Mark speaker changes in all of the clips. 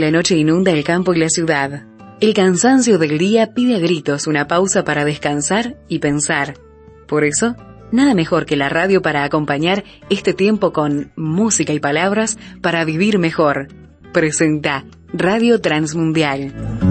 Speaker 1: la noche inunda el campo y la ciudad. El cansancio del día pide a gritos una pausa para descansar y pensar. Por eso, nada mejor que la radio para acompañar este tiempo con música y palabras para vivir mejor. Presenta Radio Transmundial.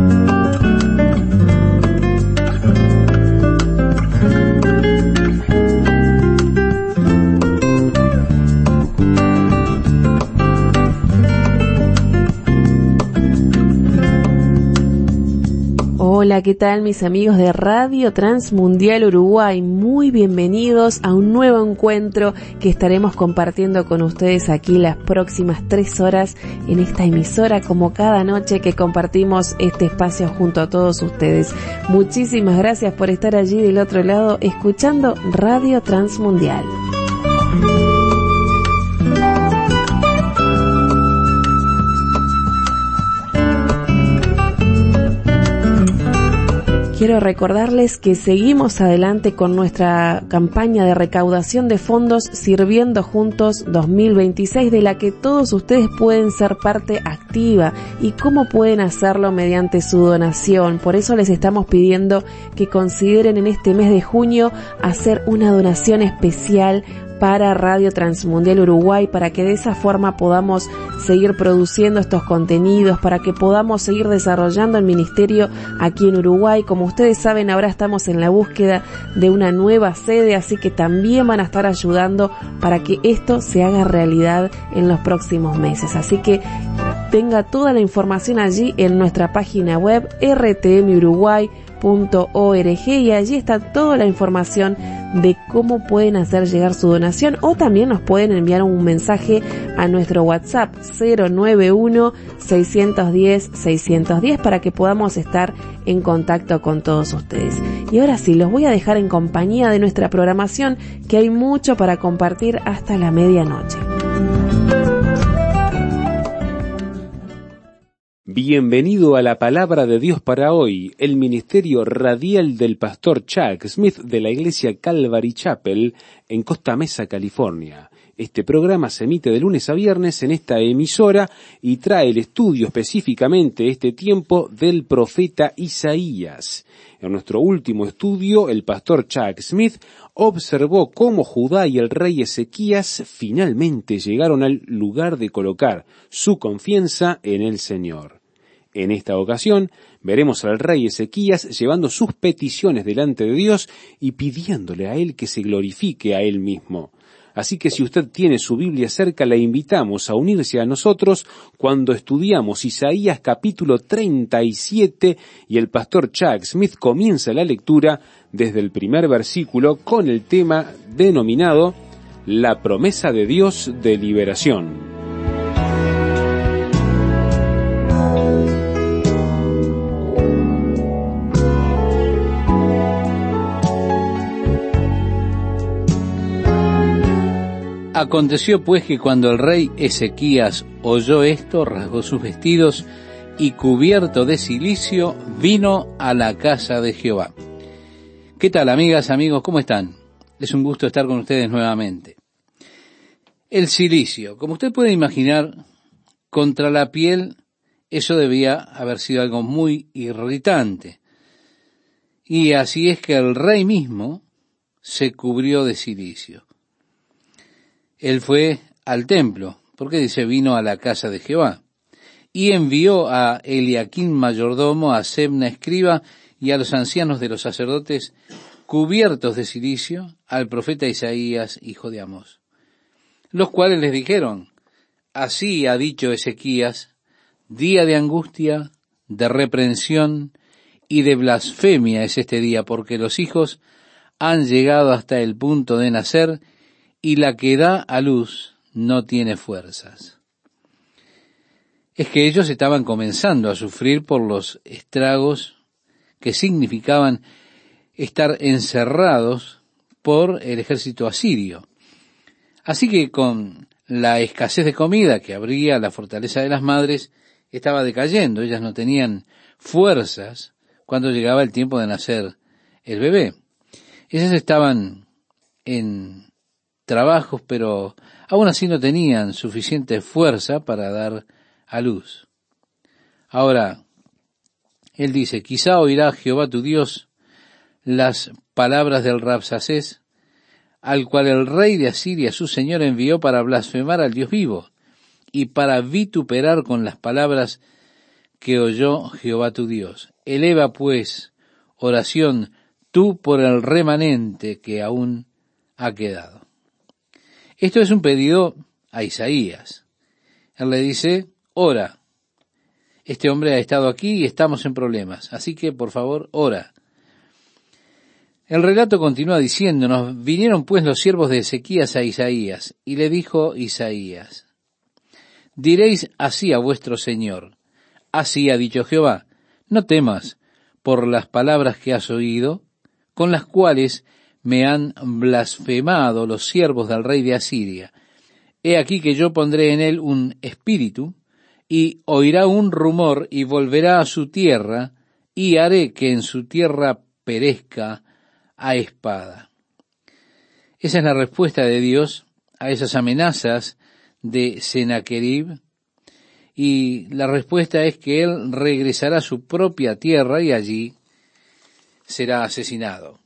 Speaker 2: Hola, ¿qué tal mis amigos de Radio Transmundial Uruguay? Muy bienvenidos a un nuevo encuentro que estaremos compartiendo con ustedes aquí las próximas 3 horas en esta emisora, como cada noche que compartimos este espacio junto a todos ustedes. Muchísimas gracias por estar allí del otro lado escuchando Radio Transmundial. Quiero recordarles que seguimos adelante con nuestra campaña de recaudación de fondos Sirviendo Juntos 2026, de la que todos ustedes pueden ser parte activa. ¿Y cómo pueden hacerlo? Mediante su donación. Por eso les estamos pidiendo que consideren en este mes de junio hacer una donación especial para Radio Transmundial Uruguay, para que de esa forma podamos seguir produciendo estos contenidos, para que podamos seguir desarrollando el ministerio aquí en Uruguay. Como ustedes saben, ahora estamos en la búsqueda de una nueva sede, así que también van a estar ayudando para que esto se haga realidad en los próximos meses. Así que tenga toda la información allí en nuestra página web rtmuruguay.org, y allí está toda la información de cómo pueden hacer llegar su donación, o también nos pueden enviar un mensaje a nuestro WhatsApp 091-610-610 para que podamos estar en contacto con todos ustedes. Y ahora sí, los voy a dejar en compañía de nuestra programación, que hay mucho para compartir hasta la medianoche.
Speaker 3: Bienvenido a la Palabra de Dios para hoy, el ministerio radial del pastor Chuck Smith de la iglesia Calvary Chapel en Costa Mesa, California. Este programa se emite de lunes a viernes en esta emisora y trae el estudio específicamente este tiempo del profeta Isaías. En nuestro último estudio, el pastor Chuck Smith observó cómo Judá y el rey Ezequías finalmente llegaron al lugar de colocar su confianza en el Señor. En esta ocasión, veremos al rey Ezequías llevando sus peticiones delante de Dios y pidiéndole a Él que se glorifique a Él mismo. Así que si usted tiene su Biblia cerca, la invitamos a unirse a nosotros cuando estudiamos Isaías capítulo 37 y el pastor Chuck Smith comienza la lectura desde el primer versículo con el tema denominado La promesa de Dios de liberación.
Speaker 4: Aconteció pues que cuando el rey Ezequías oyó esto, rasgó sus vestidos y cubierto de cilicio vino a la casa de Jehová. ¿Qué tal, amigas, amigos? ¿Cómo están? Es un gusto estar con ustedes nuevamente. El cilicio, como usted puede imaginar, contra la piel, eso debía haber sido algo muy irritante. Y así es que el rey mismo se cubrió de cilicio. Él fue al templo, porque dice vino a la casa de Jehová, y envió a Eliaquim mayordomo, a Sebna escriba y a los ancianos de los sacerdotes cubiertos de cilicio al profeta Isaías, hijo de Amós, los cuales les dijeron: así ha dicho Ezequías, día de angustia, de reprensión y de blasfemia es este día, porque los hijos han llegado hasta el punto de nacer y la que da a luz no tiene fuerzas. Es que ellos estaban comenzando a sufrir por los estragos que significaban estar encerrados por el ejército asirio. Así que con la escasez de comida que habría, la fortaleza de las madres estaba decayendo. Ellas no tenían fuerzas cuando llegaba el tiempo de nacer el bebé. Ellas estaban en trabajos, pero aún así no tenían suficiente fuerza para dar a luz. Ahora, él dice, quizá oirá Jehová tu Dios las palabras del Rabsacés, al cual el rey de Asiria, su señor, envió para blasfemar al Dios vivo y para vituperar con las palabras que oyó Jehová tu Dios. Eleva pues oración tú por el remanente que aún ha quedado. Esto es un pedido a Isaías. Él le dice, ora. Este hombre ha estado aquí y estamos en problemas, así que por favor, ora. El relato continúa diciéndonos, vinieron pues los siervos de Ezequías a Isaías, y le dijo Isaías, diréis así a vuestro Señor, así ha dicho Jehová, no temas por las palabras que has oído, con las cuales me han blasfemado los siervos del rey de Asiria. He aquí que yo pondré en él un espíritu, y oirá un rumor, y volverá a su tierra, y haré que en su tierra perezca a espada. Esa es la respuesta de Dios a esas amenazas de Sennacherib, y la respuesta es que él regresará a su propia tierra y allí será asesinado.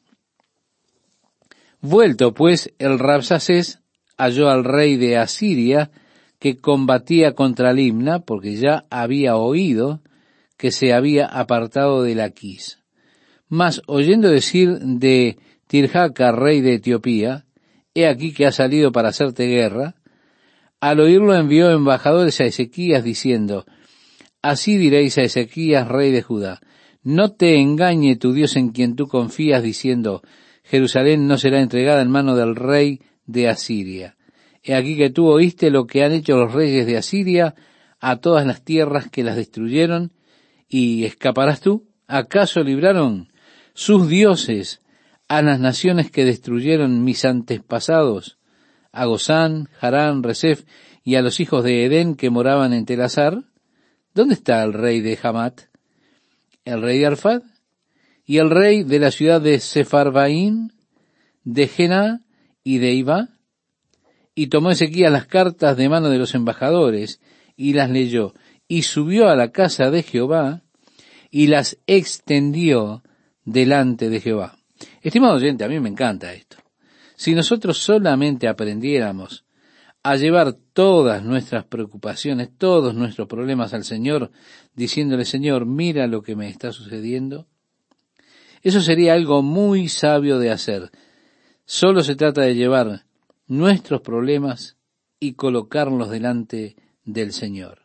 Speaker 4: Vuelto pues el Rabsacés halló al rey de Asiria que combatía contra Limna, porque ya había oído que se había apartado de Laquis. Mas oyendo decir de Tirhaka, rey de Etiopía, he aquí que ha salido para hacerte guerra, al oírlo envió embajadores a Ezequías diciendo, así diréis a Ezequías, rey de Judá, no te engañe tu Dios en quien tú confías, diciendo, Jerusalén no será entregada en mano del rey de Asiria. He aquí que tú oíste lo que han hecho los reyes de Asiria a todas las tierras que las destruyeron, y ¿escaparás tú? ¿Acaso libraron sus dioses a las naciones que destruyeron mis antepasados, a Gozán, Harán, Resef y a los hijos de Edén que moraban en Telasar? ¿Dónde está el rey de Hamat, el rey de Arfad, y el rey de la ciudad de Sefarvaín, de Jená y de Iba? Y tomó Ezequías las cartas de mano de los embajadores, y las leyó, y subió a la casa de Jehová, y las extendió delante de Jehová. Estimado oyente, a mí me encanta esto. Si nosotros solamente aprendiéramos a llevar todas nuestras preocupaciones, todos nuestros problemas al Señor, diciéndole, Señor, mira lo que me está sucediendo, eso sería algo muy sabio de hacer. Solo se trata de llevar nuestros problemas y colocarlos delante del Señor.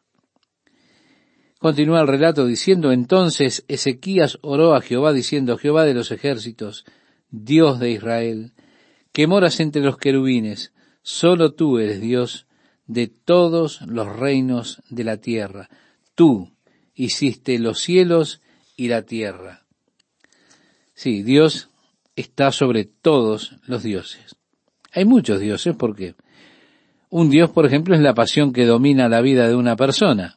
Speaker 4: Continúa el relato diciendo, entonces Ezequías oró a Jehová diciendo, Jehová de los ejércitos, Dios de Israel, que moras entre los querubines, solo tú eres Dios de todos los reinos de la tierra. Tú hiciste los cielos y la tierra. Sí, Dios está sobre todos los dioses. Hay muchos dioses porque un dios, por ejemplo, es la pasión que domina la vida de una persona.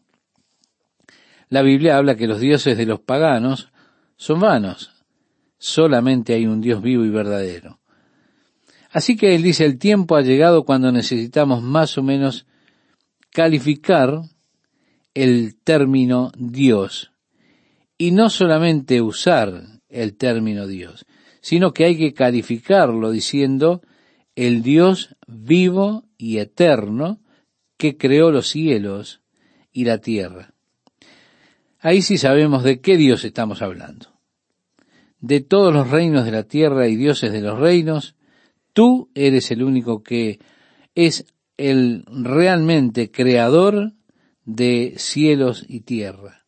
Speaker 4: La Biblia habla que los dioses de los paganos son vanos. Solamente hay un Dios vivo y verdadero. Así que él dice, el tiempo ha llegado cuando necesitamos más o menos calificar el término Dios. Y no solamente usar el término Dios, sino que hay que calificarlo diciendo el Dios vivo y eterno que creó los cielos y la tierra. Ahí sí sabemos de qué Dios estamos hablando. De todos los reinos de la tierra y dioses de los reinos, tú eres el único que es el realmente creador de cielos y tierra.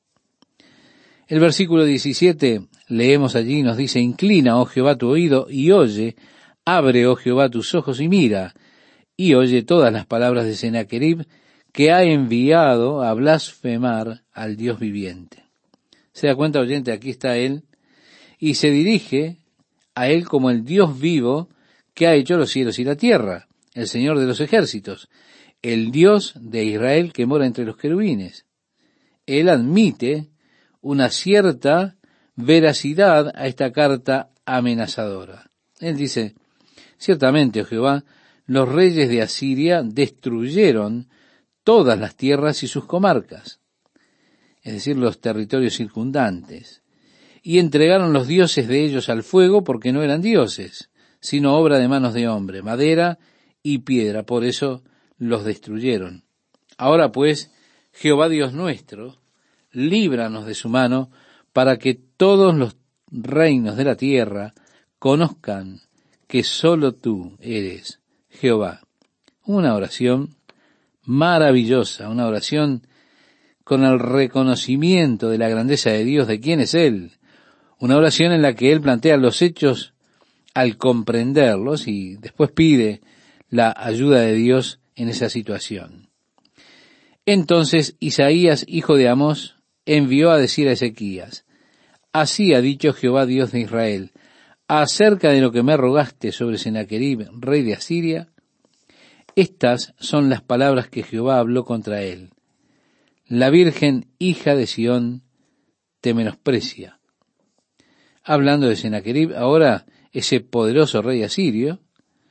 Speaker 4: El versículo 17, leemos allí, nos dice, inclina, oh Jehová, tu oído y oye, abre, oh Jehová, tus ojos y mira, y oye todas las palabras de Sennacherib, que ha enviado a blasfemar al Dios viviente. ¿Se da cuenta, oyente? Aquí está él, y se dirige a él como el Dios vivo que ha hecho los cielos y la tierra, el Señor de los ejércitos, el Dios de Israel que mora entre los querubines. Él admite una cierta veracidad a esta carta amenazadora. Él dice, ciertamente, oh Jehová, los reyes de Asiria destruyeron todas las tierras y sus comarcas. es decir, los territorios circundantes, y entregaron los dioses de ellos al fuego porque no eran dioses, sino obra de manos de hombre, madera y piedra, por eso los destruyeron. Ahora pues, Jehová Dios nuestro, líbranos de su mano, para que todos los reinos de la tierra conozcan que sólo tú eres Jehová. Una oración maravillosa, una oración con el reconocimiento de la grandeza de Dios, de quién es Él. Una oración en la que Él plantea los hechos al comprenderlos y después pide la ayuda de Dios en esa situación. Entonces Isaías, hijo de Amós, envió a decir a Ezequías: así ha dicho Jehová Dios de Israel, acerca de lo que me rogaste sobre Sennacherib, rey de Asiria, estas son las palabras que Jehová habló contra él. La Virgen, hija de Sión, te menosprecia. Hablando de Sennacherib, ahora ese poderoso rey asirio,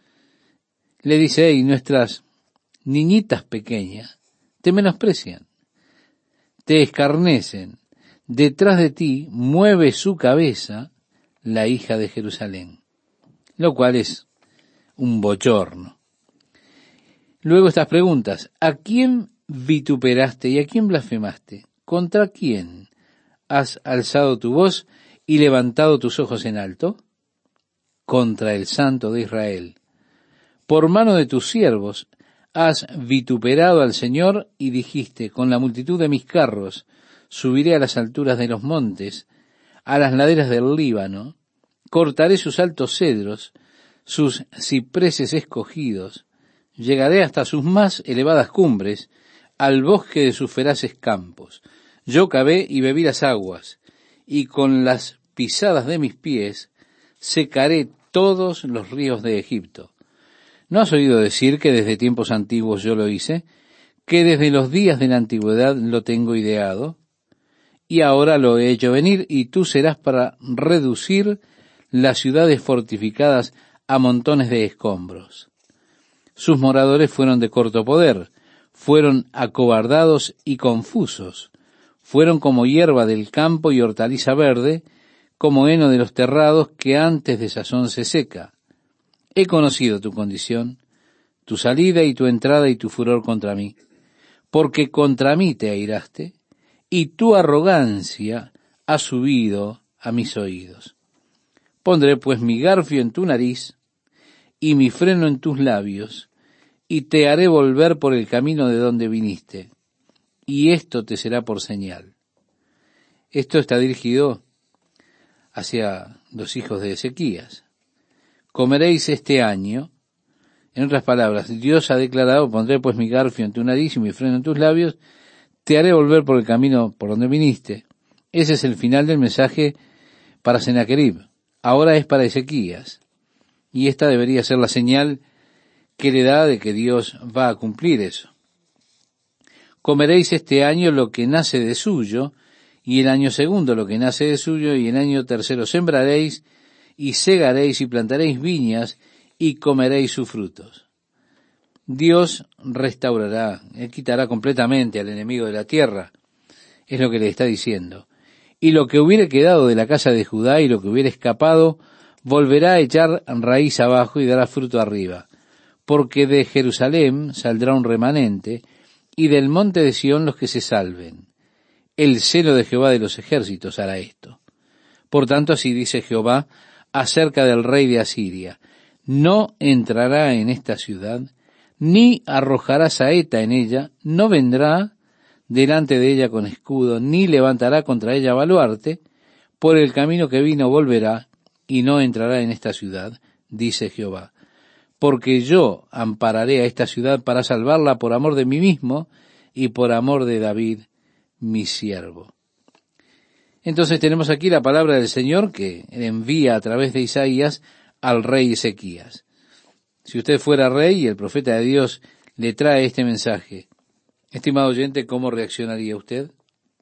Speaker 4: le dice: y nuestras niñitas pequeñas te menosprecian, te escarnecen, detrás de ti mueve su cabeza la hija de Jerusalén, lo cual es un bochorno. Luego estas preguntas: ¿a quién vituperaste y a quién blasfemaste? ¿Contra quién has alzado tu voz y levantado tus ojos en alto? Contra el Santo de Israel. Por mano de tus siervos has vituperado al Señor y dijiste: con la multitud de mis carros subiré a las alturas de los montes, a las laderas del Líbano, cortaré sus altos cedros, sus cipreses escogidos, llegaré hasta sus más elevadas cumbres, al bosque de sus feraces campos. Yo cavé y bebí las aguas, y con las pisadas de mis pies secaré todos los ríos de Egipto. ¿No has oído decir que desde tiempos antiguos yo lo hice? ¿Que desde los días de la antigüedad lo tengo ideado? Y ahora lo he hecho venir, y tú serás para reducir las ciudades fortificadas a montones de escombros. Sus moradores fueron de corto poder, fueron acobardados y confusos, fueron como hierba del campo y hortaliza verde, como heno de los terrados que antes de sazón se seca. He conocido tu condición, tu salida y tu entrada y tu furor contra mí, porque contra mí te airaste, y tu arrogancia ha subido a mis oídos. Pondré pues mi garfio en tu nariz y mi freno en tus labios, y te haré volver por el camino de donde viniste, y esto te será por señal. Esto está dirigido hacia los hijos de Ezequías. Comeréis este año, en otras palabras, Dios ha declarado: pondré pues mi garfio en tu nariz y mi freno en tus labios, te haré volver por el camino por donde viniste. Ese es el final del mensaje para Sennacherib. Ahora es para Ezequías, y esta debería ser la señal que le da de que Dios va a cumplir eso. Comeréis este año lo que nace de suyo, y el año segundo lo que nace de suyo, y el año tercero sembraréis, y segaréis, y plantaréis viñas, y comeréis sus frutos. Dios restaurará, Él quitará completamente al enemigo de la tierra, es lo que le está diciendo. Y lo que hubiere quedado de la casa de Judá y lo que hubiere escapado, volverá a echar raíz abajo y dará fruto arriba. Porque de Jerusalén saldrá un remanente, y del monte de Sión los que se salven. El celo de Jehová de los ejércitos hará esto. Por tanto, así dice Jehová acerca del rey de Asiria: no entrará en esta ciudad, ni arrojará saeta en ella, no vendrá delante de ella con escudo, ni levantará contra ella baluarte, por el camino que vino volverá, y no entrará en esta ciudad, dice Jehová. Porque yo ampararé a esta ciudad para salvarla por amor de mí mismo, y por amor de David, mi siervo. Entonces tenemos aquí la palabra del Señor que envía a través de Isaías al rey Ezequías. Si usted fuera rey y el profeta de Dios le trae este mensaje, estimado oyente, ¿cómo reaccionaría usted?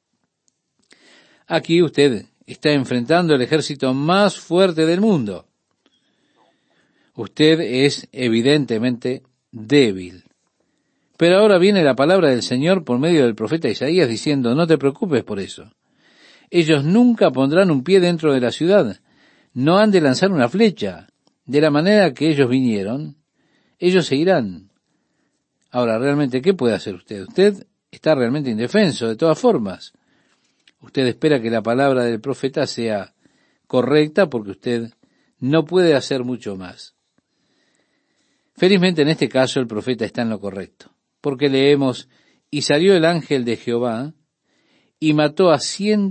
Speaker 4: Aquí usted está enfrentando el ejército más fuerte del mundo. Usted es evidentemente débil, Pero ahora viene la palabra del Señor por medio del profeta Isaías diciendo, no te preocupes por eso. Ellos nunca pondrán un pie dentro de la ciudad, no han de lanzar una flecha. De la manera que ellos vinieron, ellos se irán. Ahora, realmente, ¿qué puede hacer usted? Usted está realmente indefenso, de todas formas. Usted espera que la palabra del profeta sea correcta porque usted no puede hacer mucho más. Felizmente en este caso el profeta está en lo correcto, porque leemos, y salió el ángel de Jehová y mató a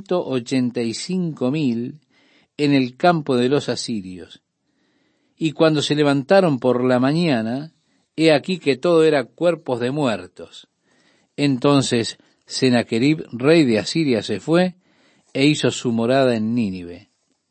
Speaker 4: 185,000 en el campo de los asirios. Y cuando se levantaron por la mañana, he aquí que todo era cuerpos de muertos. Entonces Sennacherib, rey de Asiria, se fue e hizo su morada en Nínive.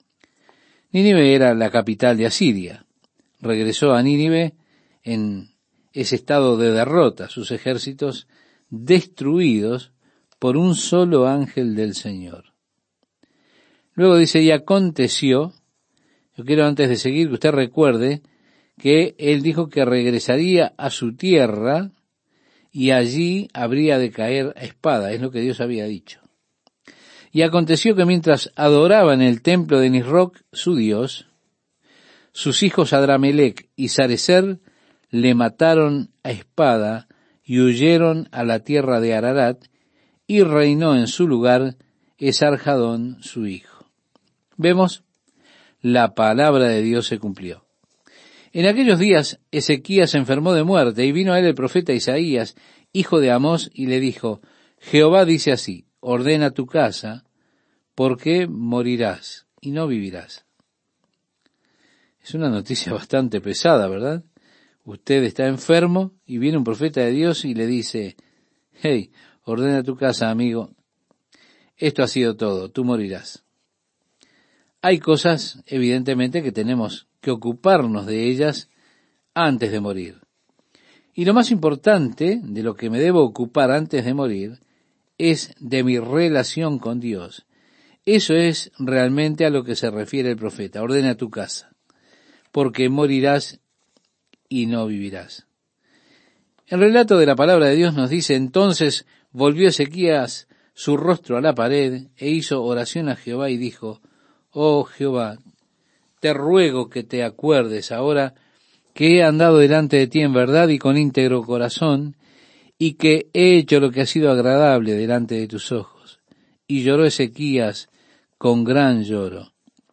Speaker 4: Nínive era la capital de Asiria. Regresó a Nínive en ese estado de derrota, sus ejércitos destruidos por un solo ángel del Señor. Luego dice, y aconteció, yo quiero antes de seguir que usted recuerde que él dijo que regresaría a su tierra y allí habría de caer a espada, es lo que Dios había dicho. Y aconteció que mientras adoraba en el templo de Nisroch, su Dios, sus hijos Adramelech y Sarecer le mataron a espada y huyeron a la tierra de Ararat, y reinó en su lugar Esarhadón, su hijo. Vemos, la palabra de Dios se cumplió. En aquellos días Ezequías se enfermó de muerte, y vino a él el profeta Isaías, hijo de Amós, y le dijo, Jehová dice así, ordena tu casa, porque morirás y no vivirás. Es una noticia bastante pesada, ¿verdad? Usted está enfermo y viene un profeta de Dios y le dice, hey, ordena tu casa, amigo. Esto ha sido todo, tú morirás. Hay cosas, evidentemente, que tenemos que ocuparnos de ellas antes de morir. Y lo más importante de lo que me debo ocupar antes de morir es de mi relación con Dios. Eso es realmente a lo que se refiere el profeta. Ordena tu casa, porque morirás y no vivirás. El relato de la palabra de Dios nos dice, entonces volvió Ezequías su rostro a la pared e hizo oración a Jehová y dijo, oh Jehová, te ruego que te acuerdes ahora que he andado delante de ti en verdad y con íntegro corazón, y que he hecho lo que ha sido agradable delante de tus ojos. Y lloró Ezequías con gran lloro.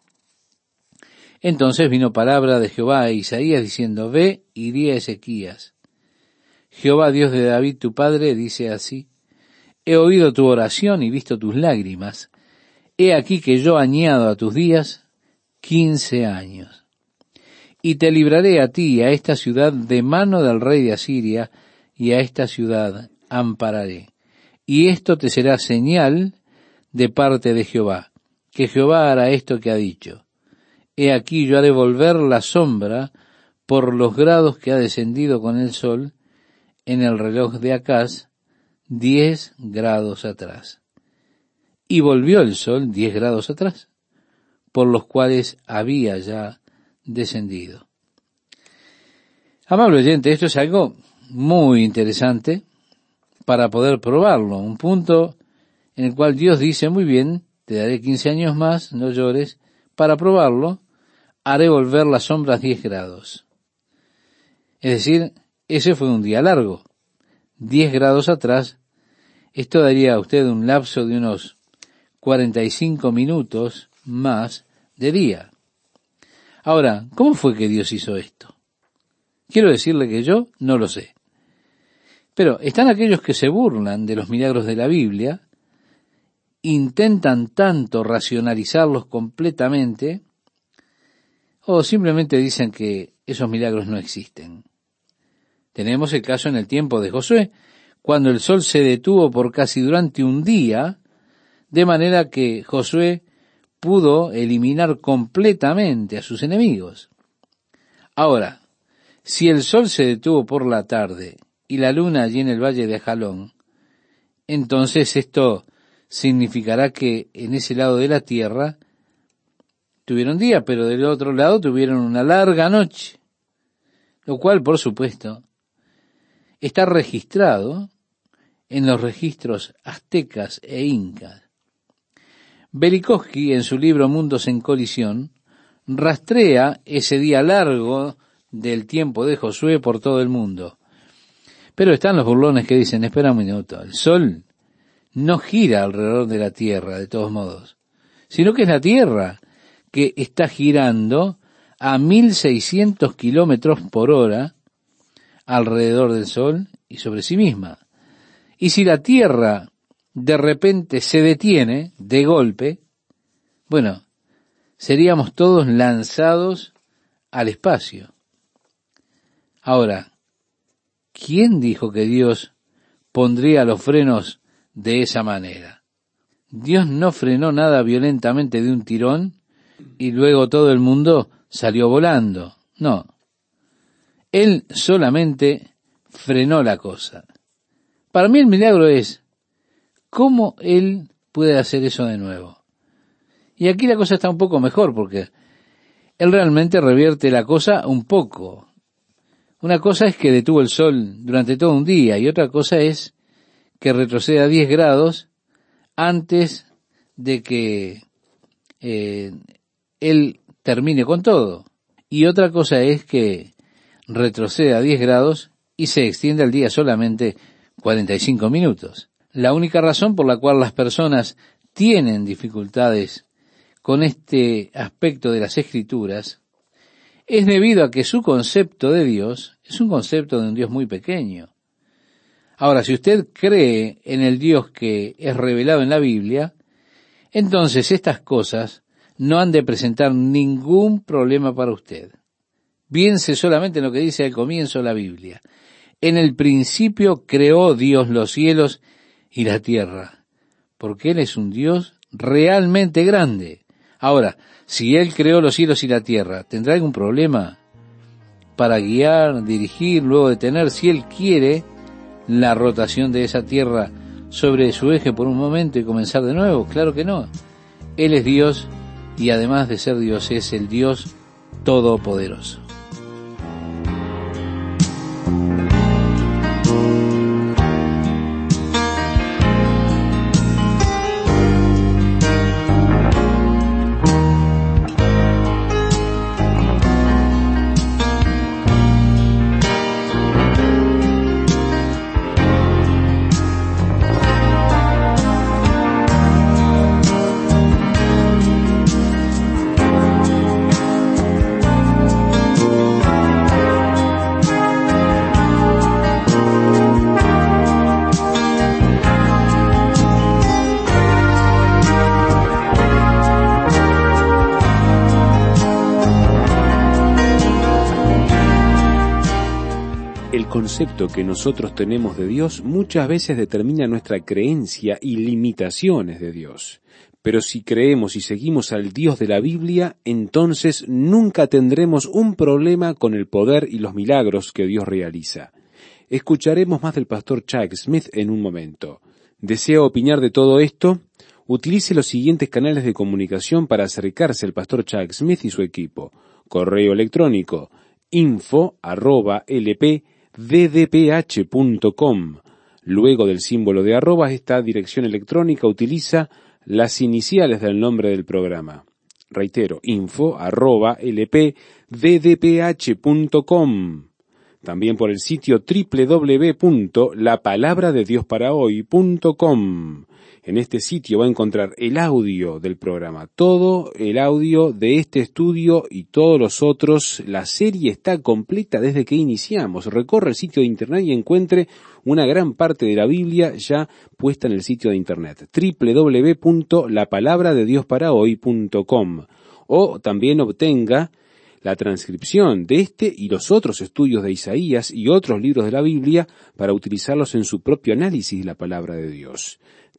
Speaker 4: Entonces vino palabra de Jehová a Isaías diciendo, ve y di a Ezequías, Jehová Dios de David tu padre dice así, he oído tu oración y visto tus lágrimas, he aquí que yo añado a tus días 15 años. Y te libraré a ti y a esta ciudad de mano del rey de Asiria, y a esta ciudad ampararé. Y esto te será señal de parte de Jehová, que Jehová hará esto que ha dicho. He aquí yo haré volver la sombra por los grados que ha descendido con el sol en el reloj de Acaz 10 grados atrás. Y volvió el sol 10 grados atrás, por los cuales había ya descendido. Amable oyente, esto es algo muy interesante para poder probarlo. Un punto en el cual Dios dice, muy bien, te daré 15 años más, no llores, para probarlo, haré volver las sombras 10 grados. Es decir, ese fue un día largo. 10 grados atrás, esto daría a usted un lapso de unos 45 minutos más de día. Ahora, ¿cómo fue que Dios hizo esto? Quiero decirle que yo no lo sé. Pero están aquellos que se burlan de los milagros de la Biblia, intentan tanto racionalizarlos completamente, o simplemente dicen que esos milagros no existen. Tenemos el caso en el tiempo de Josué, cuando el sol se detuvo por casi durante un día, de manera que Josué pudo eliminar completamente a sus enemigos. Ahora, si el sol se detuvo por la tarde y la luna allí en el valle de Ajalón, entonces esto significará que en ese lado de la tierra tuvieron día, pero del otro lado tuvieron una larga noche, lo cual, por supuesto, está registrado en los registros aztecas e incas. Velikovsky, en su libro Mundos en Colisión, rastrea ese día largo del tiempo de Josué por todo el mundo. Pero están los burlones que dicen, espera un minuto, el sol no gira alrededor de la Tierra, de todos modos, sino que es la Tierra que está girando a 1600 kilómetros por hora alrededor del Sol y sobre sí misma. Y si la Tierra de repente se detiene de golpe, bueno, seríamos todos lanzados al espacio. Ahora, ¿quién dijo que Dios pondría los frenos de esa manera? Dios no frenó nada violentamente de un tirón y luego todo el mundo salió volando. No. Él solamente frenó la cosa. Para mí el milagro es cómo Él puede hacer eso de nuevo. Y aquí la cosa está un poco mejor porque Él realmente revierte la cosa un poco. Una cosa es que detuvo el sol durante todo un día y otra cosa es que retroceda 10 grados antes de que Él termine con todo. Y otra cosa es que retroceda 10 grados y se extienda el día solamente 45 minutos. La única razón por la cual las personas tienen dificultades con este aspecto de las Escrituras es debido a que su concepto de Dios es un concepto de un Dios muy pequeño. Ahora, si usted cree en el Dios que es revelado en la Biblia, entonces estas cosas no han de presentar ningún problema para usted. Piense solamente en lo que dice al comienzo de la Biblia. En el principio creó Dios los cielos y la tierra, porque Él es un Dios realmente grande. Ahora, si Él creó los cielos y la tierra, ¿tendrá algún problema para guiar, dirigir, luego detener, si Él quiere, la rotación de esa tierra sobre su eje por un momento y comenzar de nuevo? Claro que no. Él es Dios y además de ser Dios es el Dios todopoderoso.
Speaker 3: El concepto que nosotros tenemos de Dios muchas veces determina nuestra creencia y limitaciones de Dios. Pero si creemos y seguimos al Dios de la Biblia, entonces nunca tendremos un problema con el poder y los milagros que Dios realiza. Escucharemos más del pastor Chuck Smith en un momento. ¿Desea opinar de todo esto? Utilice los siguientes canales de comunicación para acercarse al pastor Chuck Smith y su equipo. Correo electrónico info@lpddph.com. Luego del símbolo de arroba, esta dirección electrónica utiliza las iniciales del nombre del programa. Reitero, info@lpddph.com. También por el sitio www.lapalabradediosparahoy.com. En este sitio va a encontrar el audio del programa, todo el audio de este estudio y todos los otros. La serie está completa desde que iniciamos. Recorre el sitio de internet y encuentre una gran parte de la Biblia ya puesta en el sitio de internet, www.lapalabradediosparahoy.com. O también obtenga la transcripción de este y los otros estudios de Isaías y otros libros de la Biblia para utilizarlos en su propio análisis de la palabra de Dios.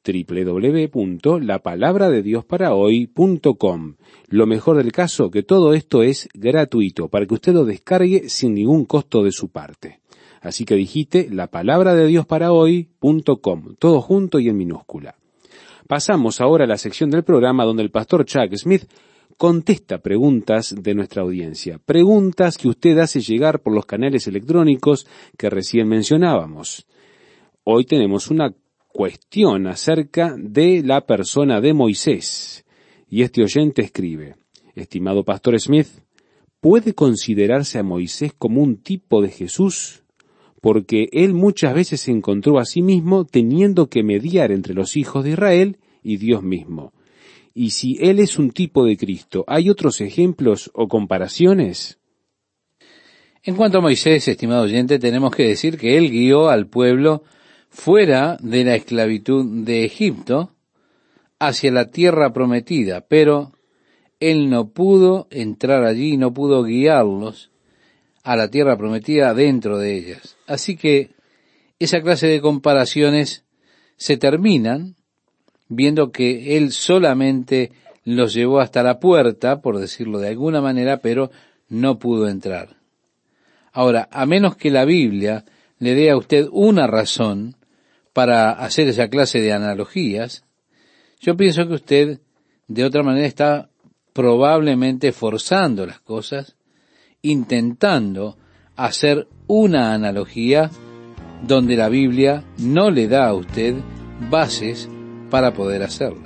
Speaker 3: www.lapalabradediosparahoy.com. Lo mejor del caso, que todo esto es gratuito para que usted lo descargue sin ningún costo de su parte. Así que digite lapalabradediosparahoy.com, todo junto y en minúscula. Pasamos ahora a la sección del programa donde el pastor Chuck Smith contesta preguntas de nuestra audiencia, preguntas que usted hace llegar por los canales electrónicos que recién mencionábamos. Hoy tenemos una cuestión acerca de la persona de Moisés, y este oyente escribe: estimado Pastor Smith, ¿puede considerarse a Moisés como un tipo de Jesús? Porque él muchas veces se encontró a sí mismo teniendo que mediar entre los hijos de Israel y Dios mismo. Y si él es un tipo de Cristo, ¿hay otros ejemplos o comparaciones?
Speaker 4: En cuanto a Moisés, estimado oyente, tenemos que decir que él guió al pueblo fuera de la esclavitud de Egipto hacia la tierra prometida, pero él no pudo entrar allí, no pudo guiarlos a la tierra prometida dentro de ellas. Así que esa clase de comparaciones se terminan viendo que él solamente los llevó hasta la puerta, por decirlo de alguna manera, pero no pudo entrar. Ahora, a menos que la Biblia le dé a usted una razón para hacer esa clase de analogías, yo pienso que usted de otra manera está probablemente forzando las cosas, intentando hacer una analogía donde la Biblia no le da a usted bases para poder hacerla.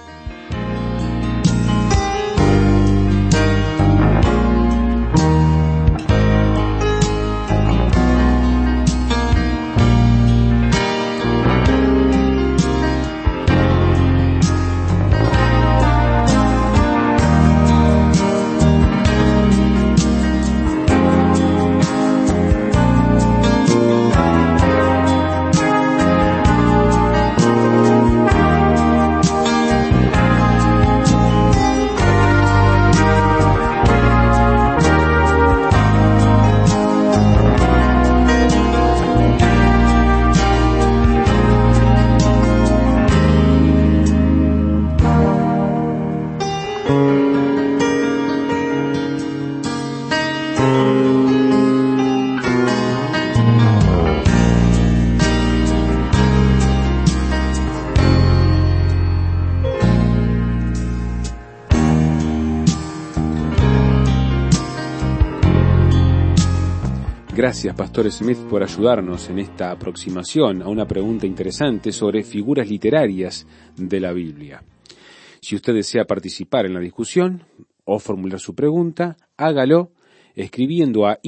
Speaker 3: Gracias, Pastor Smith, por ayudarnos en esta aproximación a una pregunta interesante sobre figuras literarias de la Biblia. Si usted desea participar en la discusión o formular su pregunta, hágalo escribiendo a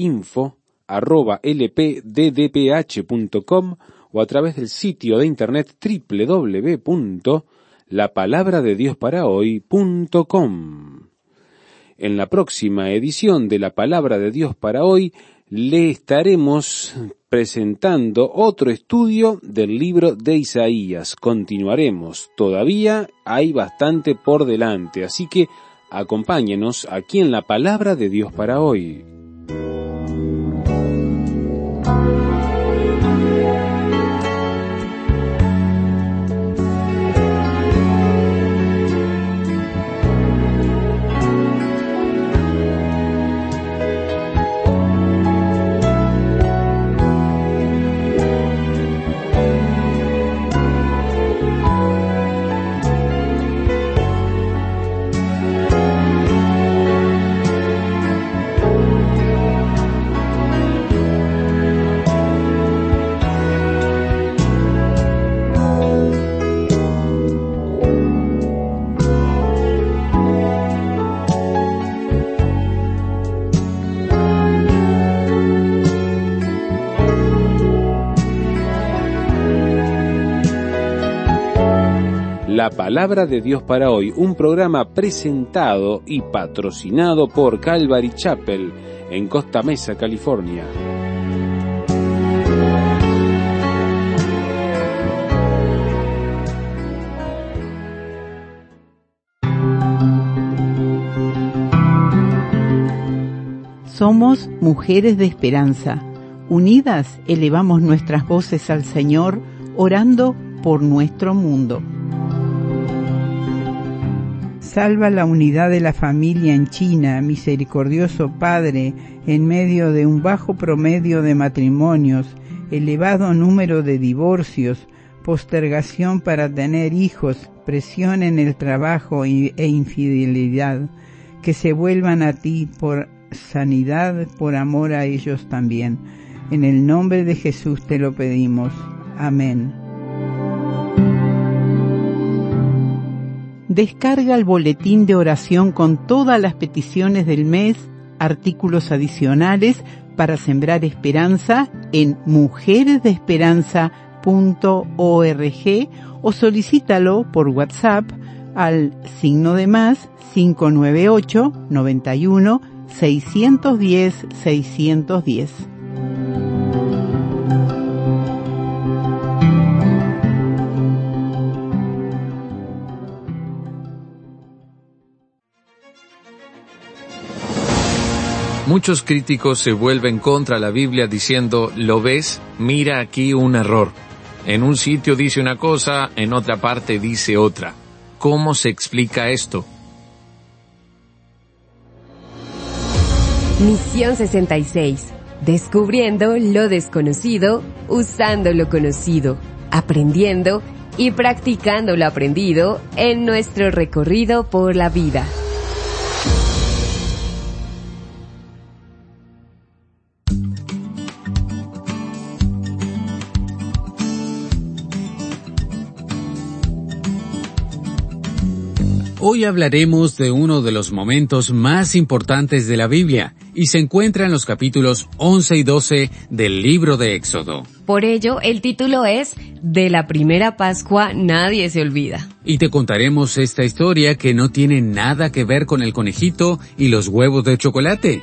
Speaker 3: info@lpddph.com o a través del sitio de internet www.lapalabradeDiosParaHoy.com. En la próxima edición de La Palabra de Dios para Hoy, le estaremos presentando otro estudio del libro de Isaías. Continuaremos, todavía hay bastante por delante, así que acompáñenos aquí en La Palabra de Dios para Hoy. La Palabra de Dios para Hoy, un programa presentado y patrocinado por Calvary Chapel en Costa Mesa, California.
Speaker 5: Somos mujeres de esperanza. Unidas elevamos nuestras voces al Señor, orando por nuestro mundo. Salva la unidad de la familia en China, misericordioso Padre, en medio de un bajo promedio de matrimonios, elevado número de divorcios, postergación para tener hijos, presión en el trabajo e infidelidad. que se vuelvan a ti por sanidad, por amor a ellos también. En el nombre de Jesús te lo pedimos. Amén. Descarga el boletín de oración con todas las peticiones del mes, artículos adicionales para sembrar esperanza en mujeresdeesperanza.org o solicítalo por WhatsApp al +, 598 91 610 610.
Speaker 6: Muchos críticos se vuelven contra la Biblia diciendo, ¿lo ves? Mira aquí un error. En un sitio dice una cosa, en otra parte dice otra. ¿Cómo se explica esto?
Speaker 7: Misión 66. Descubriendo lo desconocido, usando lo conocido, aprendiendo y practicando lo aprendido en nuestro recorrido por la vida.
Speaker 3: Hoy hablaremos de uno de los momentos más importantes de la Biblia y se encuentra en los capítulos 11 y 12 del libro de Éxodo.
Speaker 7: Por ello, el título es De la primera Pascua nadie se olvida.
Speaker 3: Y te contaremos esta historia que no tiene nada que ver con el conejito y los huevos de chocolate.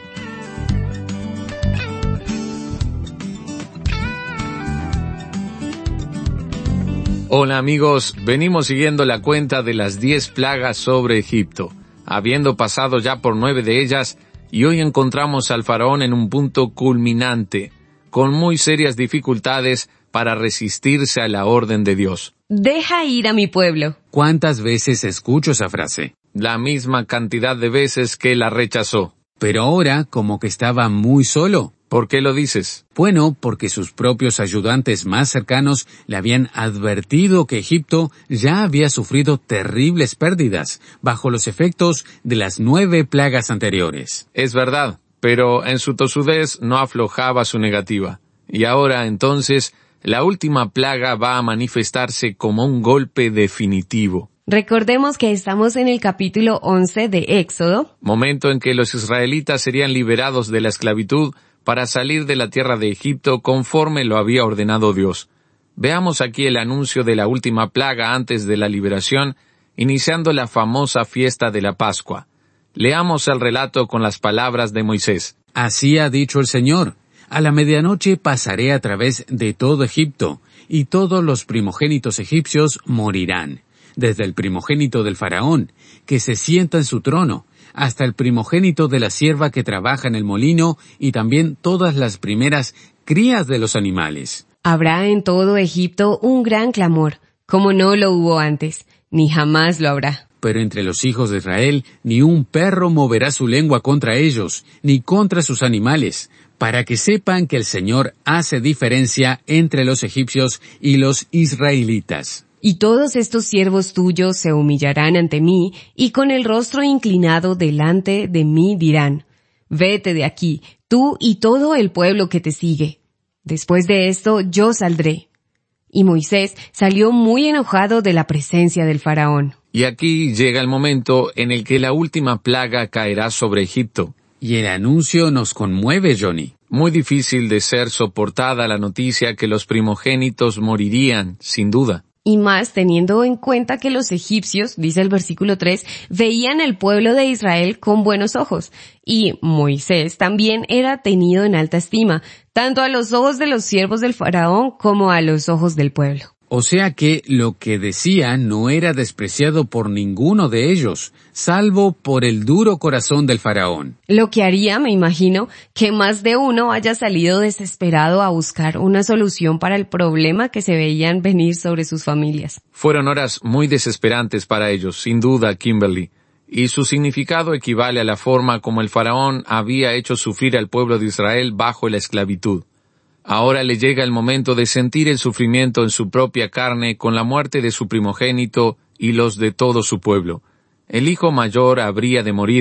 Speaker 6: Hola amigos, venimos siguiendo la cuenta de las 10 plagas sobre Egipto, habiendo pasado ya por 9 de ellas, y hoy encontramos al faraón en un punto culminante, con muy serias dificultades para resistirse a la orden de Dios.
Speaker 7: Deja ir a mi pueblo.
Speaker 3: ¿Cuántas veces escucho esa frase?
Speaker 6: La misma cantidad de veces que la rechazó.
Speaker 3: Pero ahora como que estaba muy solo.
Speaker 6: ¿Por qué lo dices?
Speaker 3: Bueno, porque sus propios ayudantes más cercanos le habían advertido que Egipto ya había sufrido terribles pérdidas bajo los efectos de las 9 plagas anteriores.
Speaker 6: Es verdad, pero en su tosudez no aflojaba su negativa. Y ahora, entonces, la última plaga va a manifestarse como un golpe definitivo.
Speaker 7: Recordemos que estamos en el capítulo 11 de Éxodo,
Speaker 6: momento en que los israelitas serían liberados de la esclavitud para salir de la tierra de Egipto conforme lo había ordenado Dios. Veamos aquí el anuncio de la última plaga antes de la liberación, iniciando la famosa fiesta de la Pascua. Leamos el relato con las palabras de Moisés.
Speaker 3: Así ha dicho el Señor: a la medianoche pasaré a través de todo Egipto, y todos los primogénitos egipcios morirán, desde el primogénito del faraón, que se sienta en su trono, hasta el primogénito de la sierva que trabaja en el molino, y también todas las primeras crías de los animales.
Speaker 7: Habrá en todo Egipto un gran clamor, como no lo hubo antes, ni jamás lo habrá.
Speaker 3: Pero entre los hijos de Israel ni un perro moverá su lengua contra ellos, ni contra sus animales, para que sepan que el Señor hace diferencia entre los egipcios y los israelitas.
Speaker 7: Y todos estos siervos tuyos se humillarán ante mí, y con el rostro inclinado delante de mí dirán: vete de aquí, tú y todo el pueblo que te sigue. Después de esto yo saldré. Y Moisés salió muy enojado de la presencia del faraón.
Speaker 6: Y aquí llega el momento en el que la última plaga caerá sobre Egipto.
Speaker 3: Y el anuncio nos conmueve, Johnny.
Speaker 6: Muy difícil de ser soportada la noticia que los primogénitos morirían, sin duda.
Speaker 7: Y más teniendo en cuenta que los egipcios, dice el versículo 3, veían el pueblo de Israel con buenos ojos. Y Moisés también era tenido en alta estima, tanto a los ojos de los siervos del faraón como a los ojos del pueblo.
Speaker 3: O sea que lo que decía no era despreciado por ninguno de ellos, salvo por el duro corazón del faraón.
Speaker 7: Lo que haría, me imagino, que más de uno haya salido desesperado a buscar una solución para el problema que se veían venir sobre sus familias.
Speaker 6: Fueron horas muy desesperantes para ellos, sin duda, Kimberly, y su significado equivale a la forma como el faraón había hecho sufrir al pueblo de Israel bajo la esclavitud. Ahora le llega el momento de sentir el sufrimiento en su propia carne con la muerte de su primogénito y los de todo su pueblo. El hijo mayor habría de morir,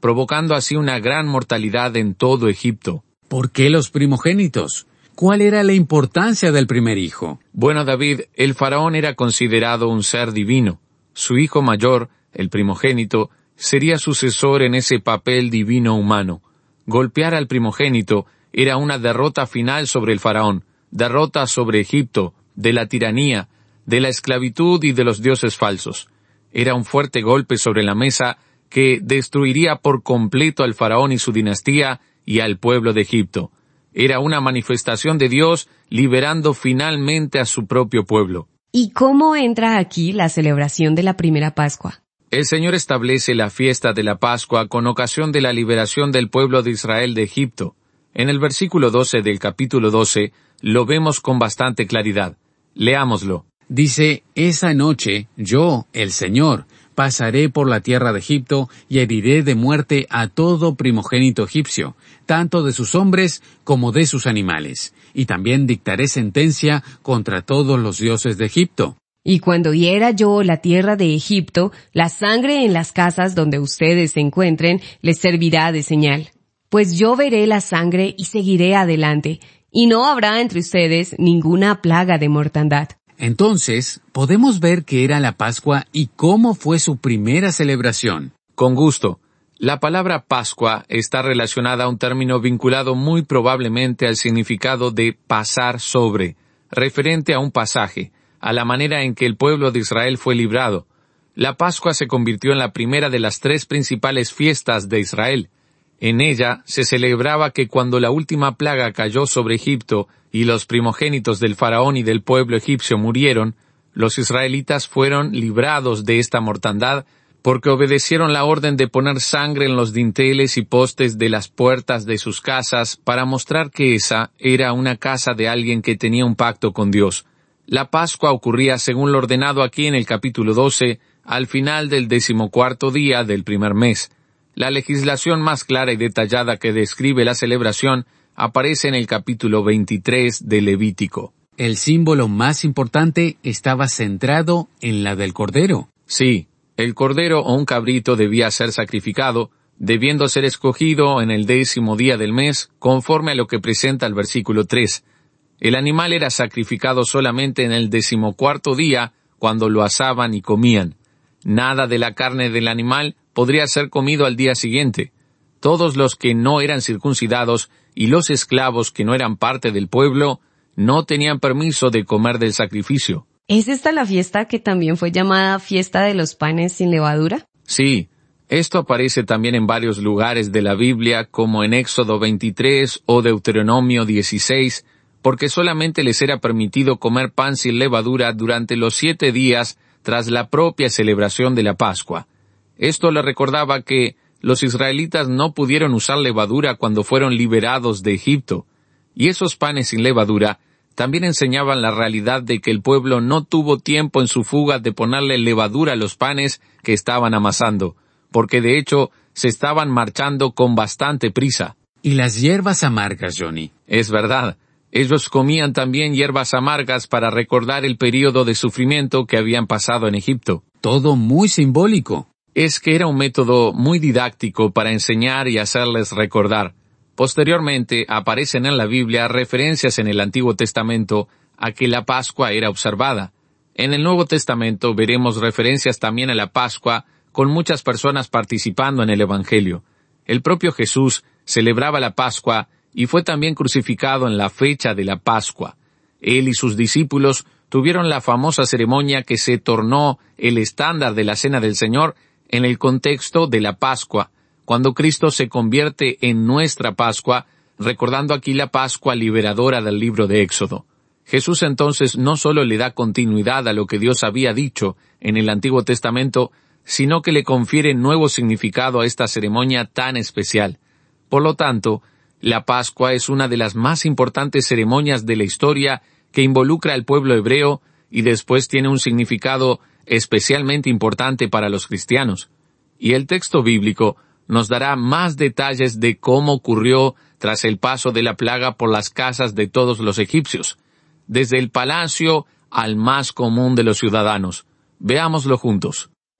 Speaker 6: provocando así una gran mortalidad en todo Egipto.
Speaker 8: ¿Por qué los primogénitos? ¿Cuál era la importancia del primer hijo?
Speaker 6: Bueno, David, el faraón era considerado un ser divino. Su hijo mayor, el primogénito, sería sucesor en ese papel divino humano. Golpear al primogénito era una derrota final sobre el faraón, derrota sobre Egipto, de la tiranía, de la esclavitud y de los dioses falsos. Era un fuerte golpe sobre la mesa que destruiría por completo al faraón y su dinastía y al pueblo de Egipto. Era una manifestación de Dios liberando finalmente a su propio pueblo.
Speaker 7: ¿Y cómo entra aquí la celebración de la primera Pascua?
Speaker 6: El Señor establece la fiesta de la Pascua con ocasión de la liberación del pueblo de Israel de Egipto. En el versículo 12 del capítulo 12 lo vemos con bastante claridad. Leámoslo.
Speaker 8: Dice, esa noche yo, el Señor, pasaré por la tierra de Egipto y heriré de muerte a todo primogénito egipcio, tanto de sus hombres como de sus animales, y también dictaré sentencia contra todos los dioses de Egipto.
Speaker 7: Y cuando hiera yo la tierra de Egipto, la sangre en las casas donde ustedes se encuentren les servirá de señal. Pues yo veré la sangre y seguiré adelante, y no habrá entre ustedes ninguna plaga de mortandad.
Speaker 8: Entonces, podemos ver qué era la Pascua y cómo fue su primera celebración.
Speaker 6: Con gusto. La palabra Pascua está relacionada a un término vinculado muy probablemente al significado de pasar sobre, referente a un pasaje, a la manera en que el pueblo de Israel fue librado. La Pascua se convirtió en la primera de las 3 principales fiestas de Israel. En ella se celebraba que cuando la última plaga cayó sobre Egipto y los primogénitos del faraón y del pueblo egipcio murieron, los israelitas fueron librados de esta mortandad porque obedecieron la orden de poner sangre en los dinteles y postes de las puertas de sus casas para mostrar que esa era una casa de alguien que tenía un pacto con Dios. La Pascua ocurría según lo ordenado aquí en el capítulo 12, al final del 14º día del primer mes. La legislación más clara y detallada que describe la celebración aparece en el capítulo 23 de Levítico.
Speaker 8: El símbolo más importante estaba centrado en la del cordero.
Speaker 6: Sí, el cordero o un cabrito debía ser sacrificado, debiendo ser escogido en el 10º día del mes, conforme a lo que presenta el versículo 3. El animal era sacrificado solamente en el 14º día, cuando lo asaban y comían. Nada de la carne del animal podría ser comido al día siguiente. Todos los que no eran circuncidados y los esclavos que no eran parte del pueblo no tenían permiso de comer del sacrificio.
Speaker 7: ¿Es esta la fiesta que también fue llamada fiesta de los panes sin levadura?
Speaker 6: Sí, esto aparece también en varios lugares de la Biblia, como en Éxodo 23 o Deuteronomio 16, porque solamente les era permitido comer pan sin levadura durante los 7 días tras la propia celebración de la Pascua. Esto le recordaba que los israelitas no pudieron usar levadura cuando fueron liberados de Egipto, y esos panes sin levadura también enseñaban la realidad de que el pueblo no tuvo tiempo en su fuga de ponerle levadura a los panes que estaban amasando, porque de hecho se estaban marchando con bastante prisa.
Speaker 8: Y las hierbas amargas, Johnny.
Speaker 6: Es verdad. Ellos comían también hierbas amargas para recordar el período de sufrimiento que habían pasado en Egipto.
Speaker 8: Todo muy simbólico.
Speaker 6: Es que era un método muy didáctico para enseñar y hacerles recordar. Posteriormente aparecen en la Biblia referencias en el Antiguo Testamento a que la Pascua era observada. En el Nuevo Testamento veremos referencias también a la Pascua con muchas personas participando en el Evangelio. El propio Jesús celebraba la Pascua y fue también crucificado en la fecha de la Pascua. Él y sus discípulos tuvieron la famosa ceremonia que se tornó el estándar de la Cena del Señor en el contexto de la Pascua, cuando Cristo se convierte en nuestra Pascua, recordando aquí la Pascua liberadora del libro de Éxodo. Jesús entonces no solo le da continuidad a lo que Dios había dicho en el Antiguo Testamento, sino que le confiere nuevo significado a esta ceremonia tan especial. Por lo tanto, la Pascua es una de las más importantes ceremonias de la historia que involucra al pueblo hebreo y después tiene un significado especialmente importante para los cristianos. Y el texto bíblico nos dará más detalles de cómo ocurrió tras el paso de la plaga por las casas de todos los egipcios, desde el palacio al más común de los ciudadanos. Veámoslo juntos.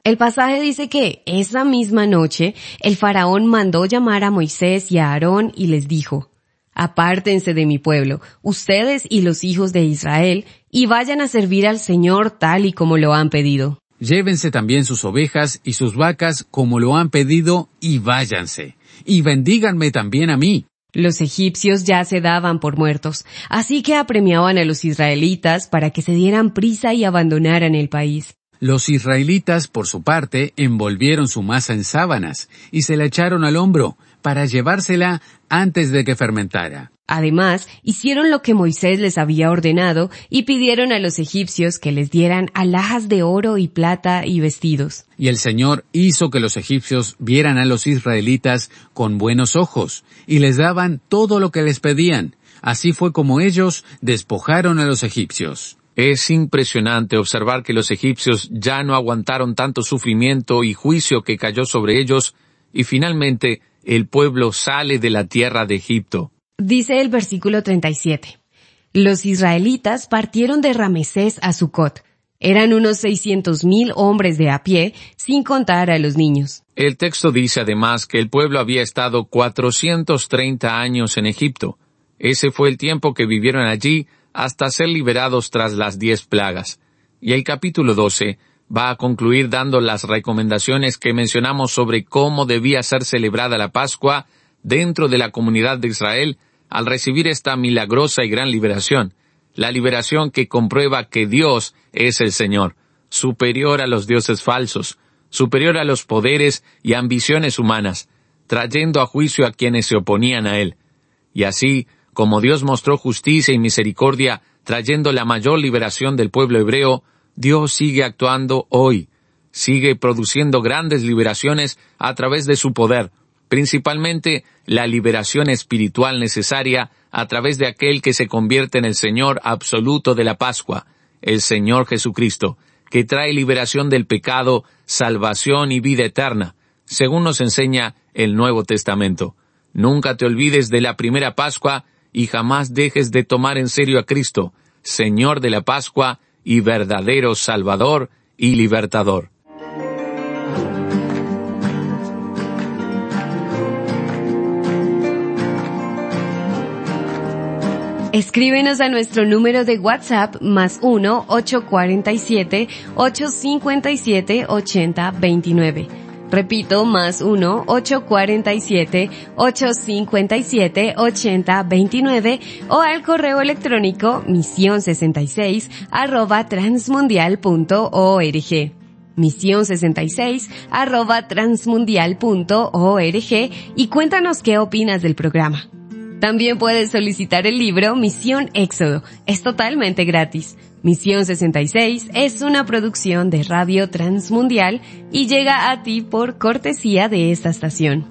Speaker 7: El pasaje dice que esa misma noche el faraón mandó llamar a Moisés y a Aarón y les dijo: apártense de mi pueblo, ustedes y los hijos de Israel, y vayan a servir al Señor tal y como lo han pedido.
Speaker 8: Llévense también sus ovejas y sus vacas como lo han pedido y váyanse. Y bendíganme también a mí.
Speaker 7: Los egipcios ya se daban por muertos, así que apremiaban a los israelitas para que se dieran prisa y abandonaran el país.
Speaker 8: Los israelitas, por su parte, envolvieron su masa en sábanas y se la echaron al hombro para llevársela antes de que fermentara.
Speaker 7: Además, hicieron lo que Moisés les había ordenado y pidieron a los egipcios que les dieran alhajas de oro y plata y vestidos.
Speaker 8: Y el Señor hizo que los egipcios vieran a los israelitas con buenos ojos y les daban todo lo que les pedían. Así fue como ellos despojaron a los egipcios.
Speaker 6: Es impresionante observar que los egipcios ya no aguantaron tanto sufrimiento y juicio que cayó sobre ellos, y finalmente el pueblo sale de la tierra de Egipto.
Speaker 7: Dice el versículo 37. Los israelitas partieron de Ramesés a Sucot. Eran unos 600,000 hombres de a pie, sin contar a los niños.
Speaker 6: El texto dice además que el pueblo había estado 430 años en Egipto. Ese fue el tiempo que vivieron allí hasta ser liberados tras las 10 plagas. Y el capítulo 12 va a concluir dando las recomendaciones que mencionamos sobre cómo debía ser celebrada la Pascua dentro de la comunidad de Israel al recibir esta milagrosa y gran liberación. La liberación que comprueba que Dios es el Señor, superior a los dioses falsos, superior a los poderes y ambiciones humanas, trayendo a juicio a quienes se oponían a Él. Y así, como Dios mostró justicia y misericordia, trayendo la mayor liberación del pueblo hebreo, Dios sigue actuando hoy, sigue produciendo grandes liberaciones a través de su poder, principalmente la liberación espiritual necesaria a través de aquel que se convierte en el Señor absoluto de la Pascua, el Señor Jesucristo, que trae liberación del pecado, salvación y vida eterna, según nos enseña el Nuevo Testamento. Nunca te olvides de la primera Pascua y jamás dejes de tomar en serio a Cristo, Señor de la Pascua y verdadero Salvador y Libertador.
Speaker 7: Escríbenos a nuestro número de WhatsApp +1 847 857 8029. Repito, +1 847 857 8029 o al correo electrónico mision66@transmundial.org. mision66@transmundial.org y cuéntanos qué opinas del programa. También puedes solicitar el libro Misión Éxodo. Es totalmente gratis. Misión 66 es una producción de Radio Transmundial y llega a ti por cortesía de esta estación.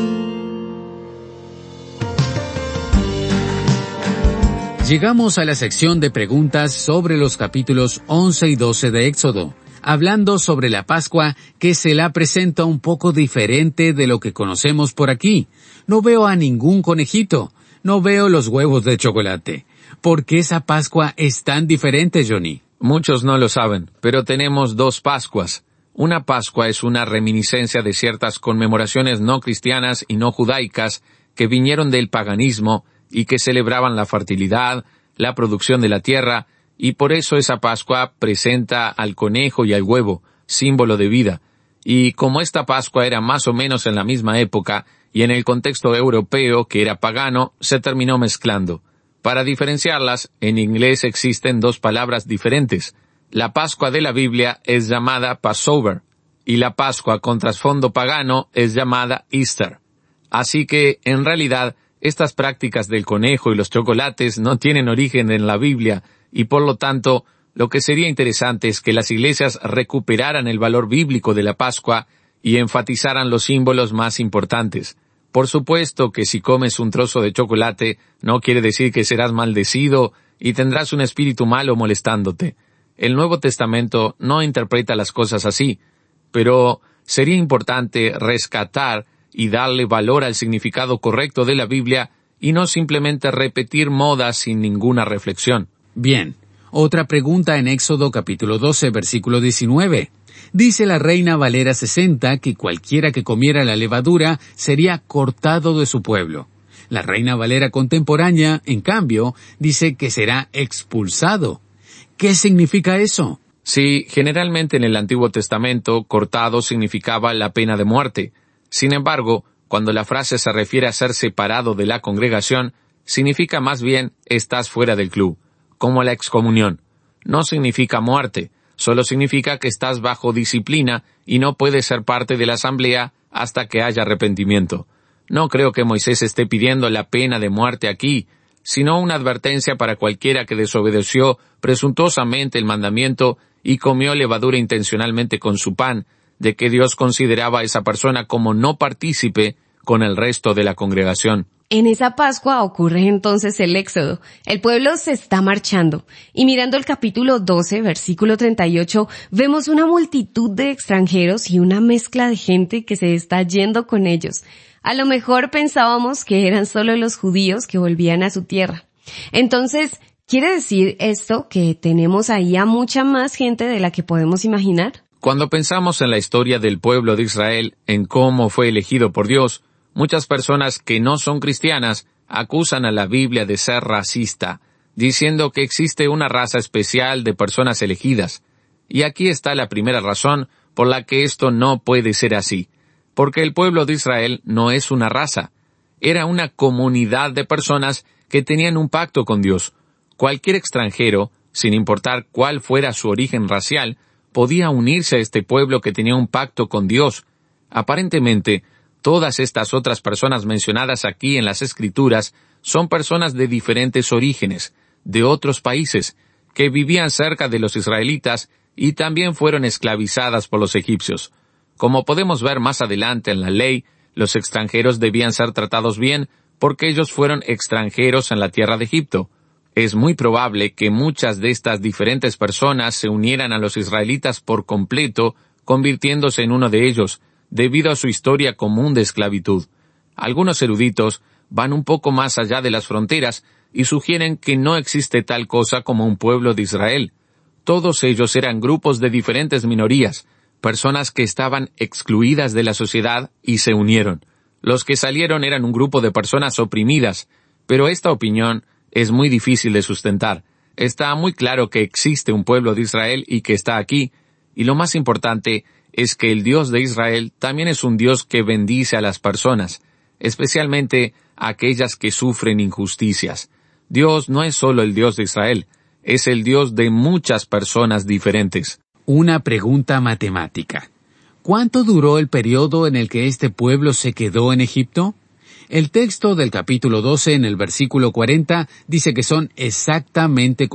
Speaker 8: Llegamos a la sección de preguntas sobre los capítulos 11 y 12 de Éxodo, hablando sobre la Pascua que se la presenta un poco diferente de lo que conocemos por aquí. No veo a ningún conejito, no veo los huevos de chocolate. ¿Por qué esa Pascua es tan diferente, Johnny?
Speaker 6: Muchos no lo saben, pero tenemos 2 Pascuas. Una Pascua es una reminiscencia de ciertas conmemoraciones no cristianas y no judaicas que vinieron del paganismo y que celebraban la fertilidad, la producción de la tierra, y por eso esa Pascua presenta al conejo y al huevo, símbolo de vida. Y como esta Pascua era más o menos en la misma época, y en el contexto europeo, que era pagano, se terminó mezclando. Para diferenciarlas, en inglés existen 2 palabras diferentes. La Pascua de la Biblia es llamada Passover, y la Pascua con trasfondo pagano es llamada Easter. Así que, en realidad, estas prácticas del conejo y los chocolates no tienen origen en la Biblia, y por lo tanto, lo que sería interesante es que las iglesias recuperaran el valor bíblico de la Pascua y enfatizaran los símbolos más importantes. Por supuesto que si comes un trozo de chocolate, no quiere decir que serás maldecido y tendrás un espíritu malo molestándote. El Nuevo Testamento no interpreta las cosas así, pero sería importante rescatar y darle valor al significado correcto de la Biblia y no simplemente repetir modas sin ninguna reflexión.
Speaker 8: Bien, otra pregunta en Éxodo capítulo 12, versículo 19. Dice la Reina Valera 60 que cualquiera que comiera la levadura sería cortado de su pueblo. La Reina Valera contemporánea, en cambio, dice que será expulsado. ¿Qué significa eso?
Speaker 6: Sí, generalmente en el Antiguo Testamento, cortado significaba la pena de muerte. Sin embargo, cuando la frase se refiere a ser separado de la congregación, significa más bien estás fuera del club, como la excomunión. No significa muerte, solo significa que estás bajo disciplina y no puedes ser parte de la asamblea hasta que haya arrepentimiento. No creo que Moisés esté pidiendo la pena de muerte aquí, sino una advertencia para cualquiera que desobedeció presuntuosamente el mandamiento y comió levadura intencionalmente con su pan, de que Dios consideraba a esa persona como no partícipe con el resto de la congregación.
Speaker 7: En esa Pascua ocurre entonces el Éxodo. El pueblo se está marchando. Y mirando el capítulo 12, versículo 38, vemos una multitud de extranjeros y una mezcla de gente que se está yendo con ellos. A lo mejor pensábamos que eran solo los judíos que volvían a su tierra. Entonces, ¿quiere decir esto que tenemos ahí a mucha más gente de la que podemos imaginar?
Speaker 6: Cuando pensamos en la historia del pueblo de Israel, en cómo fue elegido por Dios, muchas personas que no son cristianas acusan a la Biblia de ser racista, diciendo que existe una raza especial de personas elegidas. Y aquí está la primera razón por la que esto no puede ser así. Porque el pueblo de Israel no es una raza. Era una comunidad de personas que tenían un pacto con Dios. Cualquier extranjero, sin importar cuál fuera su origen racial, podía unirse a este pueblo que tenía un pacto con Dios. Aparentemente, todas estas otras personas mencionadas aquí en las Escrituras son personas de diferentes orígenes, de otros países, que vivían cerca de los israelitas y también fueron esclavizadas por los egipcios. Como podemos ver más adelante en la ley, los extranjeros debían ser tratados bien porque ellos fueron extranjeros en la tierra de Egipto. Es muy probable que muchas de estas diferentes personas se unieran a los israelitas por completo, convirtiéndose en uno de ellos, debido a su historia común de esclavitud. Algunos eruditos van un poco más allá de las fronteras y sugieren que no existe tal cosa como un pueblo de Israel. Todos ellos eran grupos de diferentes minorías, personas que estaban excluidas de la sociedad y se unieron. Los que salieron eran un grupo de personas oprimidas, pero esta opinión es muy difícil de sustentar. Está muy claro que existe un pueblo de Israel y que está aquí, y lo más importante es que el Dios de Israel también es un Dios que bendice a las personas, especialmente a aquellas que sufren injusticias. Dios no es solo el Dios de Israel, es el Dios de muchas personas diferentes.
Speaker 8: Una pregunta matemática. ¿Cuánto duró el periodo en el que este pueblo se quedó en Egipto? El texto del capítulo 12 en el versículo 40 dice que son exactamente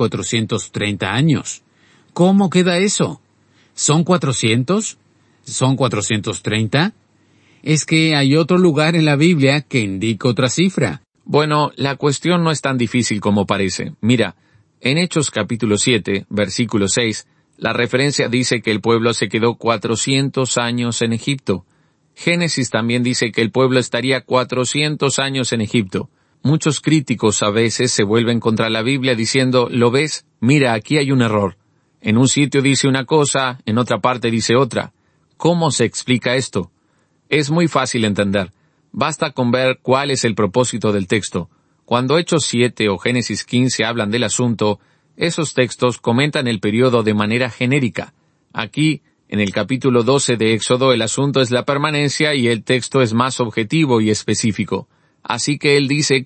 Speaker 8: 430 años. ¿Cómo queda eso? ¿Son 400? ¿Son 430? Es que hay otro lugar en la Biblia que indica otra cifra.
Speaker 6: Bueno, la cuestión no es tan difícil como parece. Mira, en Hechos capítulo 7, versículo 6, la referencia dice que el pueblo se quedó 400 años en Egipto. Génesis también dice que el pueblo estaría 400 años en Egipto. Muchos críticos a veces se vuelven contra la Biblia diciendo, ¿lo ves? Mira, aquí hay un error. En un sitio dice una cosa, en otra parte dice otra. ¿Cómo se explica esto? Es muy fácil entender. Basta con ver cuál es el propósito del texto. Cuando Hechos 7 o Génesis 15 hablan del asunto, esos textos comentan el periodo de manera genérica. Aquí, en el capítulo 12 de Éxodo, el asunto es la permanencia y el texto es más objetivo y específico. Así que él dice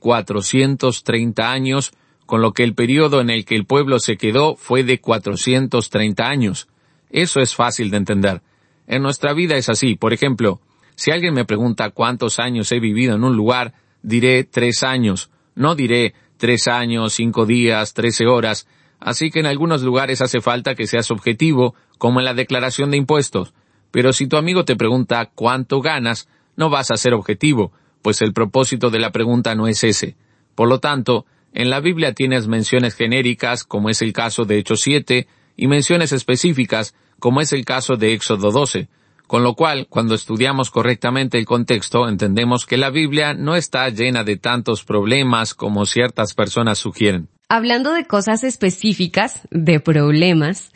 Speaker 6: 430 años, con lo que el periodo en el que el pueblo se quedó fue de 430 años. Eso es fácil de entender. En nuestra vida es así. Por ejemplo, si alguien me pregunta cuántos años he vivido en un lugar, diré 3 años. No diré 3 años, 5 días, 13 horas. Así que en algunos lugares hace falta que seas objetivo, como en la declaración de impuestos. Pero si tu amigo te pregunta cuánto ganas, no vas a ser objetivo, pues el propósito de la pregunta no es ese. Por lo tanto, en la Biblia tienes menciones genéricas, como es el caso de Hechos 7, y menciones específicas, como es el caso de Éxodo 12. Con lo cual, cuando estudiamos correctamente el contexto, entendemos que la Biblia no está llena de tantos problemas como ciertas personas sugieren.
Speaker 7: Hablando de cosas específicas, de problemas,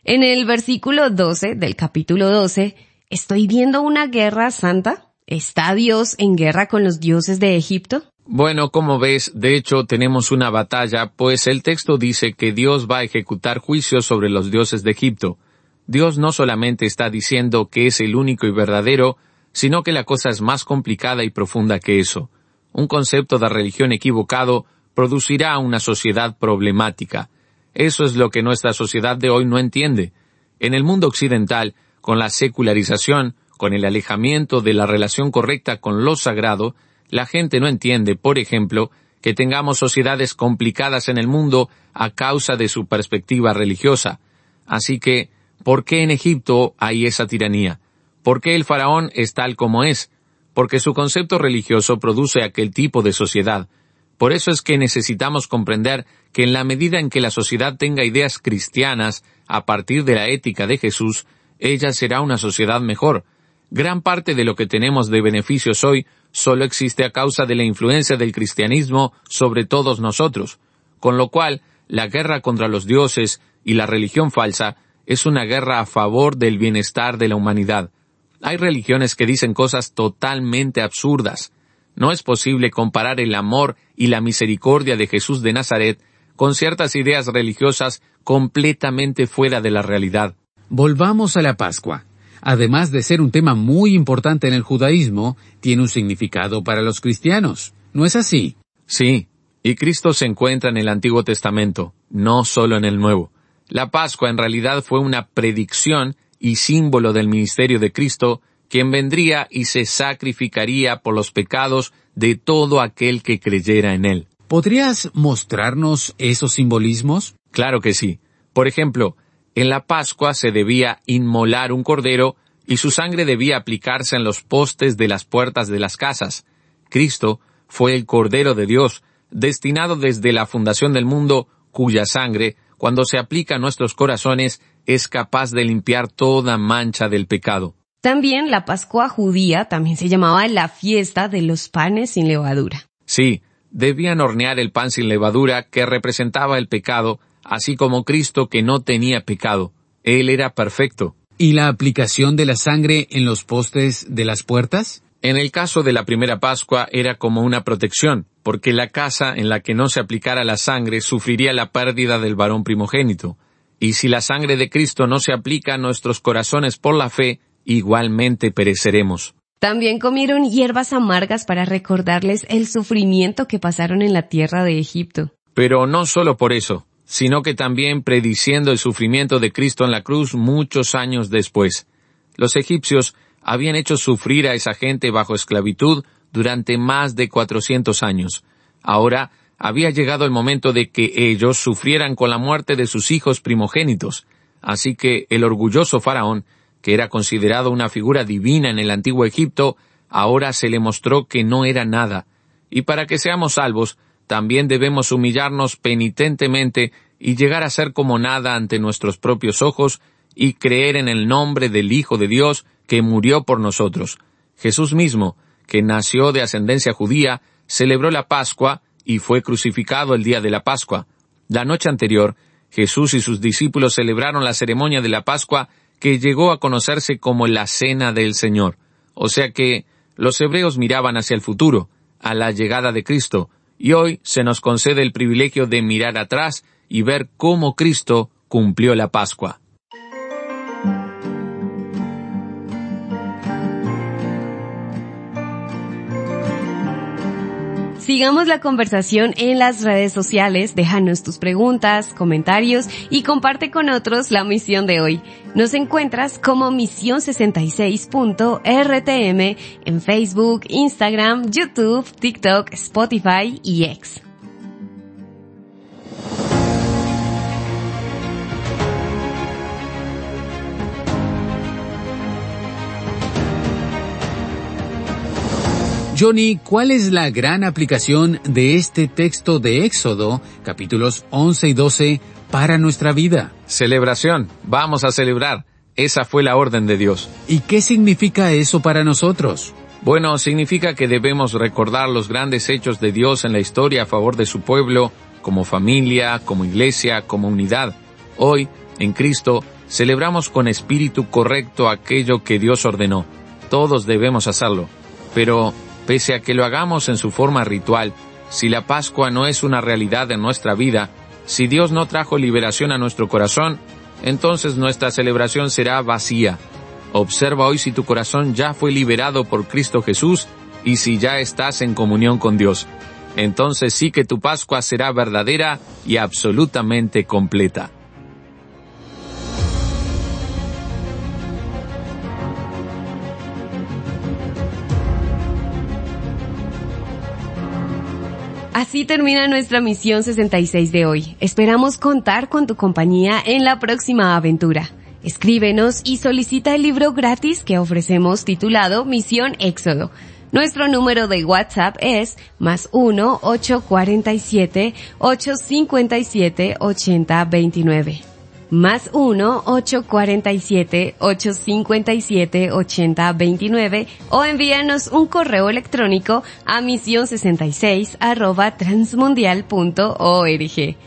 Speaker 7: En el versículo 12 del capítulo 12, ¿estoy viendo una guerra santa? ¿Está Dios en guerra con los dioses de Egipto?
Speaker 6: Bueno, como ves, de hecho tenemos una batalla, pues el texto dice que Dios va a ejecutar juicios sobre los dioses de Egipto. Dios no solamente está diciendo que es el único y verdadero, sino que la cosa es más complicada y profunda que eso. Un concepto de religión equivocado producirá una sociedad problemática. Eso es lo que nuestra sociedad de hoy no entiende. En el mundo occidental, con la secularización, con el alejamiento de la relación correcta con lo sagrado, la gente no entiende, por ejemplo, que tengamos sociedades complicadas en el mundo a causa de su perspectiva religiosa. Así que, ¿por qué en Egipto hay esa tiranía? ¿Por qué el faraón es tal como es? Porque su concepto religioso produce aquel tipo de sociedad. Por eso es que necesitamos comprender que en la medida en que la sociedad tenga ideas cristianas a partir de la ética de Jesús, ella será una sociedad mejor. Gran parte de lo que tenemos de beneficios hoy solo existe a causa de la influencia del cristianismo sobre todos nosotros, con lo cual la guerra contra los dioses y la religión falsa es una guerra a favor del bienestar de la humanidad. Hay religiones que dicen cosas totalmente absurdas. No es posible comparar el amor y la misericordia de Jesús de Nazaret con ciertas ideas religiosas completamente fuera de la realidad.
Speaker 8: Volvamos a la Pascua. Además de ser un tema muy importante en el judaísmo, tiene un significado para los cristianos. ¿No es así?
Speaker 6: Sí, y Cristo se encuentra en el Antiguo Testamento, no solo en el Nuevo. La Pascua en realidad fue una predicción y símbolo del ministerio de Cristo, quien vendría y se sacrificaría por los pecados de todo aquel que creyera en él.
Speaker 8: ¿Podrías mostrarnos esos simbolismos?
Speaker 6: Claro que sí. Por ejemplo, en la Pascua se debía inmolar un cordero y su sangre debía aplicarse en los postes de las puertas de las casas. Cristo fue el Cordero de Dios, destinado desde la fundación del mundo, cuya sangre, cuando se aplica a nuestros corazones, es capaz de limpiar toda mancha del pecado.
Speaker 7: También la Pascua judía también se llamaba la fiesta de los panes sin levadura.
Speaker 6: Sí, debían hornear el pan sin levadura que representaba el pecado, así como Cristo que no tenía pecado. Él era perfecto.
Speaker 8: ¿Y la aplicación de la sangre en los postes de las puertas?
Speaker 6: En el caso de la primera Pascua era como una protección, porque la casa en la que no se aplicara la sangre sufriría la pérdida del varón primogénito. Y si la sangre de Cristo no se aplica a nuestros corazones por la fe, igualmente pereceremos.
Speaker 7: También comieron hierbas amargas para recordarles el sufrimiento que pasaron en la tierra de Egipto.
Speaker 6: Pero no solo por eso, sino que también prediciendo el sufrimiento de Cristo en la cruz muchos años después. Los egipcios habían hecho sufrir a esa gente bajo esclavitud durante más de 400 años. Ahora había llegado el momento de que ellos sufrieran con la muerte de sus hijos primogénitos. Así que el orgulloso faraón, que era considerado una figura divina en el antiguo Egipto, ahora se le mostró que no era nada. Y para que seamos salvos, también debemos humillarnos penitentemente y llegar a ser como nada ante nuestros propios ojos y creer en el nombre del Hijo de Dios que murió por nosotros. Jesús mismo, que nació de ascendencia judía, celebró la Pascua y fue crucificado el día de la Pascua. La noche anterior, Jesús y sus discípulos celebraron la ceremonia de la Pascua que llegó a conocerse como la Cena del Señor. O sea que los hebreos miraban hacia el futuro, a la llegada de Cristo, y hoy se nos concede el privilegio de mirar atrás y ver cómo Cristo cumplió la Pascua.
Speaker 7: Sigamos la conversación en las redes sociales, déjanos tus preguntas, comentarios y comparte con otros la misión de hoy. Nos encuentras como Misión66.rtm en Facebook, Instagram, YouTube, TikTok, Spotify y X.
Speaker 8: Johnny, ¿cuál es la gran aplicación de este texto de Éxodo, capítulos 11 y 12, para nuestra vida?
Speaker 6: Celebración. Vamos a celebrar. Esa fue la orden de Dios.
Speaker 8: ¿Y qué significa eso para nosotros?
Speaker 6: Bueno, significa que debemos recordar los grandes hechos de Dios en la historia a favor de su pueblo, como familia, como iglesia, como unidad. Hoy, en Cristo, Celebramos con espíritu correcto aquello que Dios ordenó. Todos debemos hacerlo. Pero, pese a que lo hagamos en su forma ritual, si la Pascua no es una realidad en nuestra vida, si Dios no trajo liberación a nuestro corazón, entonces nuestra celebración será vacía. Observa hoy si tu corazón ya fue liberado por Cristo Jesús y si ya estás en comunión con Dios. Entonces sí que tu Pascua será verdadera y absolutamente completa.
Speaker 7: Así termina nuestra misión 66 de hoy. Esperamos contar con tu compañía en la próxima aventura. Escríbenos y solicita el libro gratis que ofrecemos titulado Misión Éxodo. Nuestro número de WhatsApp es +1 847 857 8029. +1 847 857 8029 o envíanos un correo electrónico a mision66@transmundial.org.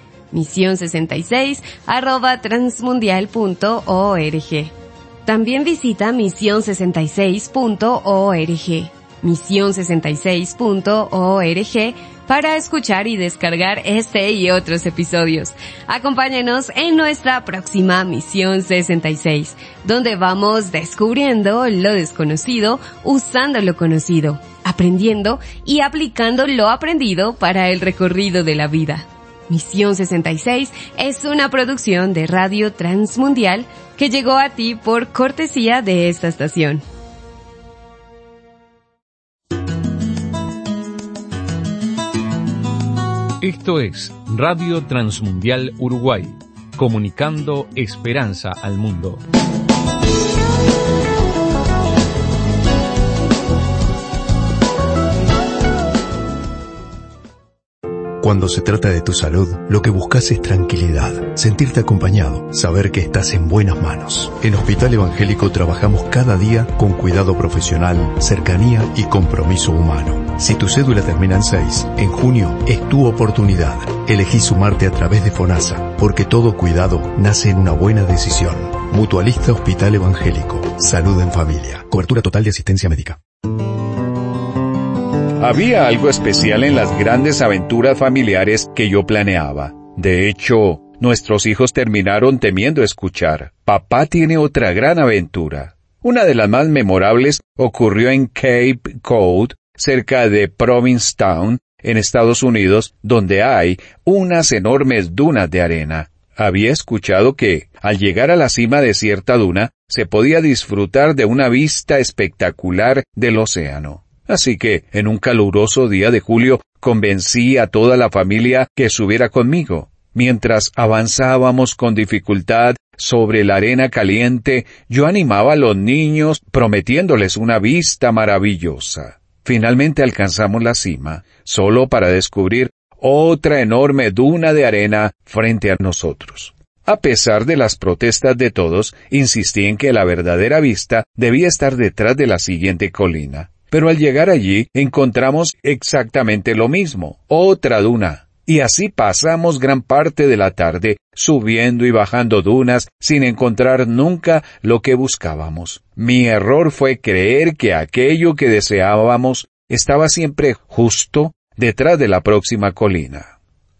Speaker 7: mision66@transmundial.org. También visita mision66.org. mision66.org para escuchar y descargar este y otros episodios. Acompáñanos en nuestra próxima Misión 66, donde vamos descubriendo lo desconocido, usando lo conocido, aprendiendo y aplicando lo aprendido para el recorrido de la vida. Misión 66 es una producción de Radio Transmundial que llegó a ti por cortesía de esta estación.
Speaker 6: Esto es Radio Transmundial Uruguay, comunicando esperanza al mundo.
Speaker 9: Cuando se trata de tu salud, lo que buscas es tranquilidad, sentirte acompañado, saber que estás en buenas manos. En Hospital Evangélico trabajamos cada día con cuidado profesional, cercanía y compromiso humano. Si tu cédula termina en 6, en junio es tu oportunidad. Elegí sumarte a través de FONASA, porque todo cuidado nace en una buena decisión. Mutualista Hospital Evangélico. Salud en familia. Cobertura total de asistencia médica.
Speaker 10: Había algo especial en las grandes aventuras familiares que yo planeaba. De hecho, nuestros hijos terminaron temiendo escuchar. Papá tiene otra gran aventura. Una de las más memorables ocurrió en Cape Cod, cerca de Provincetown, en Estados Unidos, donde hay unas enormes dunas de arena. Había escuchado que, al llegar a la cima de cierta duna, se podía disfrutar de una vista espectacular del océano. Así que, en un caluroso día de julio, convencí a toda la familia que subiera conmigo. Mientras avanzábamos con dificultad sobre la arena caliente, yo animaba a los niños prometiéndoles una vista maravillosa. Finalmente alcanzamos la cima, solo para descubrir otra enorme duna de arena frente a nosotros. A pesar de las protestas de todos, insistí en que la verdadera vista debía estar detrás de la siguiente colina. Pero al llegar allí, encontramos exactamente lo mismo, otra duna. Y así pasamos gran parte de la tarde, subiendo y bajando dunas, sin encontrar nunca lo que buscábamos. Mi error fue creer que aquello que deseábamos estaba siempre justo detrás de la próxima colina.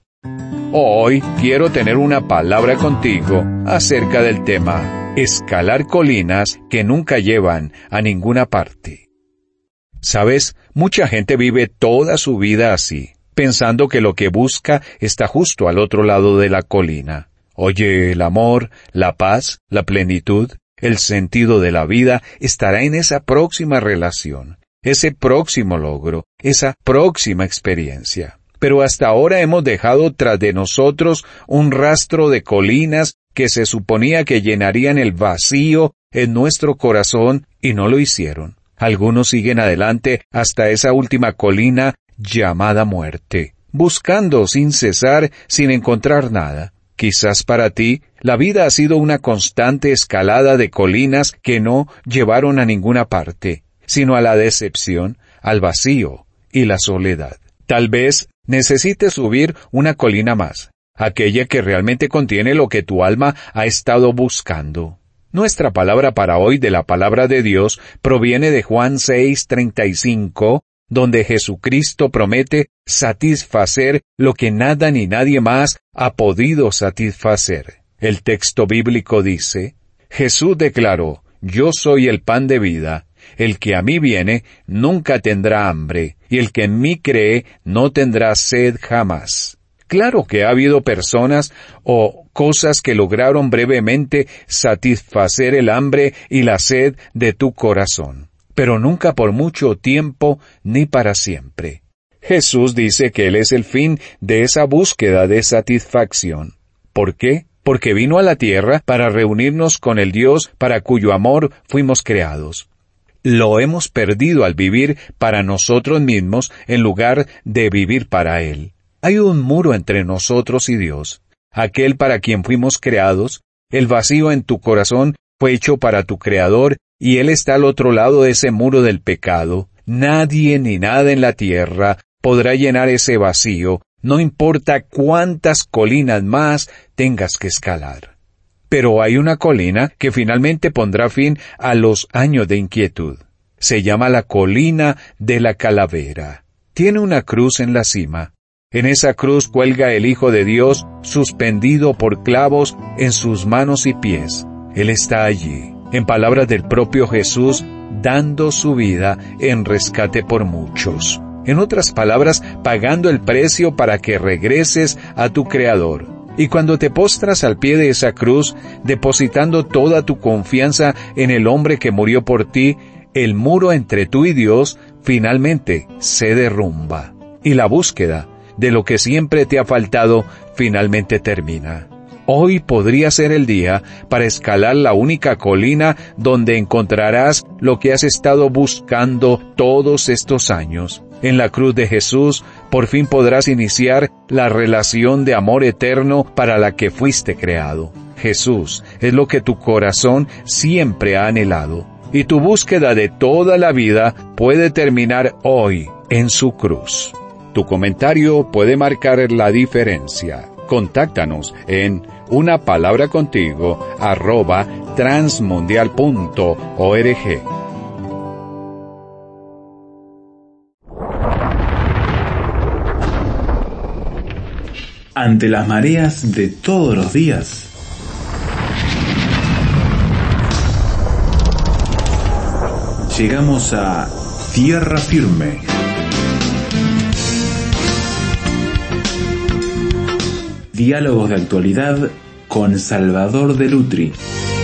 Speaker 10: Hoy quiero tener una palabra contigo acerca del tema, escalar colinas que nunca llevan a ninguna parte. ¿Sabes? Mucha gente vive toda su vida así, pensando que lo que busca está justo al otro lado de la colina. Oye, el amor, la paz, la plenitud, el sentido de la vida estará en esa próxima relación, ese próximo logro, esa próxima experiencia. Pero hasta ahora hemos dejado tras de nosotros un rastro de colinas que se suponía que llenarían el vacío en nuestro corazón y no lo hicieron. Algunos siguen adelante hasta esa última colina llamada muerte, buscando sin cesar, sin encontrar nada. Quizás para ti, la vida ha sido una constante escalada de colinas que no llevaron a ninguna parte, sino a la decepción, al vacío y la soledad. Tal vez necesites subir una colina más, aquella que realmente contiene lo que tu alma ha estado buscando. Nuestra palabra para hoy de la palabra de Dios proviene de Juan 6:35, donde Jesucristo promete satisfacer lo que nada ni nadie más ha podido satisfacer. El texto bíblico dice, Jesús declaró, yo soy el pan de vida, el que a mí viene nunca tendrá hambre, y el que en mí cree no tendrá sed jamás. Claro que ha habido personas o cosas que lograron brevemente satisfacer el hambre y la sed de tu corazón, pero nunca por mucho tiempo ni para siempre. Jesús dice que Él es el fin de esa búsqueda de satisfacción. ¿Por qué? Porque vino a la tierra para reunirnos con el Dios para cuyo amor fuimos creados. Lo hemos perdido al vivir para nosotros mismos en lugar de vivir para Él. Hay un muro entre nosotros y Dios, aquel para quien fuimos creados. El vacío en tu corazón fue hecho para tu Creador y Él está al otro lado de ese muro del pecado. Nadie ni nada en la tierra podrá llenar ese vacío, no importa cuántas colinas más tengas que escalar. Pero hay una colina que finalmente pondrá fin a los años de inquietud. Se llama la colina de la calavera. Tiene una cruz en la cima. En esa cruz cuelga el Hijo de Dios, suspendido por clavos en sus manos y pies. Él está allí, en palabras del propio Jesús, dando su vida en rescate por muchos. En otras palabras, pagando el precio para que regreses a tu Creador. Y cuando te postras al pie de esa cruz, depositando toda tu confianza en el hombre que murió por ti, el muro entre tú y Dios finalmente se derrumba. Y la búsqueda de lo que siempre te ha faltado finalmente termina. Hoy podría ser el día para escalar la única colina donde encontrarás lo que has estado buscando todos estos años. En la cruz de Jesús, por fin podrás iniciar la relación de amor eterno para la que fuiste creado. Jesús es lo que tu corazón siempre ha anhelado, y tu búsqueda de toda la vida puede terminar hoy en su cruz. Tu comentario puede marcar la diferencia. Contáctanos en unapalabracontigo@transmundial.org.
Speaker 11: Ante las mareas de todos los días, llegamos a tierra firme. Diálogos de actualidad con Salvador de Lutri.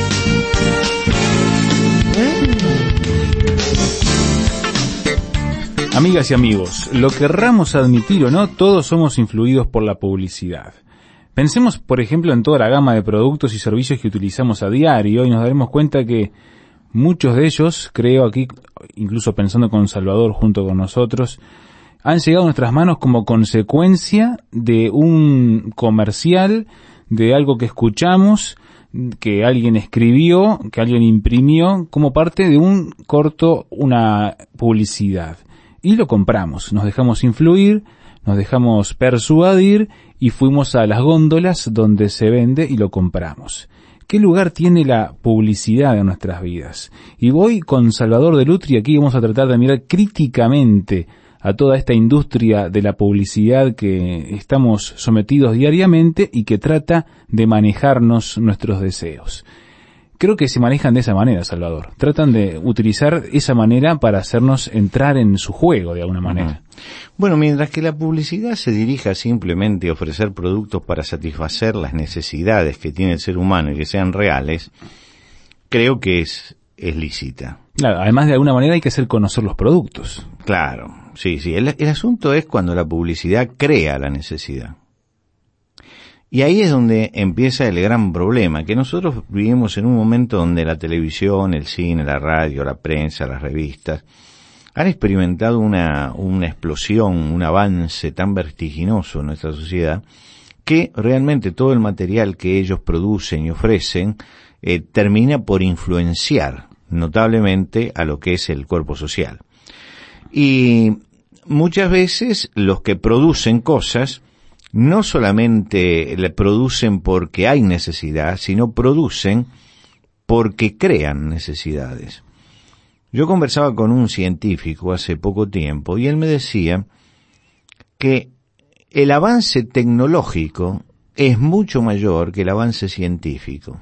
Speaker 3: Amigas y amigos, lo querramos admitir o no, todos somos influidos por la publicidad. Pensemos, por ejemplo, en toda la gama de productos y servicios que utilizamos a diario y nos daremos cuenta que muchos de ellos, creo aquí, incluso pensando con Salvador junto con nosotros, han llegado a nuestras manos como consecuencia de un comercial, de algo que escuchamos, que alguien escribió, que alguien imprimió, como parte de un corto, una publicidad. Y lo compramos, nos dejamos influir, nos dejamos persuadir y fuimos a las góndolas donde se vende y lo compramos. ¿Qué lugar tiene la publicidad en nuestras vidas? Y voy con Salvador de Lutri, aquí vamos a tratar de mirar críticamente a toda esta industria de la publicidad que estamos sometidos diariamente y que trata de manejarnos nuestros deseos. Creo que se manejan de esa manera, Salvador. Tratan de utilizar esa manera para hacernos entrar en su juego de alguna manera.
Speaker 12: Bueno, mientras que la publicidad se dirija simplemente a ofrecer productos para satisfacer las necesidades que tiene el ser humano y que sean reales, creo que es lícita.
Speaker 3: Claro, además de alguna manera hay que hacer conocer los productos.
Speaker 12: Claro, sí. El asunto es cuando la publicidad crea la necesidad. Y ahí es donde empieza el gran problema, que nosotros vivimos en un momento donde la televisión, el cine, la radio, la prensa, las revistas, han experimentado una explosión, un avance tan vertiginoso en nuestra sociedad, que realmente todo el material que ellos producen y ofrecen termina por influenciar notablemente a lo que es el cuerpo social. Y muchas veces los que producen cosas no solamente le producen porque hay necesidad, sino producen porque crean necesidades. Yo conversaba con un científico hace poco tiempo y él me decía que el avance tecnológico es mucho mayor que el avance científico.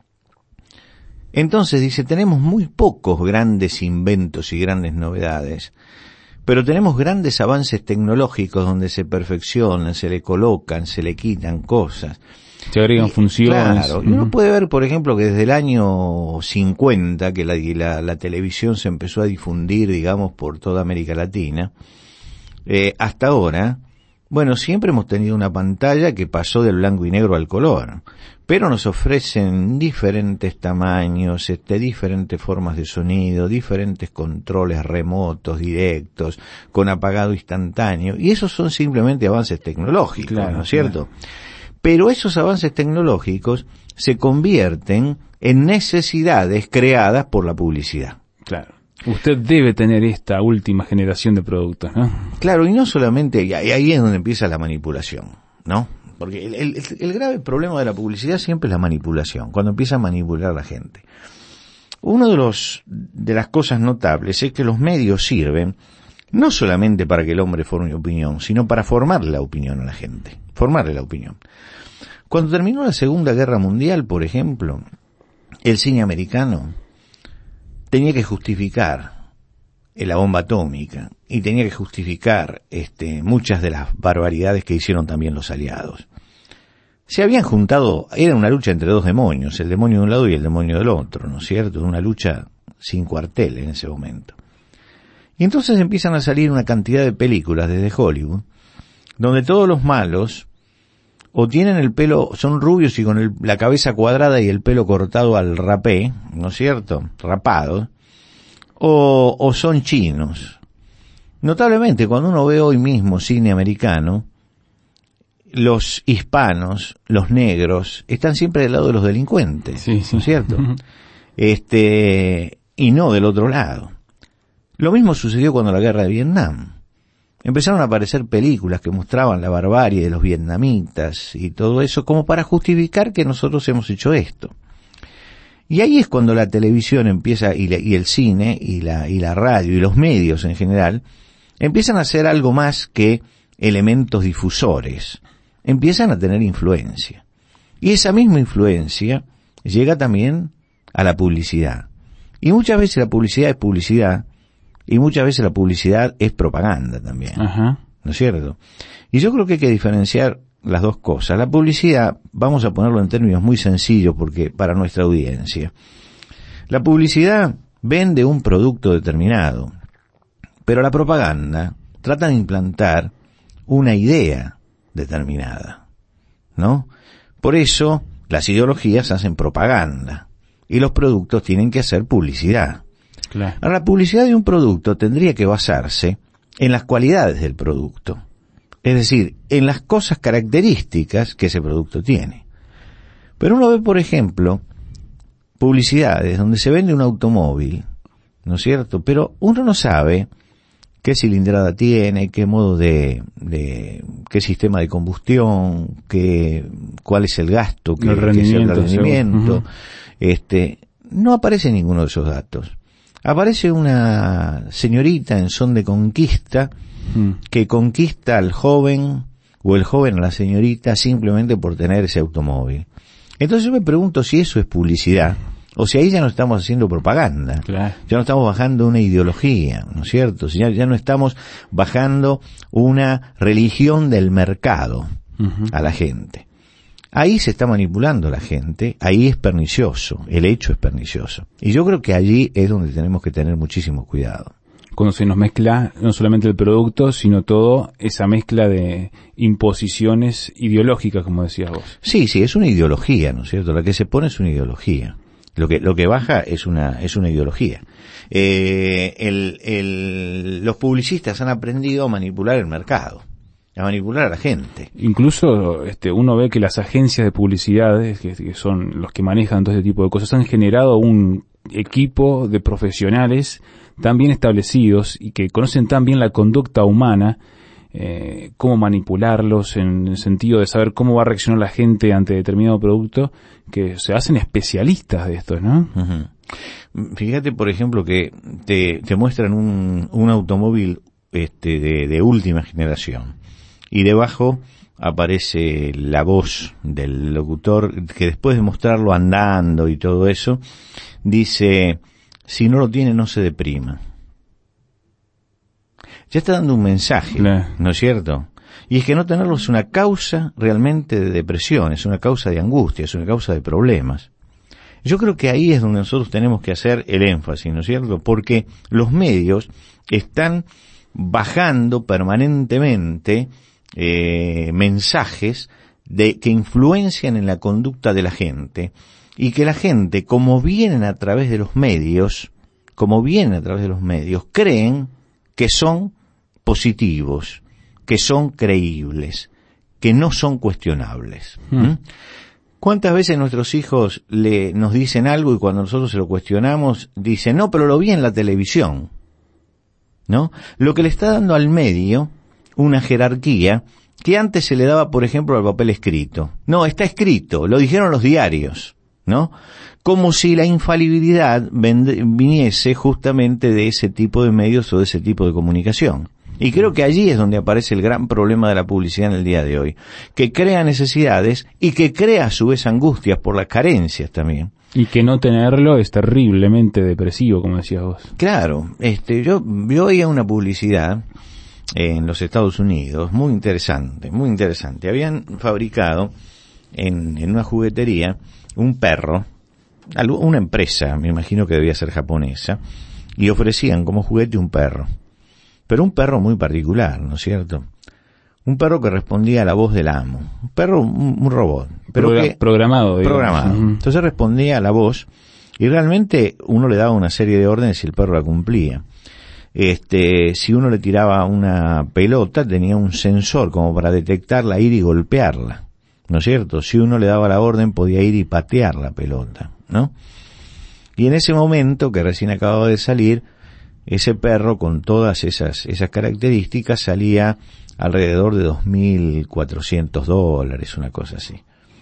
Speaker 12: Entonces dice, tenemos muy pocos grandes inventos y grandes novedades, pero tenemos grandes avances tecnológicos donde se perfeccionan, se le colocan, se le quitan cosas.
Speaker 3: Se agregan funciones.
Speaker 12: Claro, uno puede ver, por ejemplo, que desde el año 50, que la televisión se empezó a difundir, digamos, por toda América Latina, hasta ahora, bueno, siempre hemos tenido una pantalla que pasó del blanco y negro al color, pero nos ofrecen diferentes tamaños, diferentes formas de sonido, diferentes controles remotos, directos, con apagado instantáneo, y esos son simplemente avances tecnológicos, claro, ¿no es cierto? Claro. Pero esos avances tecnológicos se convierten en necesidades creadas por la publicidad. Claro.
Speaker 3: Usted debe tener esta última generación de productos, ¿no?
Speaker 12: Claro, y no solamente, y ahí es donde empieza la manipulación, ¿no? Porque el grave problema de la publicidad siempre es la manipulación, cuando empieza a manipular a la gente. Una de las cosas notables es que los medios sirven no solamente para que el hombre forme opinión, sino para formarle la opinión a la gente, formarle la opinión. Cuando terminó la Segunda Guerra Mundial, por ejemplo, el cine americano tenía que justificar la bomba atómica y tenía que justificar muchas de las barbaridades que hicieron también los aliados. Se habían juntado, era una lucha entre dos demonios, el demonio de un lado y el demonio del otro, ¿no es cierto? Una lucha sin cuartel en ese momento. Y entonces empiezan a salir una cantidad de películas desde Hollywood, donde todos los malos o tienen el pelo, son rubios y con la cabeza cuadrada y el pelo cortado al rapé, ¿no es cierto?, rapado, o son chinos. Notablemente, cuando uno ve hoy mismo cine americano, los hispanos, los negros, están siempre del lado de los delincuentes, sí, ¿no es cierto? Y no del otro lado. Lo mismo sucedió cuando la guerra de Vietnam. Empezaron a aparecer películas que mostraban la barbarie de los vietnamitas y todo eso como para justificar que nosotros hemos hecho esto. Y ahí es cuando la televisión empieza, y el cine, y la radio, y los medios en general, empiezan a ser algo más que elementos difusores. Empiezan a tener influencia. Y esa misma influencia llega también a la publicidad. Y muchas veces la publicidad es publicidad, y muchas veces la publicidad es propaganda también. Ajá. ¿No es cierto? Y yo creo que hay que diferenciar las dos cosas. La publicidad, vamos a ponerlo en términos muy sencillos porque para nuestra audiencia. La publicidad vende un producto determinado, pero la propaganda trata de implantar una idea determinada, ¿no? Por eso las ideologías hacen propaganda y los productos tienen que hacer publicidad. Claro. Ahora, la publicidad de un producto tendría que basarse en las cualidades del producto, es decir, en las cosas características que ese producto tiene. Pero uno ve, por ejemplo, publicidades donde se vende un automóvil, ¿no es cierto? Pero uno no sabe qué cilindrada tiene, qué modo qué sistema de combustión, cuál es el gasto, qué es el rendimiento. No aparece ninguno de esos datos. Aparece una señorita en son de conquista que conquista al joven o el joven a la señorita simplemente por tener ese automóvil. Entonces yo me pregunto si eso es publicidad o si ahí ya no estamos haciendo propaganda. Claro. Ya no estamos bajando una ideología, ¿no es cierto? Si ya no estamos bajando una religión del mercado a la gente. Ahí se está manipulando la gente, ahí es pernicioso, el hecho es pernicioso. Y yo creo que allí es donde tenemos que tener muchísimo cuidado.
Speaker 3: Cuando se nos mezcla no solamente el producto, sino todo esa mezcla de imposiciones ideológicas, como decías vos.
Speaker 12: Sí, es una ideología, ¿no es cierto? La que se pone es una ideología. Lo que baja es una ideología. Los publicistas han aprendido a manipular el mercado, a manipular a la gente.
Speaker 3: Incluso uno ve que las agencias de publicidad, que son los que manejan todo este tipo de cosas, han generado un equipo de profesionales tan bien establecidos y que conocen tan bien la conducta humana cómo manipularlos en el sentido de saber cómo va a reaccionar la gente ante determinado producto, que se hacen especialistas de esto, ¿no?
Speaker 12: Uh-huh. Fíjate, por ejemplo, que te muestran un automóvil de última generación y debajo aparece la voz del locutor que después de mostrarlo andando y todo eso, dice: si no lo tiene, no se deprima. Ya está dando un mensaje, ¿no es cierto? Y es que no tenerlo es una causa realmente de depresión, es una causa de angustia, es una causa de problemas. Yo creo que ahí es donde nosotros tenemos que hacer el énfasis, ¿no es cierto? Porque los medios están bajando permanentemente mensajes que influencian en la conducta de la gente, y que la gente, como vienen a través de los medios, creen que son positivos, que son creíbles, que no son cuestionables. ¿Cuántas veces nuestros hijos nos dicen algo y cuando nosotros se lo cuestionamos dicen: no, pero lo vi en la televisión, ¿no? Lo que le está dando al medio una jerarquía que antes se le daba, por ejemplo, al papel escrito. No, está escrito, lo dijeron los diarios, ¿no? Como si la infalibilidad viniese justamente de ese tipo de medios o de ese tipo de comunicación. Y creo que allí es donde aparece el gran problema de la publicidad en el día de hoy, que crea necesidades y que crea a su vez angustias por las carencias también.
Speaker 3: Y que no tenerlo es terriblemente depresivo, como decías vos.
Speaker 12: Claro, yo oía una publicidad en los Estados Unidos, muy interesante. Habían fabricado en una juguetería un perro, una empresa, me imagino que debía ser japonesa, y ofrecían como juguete un perro. Pero un perro muy particular, ¿no es cierto? Un perro que respondía a la voz del amo. Un perro, un robot. Pero
Speaker 3: programado.
Speaker 12: Programado. Uh-huh. Entonces respondía a la voz y realmente uno le daba una serie de órdenes y el perro la cumplía. Si uno le tiraba una pelota, tenía un sensor como para detectarla, ir y golpearla, ¿no es cierto? Si uno le daba la orden, podía ir y patear la pelota, ¿no? Y en ese momento, que recién acababa de salir, ese perro con todas esas características salía alrededor de $2,400, una cosa así.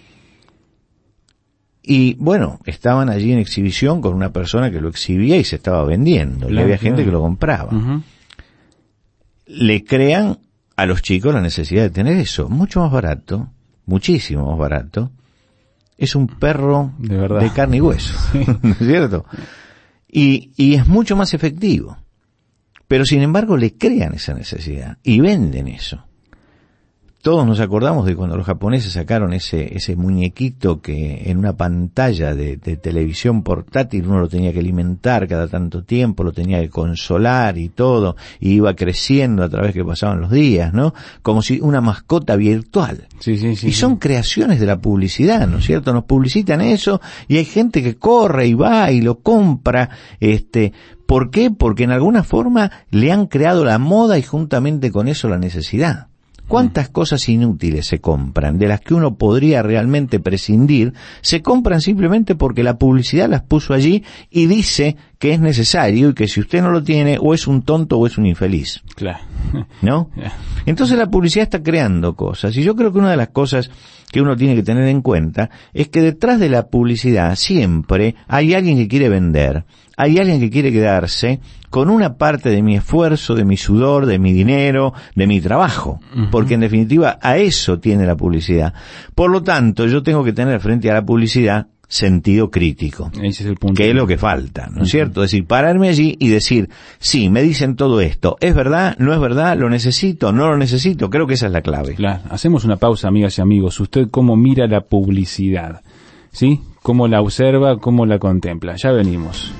Speaker 12: Y bueno, estaban allí en exhibición con una persona que lo exhibía y se estaba vendiendo, y había gente que lo compraba. Uh-huh. Le crean a los chicos la necesidad de tener eso, mucho más barato, muchísimo más barato. Es un perro de carne y hueso, sí. ¿No es cierto? Y es mucho más efectivo. Pero sin embargo le crean esa necesidad y venden eso. Todos nos acordamos de cuando los japoneses sacaron ese muñequito que en una pantalla de televisión portátil uno lo tenía que alimentar cada tanto tiempo, lo tenía que consolar y todo, y iba creciendo a través que pasaban los días, ¿no? Como si una mascota virtual.
Speaker 3: Sí,
Speaker 12: y son creaciones de la publicidad, ¿no es cierto? Nos publicitan eso y hay gente que corre y va y lo compra, ¿por qué? Porque en alguna forma le han creado la moda y juntamente con eso la necesidad. ¿Cuántas cosas inútiles se compran, de las que uno podría realmente prescindir, se compran simplemente porque la publicidad las puso allí y dice que es necesario y que si usted no lo tiene, o es un tonto o es un infeliz?
Speaker 3: Claro.
Speaker 12: ¿No? Entonces la publicidad está creando cosas, y yo creo que una de las cosas que uno tiene que tener en cuenta es que detrás de la publicidad siempre hay alguien que quiere vender, hay alguien que quiere quedarse con una parte de mi esfuerzo, de mi sudor, de mi dinero, de mi trabajo, porque en definitiva a eso tiene la publicidad. Por lo tanto, yo tengo que tener frente a la publicidad sentido crítico,
Speaker 3: ese es el punto,
Speaker 12: que es lo que falta, ¿no es cierto? Es decir, pararme allí y decir, sí, me dicen todo esto, ¿es verdad? ¿No es verdad? ¿Lo necesito? ¿No lo necesito? Creo que esa es la clave.
Speaker 3: Claro. Hacemos una pausa, amigas y amigos. ¿Usted cómo mira la publicidad? ¿Sí? ¿Cómo la observa? ¿Cómo la contempla? Ya venimos.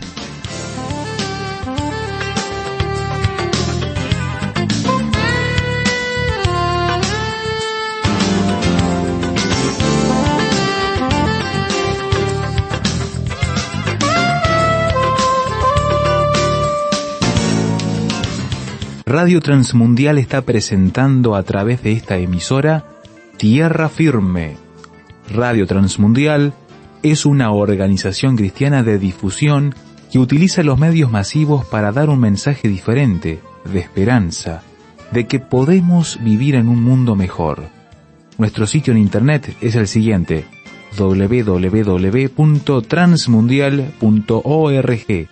Speaker 3: Radio Transmundial está presentando a través de esta emisora Tierra Firme. Radio Transmundial es una organización cristiana de difusión que utiliza los medios masivos para dar un mensaje diferente, de esperanza,
Speaker 13: de que podemos vivir en un mundo mejor. Nuestro sitio en internet es el siguiente: www.transmundial.org.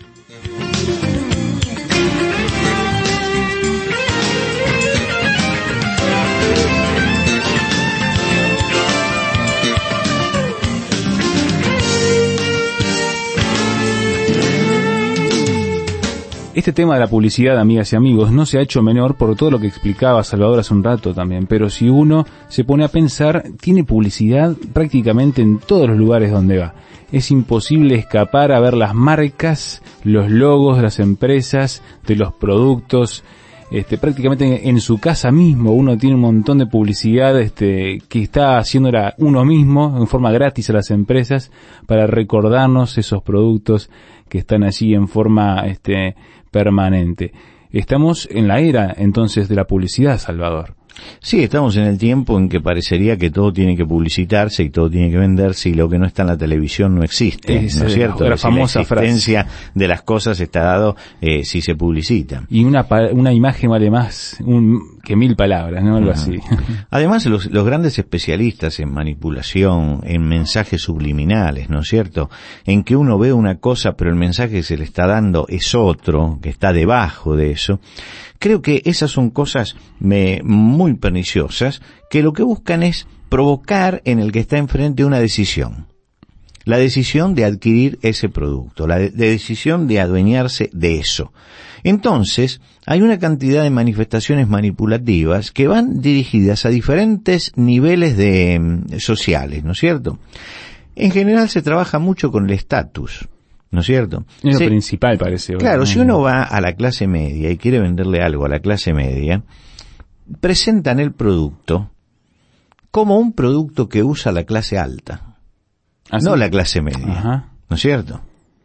Speaker 13: Este tema de la publicidad, amigas y amigos, no se ha hecho menor por todo lo que explicaba Salvador hace un rato también, pero si uno se pone a pensar, tiene publicidad prácticamente en todos los lugares donde va. Es imposible escapar a ver las marcas, los logos de las empresas, de los productos. Prácticamente en su casa mismo uno tiene un montón de publicidad que está haciéndola uno mismo en forma gratis a las empresas para recordarnos esos productos que están allí en forma permanente. Estamos en la era entonces de la publicidad, Salvador.
Speaker 12: Sí, estamos en el tiempo en que parecería que todo tiene que publicitarse y todo tiene que venderse y lo que no está en la televisión no existe, ¿no es cierto?
Speaker 13: La famosa
Speaker 12: existencia de las cosas está dado si se publicitan.
Speaker 13: Y una imagen vale más que 1000 palabras, ¿no? Algo así.
Speaker 12: Además, los grandes especialistas en manipulación, en mensajes subliminales, ¿no es cierto? En que uno ve una cosa, pero el mensaje que se le está dando es otro, que está debajo de eso. Creo que esas son cosas muy perniciosas que lo que buscan es provocar en el que está enfrente una decisión. La decisión de adquirir ese producto, la decisión de adueñarse de eso. Entonces, hay una cantidad de manifestaciones manipulativas que van dirigidas a diferentes niveles sociales, ¿no es cierto? En general se trabaja mucho con el estatus, ¿no es cierto?
Speaker 13: Es lo principal, parece.
Speaker 12: Claro, si uno va a la clase media y quiere venderle algo a la clase media, presentan el producto como un producto que usa la clase alta, no la clase media. Ajá. ¿No es cierto?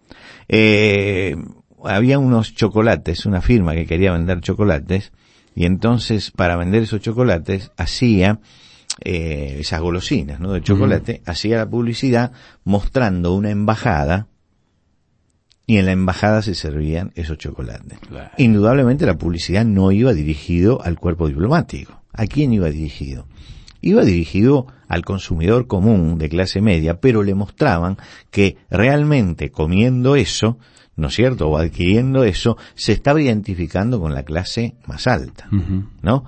Speaker 12: Había unos chocolates, una firma que quería vender chocolates, y entonces para vender esos chocolates hacía esas golosinas, ¿no?, de chocolate, hacía la publicidad mostrando una embajada, y en la embajada se servían esos chocolates. Claro. Indudablemente la publicidad no iba dirigido al cuerpo diplomático. ¿A quién iba dirigido? Iba dirigido al consumidor común de clase media, pero le mostraban que realmente comiendo eso, ¿no es cierto?, o adquiriendo eso, se estaba identificando con la clase más alta, ¿no?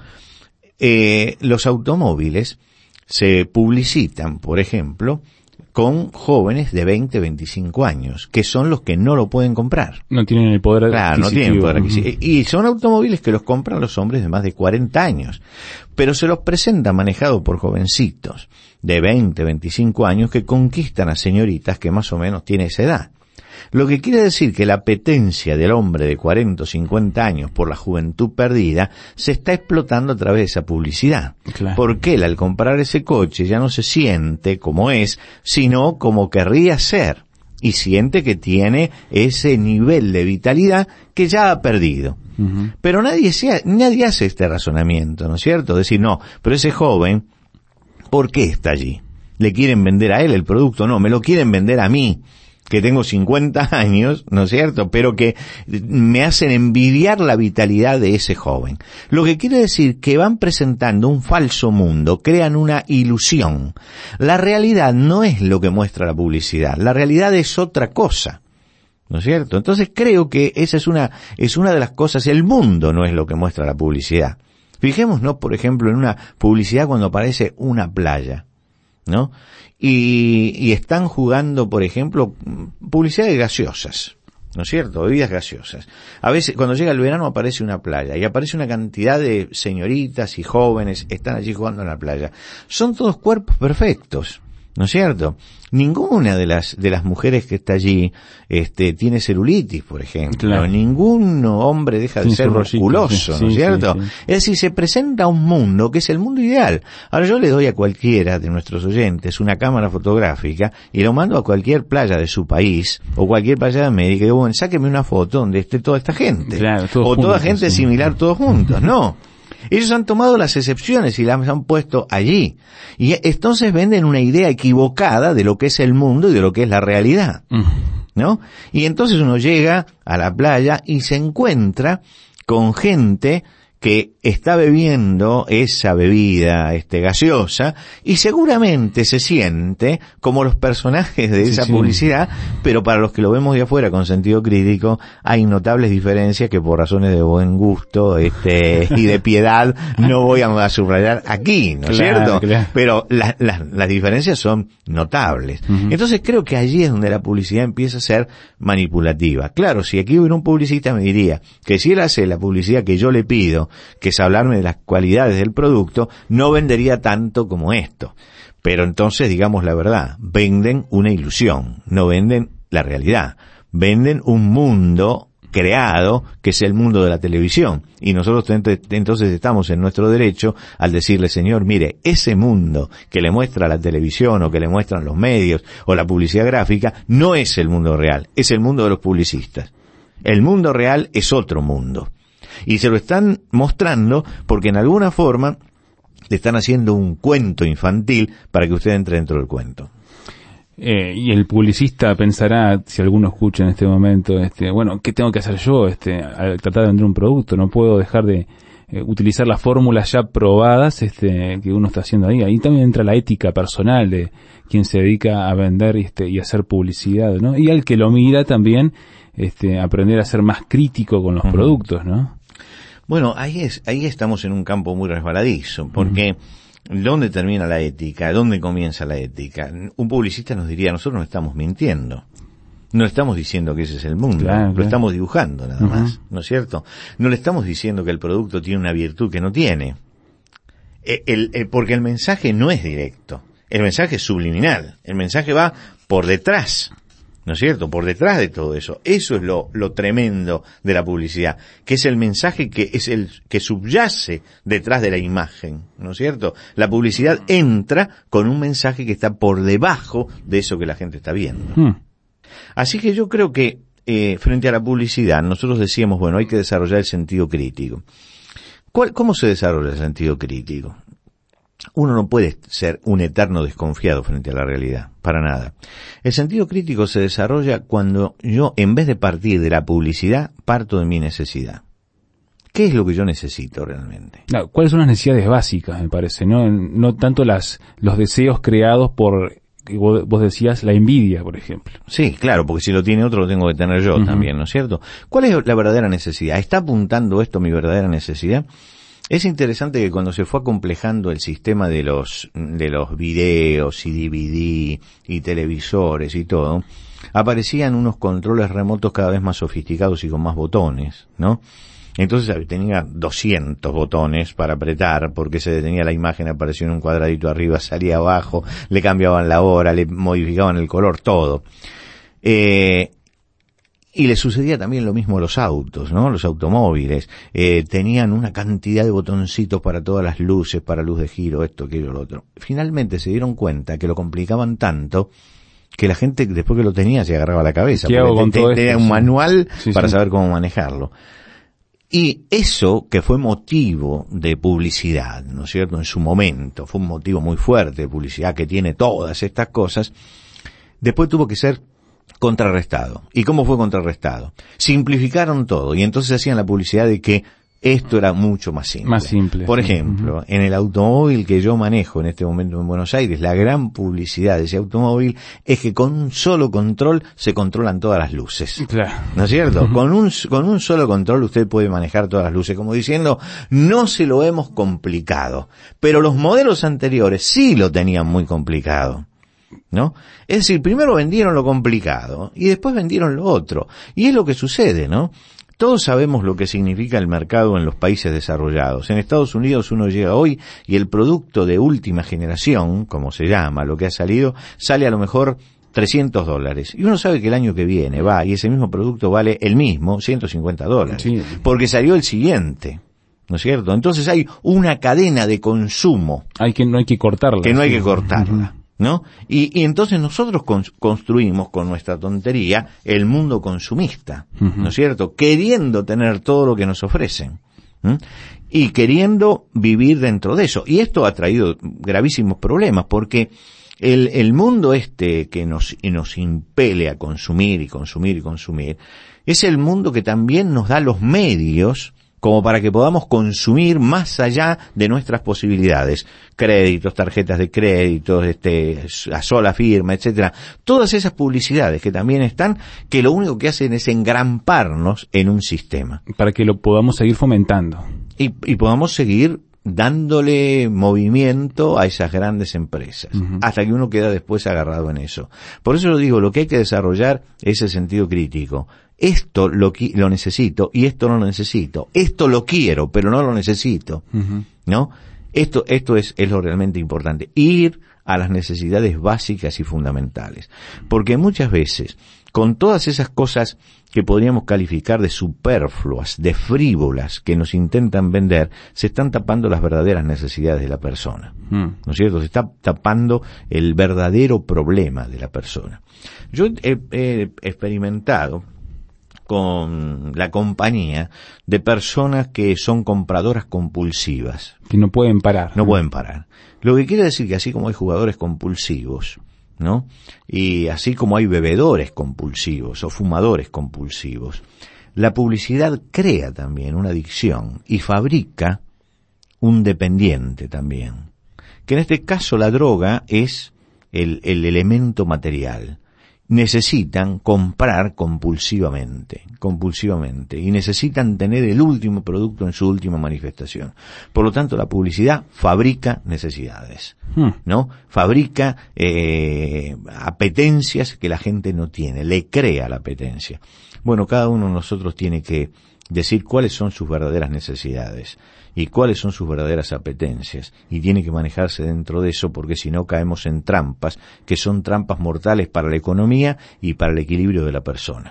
Speaker 12: Los automóviles se publicitan, por ejemplo, con jóvenes de 20, 25 años, que son los que no lo pueden comprar.
Speaker 13: No tienen el poder adquisitivo.
Speaker 12: Claro, no tienen poder adquisitivo. Y son automóviles que los compran los hombres de más de 40 años. Pero se los presenta manejado por jovencitos de 20, 25 años que conquistan a señoritas que más o menos tienen esa edad. Lo que quiere decir que la apetencia del hombre de 40 o 50 años por la juventud perdida se está explotando a través de esa publicidad. Claro. Porque él al comprar ese coche ya no se siente como es, sino como querría ser. Y siente que tiene ese nivel de vitalidad que ya ha perdido. Pero nadie hace este razonamiento, ¿no es cierto? Decir, no, pero ese joven, ¿por qué está allí? ¿Le quieren vender a él el producto? No, me lo quieren vender a mí, que tengo 50 años, ¿no es cierto?, pero que me hacen envidiar la vitalidad de ese joven. Lo que quiere decir que van presentando un falso mundo, crean una ilusión. La realidad no es lo que muestra la publicidad, la realidad es otra cosa, ¿no es cierto? Entonces creo que esa es una de las cosas, el mundo no es lo que muestra la publicidad. Fijémonos, por ejemplo, en una publicidad cuando aparece una playa, ¿no? Y están jugando, por ejemplo, publicidad de gaseosas, ¿no es cierto?, bebidas gaseosas. A veces, cuando llega el verano, aparece una playa, y aparece una cantidad de señoritas y jóvenes, están allí jugando en la playa. Son todos cuerpos perfectos, ¿no es cierto? Ninguna de las mujeres que está allí tiene celulitis, por ejemplo. Claro. Ningún hombre deja de ser musculoso, ¿no es cierto? Sí. Es decir, se presenta un mundo que es el mundo ideal. Ahora yo le doy a cualquiera de nuestros oyentes una cámara fotográfica y lo mando a cualquier playa de su país o cualquier playa de América y digo, bueno, sáqueme una foto donde esté toda esta gente. Claro, o juntos, toda gente similar, todos juntos. No. Ellos han tomado las excepciones y las han puesto allí. Y entonces venden una idea equivocada de lo que es el mundo y de lo que es la realidad, ¿no? Y entonces uno llega a la playa y se encuentra con gente que está bebiendo esa bebida gaseosa y seguramente se siente como los personajes de esa publicidad, pero para los que lo vemos de afuera con sentido crítico hay notables diferencias que por razones de buen gusto y de piedad no voy a subrayar aquí, ¿no es cierto? Claro. Pero las diferencias son notables. Entonces creo que allí es donde la publicidad empieza a ser manipulativa. Claro, si aquí hubiera un publicista me diría que si él hace la publicidad que yo le pido, que es hablarme de las cualidades del producto, no vendería tanto como esto. Pero entonces, digamos la verdad, venden una ilusión, no venden la realidad. Venden un mundo creado, que es el mundo de la televisión. Y nosotros entonces estamos en nuestro derecho al decirle, señor, mire, ese mundo que le muestra la televisión o que le muestran los medios o la publicidad gráfica, no es el mundo real, es el mundo de los publicistas. El mundo real es otro mundo. Y se lo están mostrando porque en alguna forma le están haciendo un cuento infantil para que usted entre dentro del cuento.
Speaker 13: Y el publicista pensará, si alguno escucha en este momento, bueno, ¿qué tengo que hacer yo al tratar de vender un producto? No puedo dejar de utilizar las fórmulas ya probadas que uno está haciendo ahí. Ahí también entra la ética personal de quien se dedica a vender y hacer publicidad, ¿no? Y al que lo mira también aprender a ser más crítico con los productos, ¿no?
Speaker 12: Bueno, ahí estamos en un campo muy resbaladizo, porque ¿dónde termina la ética? ¿Dónde comienza la ética? Un publicista nos diría, nosotros no estamos mintiendo. No estamos diciendo que ese es el mundo, lo estamos dibujando nada más, ¿no es cierto? No le estamos diciendo que el producto tiene una virtud que no tiene. Porque el mensaje no es directo, el mensaje es subliminal, el mensaje va por detrás, ¿no es cierto? Por detrás de todo eso. Eso es lo tremendo de la publicidad, que es el mensaje que es el que subyace detrás de la imagen, ¿no es cierto? La publicidad entra con un mensaje que está por debajo de eso que la gente está viendo. Así que yo creo que frente a la publicidad nosotros decíamos, bueno, hay que desarrollar el sentido crítico. ¿Cómo se desarrolla el sentido crítico? Uno no puede ser un eterno desconfiado frente a la realidad, para nada. El sentido crítico se desarrolla cuando yo, en vez de partir de la publicidad, parto de mi necesidad. ¿Qué es lo que yo necesito realmente?
Speaker 13: ¿Cuáles son las necesidades básicas, me parece? No tanto los deseos creados por, vos decías, la envidia, por ejemplo.
Speaker 12: Sí, claro, porque si lo tiene otro lo tengo que tener yo también, ¿no es cierto? ¿Cuál es la verdadera necesidad? ¿Está apuntando esto a mi verdadera necesidad? Es interesante que cuando se fue acomplejando el sistema de los videos y DVD y televisores y todo, aparecían unos controles remotos cada vez más sofisticados y con más botones, ¿no? Entonces tenía 200 botones para apretar, porque se detenía la imagen, aparecía en un cuadradito arriba, salía abajo, le cambiaban la hora, le modificaban el color, todo. Y le sucedía también lo mismo a los autos, ¿no? Los automóviles. Tenían una cantidad de botoncitos para todas las luces, para luz de giro, esto, aquello, lo otro. Finalmente se dieron cuenta que lo complicaban tanto que la gente, después que lo tenía, se agarraba la cabeza.
Speaker 13: ¿Qué hago con todo esto?
Speaker 12: Tenía un manual para saber cómo manejarlo. Y eso, que fue motivo de publicidad, ¿no es cierto?, en su momento, fue un motivo muy fuerte de publicidad que tiene todas estas cosas, después tuvo que ser contrarrestado. ¿Y cómo fue contrarrestado? Simplificaron todo y entonces hacían la publicidad de que esto era mucho más simple.
Speaker 13: Más simple.
Speaker 12: Por ejemplo, en el automóvil que yo manejo en este momento en Buenos Aires, la gran publicidad de ese automóvil es que con un solo control se controlan todas las luces.
Speaker 13: Claro.
Speaker 12: ¿No es cierto? Con un solo control usted puede manejar todas las luces, como diciendo, no se lo hemos complicado. Pero los modelos anteriores sí lo tenían muy complicado, ¿no? Es decir, primero vendieron lo complicado y después vendieron lo otro. Y es lo que sucede, ¿no? Todos sabemos lo que significa el mercado en los países desarrollados. En Estados Unidos uno llega hoy y el producto de última generación, como se llama, lo que ha salido, sale a lo mejor $300. Y uno sabe que el año que viene va y ese mismo producto vale el mismo, $150. Sí. Porque salió el siguiente, ¿no es cierto? Entonces hay una cadena de consumo.
Speaker 13: No hay que cortarla.
Speaker 12: Que no hay que cortarla. ¿No? Y entonces nosotros construimos con nuestra tontería el mundo consumista, ¿no es cierto? Queriendo tener todo lo que nos ofrecen, y queriendo vivir dentro de eso. Y esto ha traído gravísimos problemas, porque el mundo que nos impele a consumir y consumir y consumir, es el mundo que también nos da los medios como para que podamos consumir más allá de nuestras posibilidades. Créditos, tarjetas de créditos, a sola firma, etcétera. Todas esas publicidades que también están, que lo único que hacen es engramparnos en un sistema.
Speaker 13: Para que lo podamos seguir fomentando.
Speaker 12: Y podamos seguir dándole movimiento a esas grandes empresas, hasta que uno queda después agarrado en eso. Por eso lo digo, lo que hay que desarrollar es el sentido crítico. Esto lo necesito y esto no lo necesito. Esto lo quiero, pero no lo necesito. ¿No? Esto es lo realmente importante. Ir a las necesidades básicas y fundamentales. Porque muchas veces, con todas esas cosas que podríamos calificar de superfluas, de frívolas, que nos intentan vender, se están tapando las verdaderas necesidades de la persona. ¿No es cierto? Se está tapando el verdadero problema de la persona. Yo he experimentado con la compañía de personas que son compradoras compulsivas.
Speaker 13: Que no pueden parar.
Speaker 12: No pueden parar. Lo que quiere decir que así como hay jugadores compulsivos, ¿no? Y así como hay bebedores compulsivos o fumadores compulsivos, la publicidad crea también una adicción y fabrica un dependiente también. Que en este caso la droga es el elemento material. Necesitan comprar compulsivamente, y necesitan tener el último producto en su última manifestación. Por lo tanto, la publicidad fabrica necesidades, ¿no? Fabrica apetencias que la gente no tiene, le crea la apetencia. Bueno, cada uno de nosotros tiene que decir cuáles son sus verdaderas necesidades y cuáles son sus verdaderas apetencias, y tiene que manejarse dentro de eso, porque si no caemos en trampas, que son trampas mortales para la economía y para el equilibrio de la persona.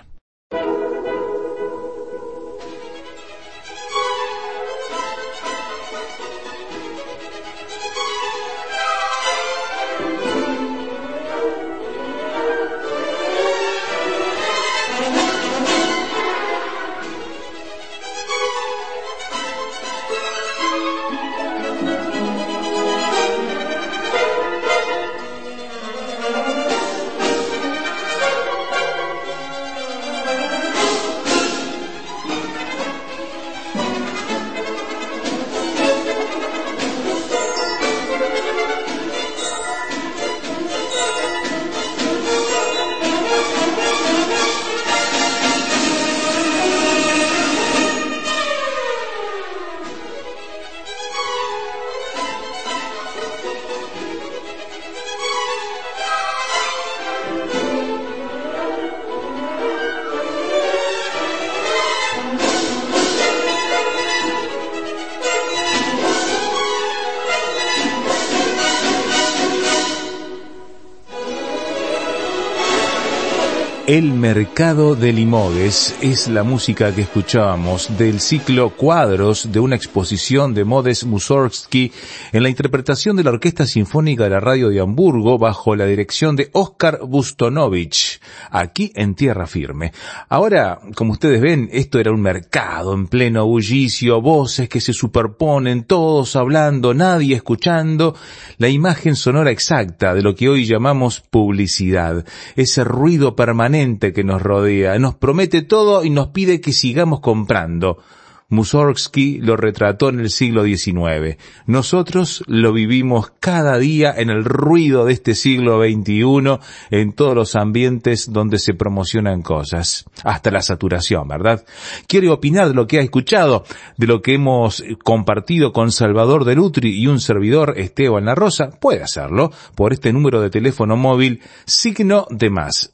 Speaker 3: El mercado de Limoges es la música que escuchábamos del ciclo Cuadros de una exposición de Modest Mussorgsky en la interpretación de la Orquesta Sinfónica de la Radio de Hamburgo bajo la dirección de Oskar Bustonovich, aquí en Tierra Firme. Ahora, como ustedes ven, esto era un mercado en pleno bullicio, voces que se superponen, todos hablando, nadie escuchando, la imagen sonora exacta de lo que hoy llamamos publicidad, ese ruido permanente que nos rodea, nos promete todo y nos pide que sigamos comprando. Mussorgsky lo retrató en el siglo XIX. Nosotros lo vivimos cada día en el ruido de este siglo XXI, en todos los ambientes donde se promocionan cosas, hasta la saturación, ¿verdad? ¿Quiere opinar de lo que ha escuchado, de lo que hemos compartido con Salvador de Lutri y un servidor, Esteban La Rosa? Puede hacerlo por este número de teléfono móvil, signo de más,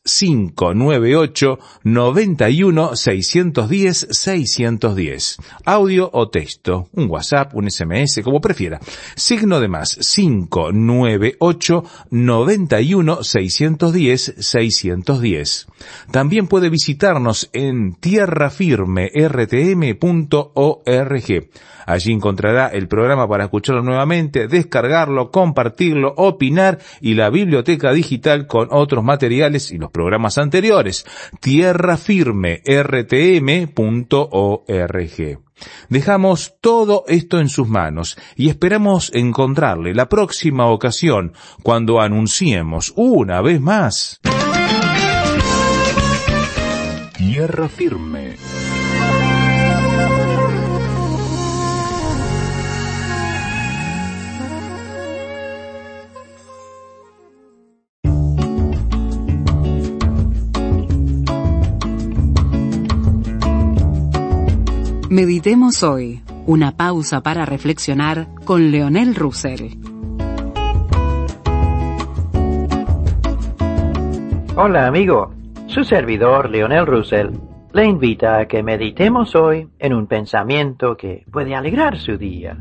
Speaker 3: 598 91 610 610. Audio o texto, un WhatsApp, un SMS, como prefiera. Signo de más, 598 91 610 610. También puede visitarnos en tierrafirmertm.org. Allí encontrará el programa para escucharlo nuevamente, descargarlo, compartirlo, opinar y la biblioteca digital con otros materiales y los programas anteriores. tierrafirmertm.org. Dejamos todo esto en sus manos y esperamos encontrarle la próxima ocasión cuando anunciemos una vez más Tierra Firme.
Speaker 1: Meditemos hoy, una pausa para reflexionar con Leonel Russell.
Speaker 14: Hola amigo, su servidor Leonel Russell le invita a que meditemos hoy en un pensamiento que puede alegrar su día.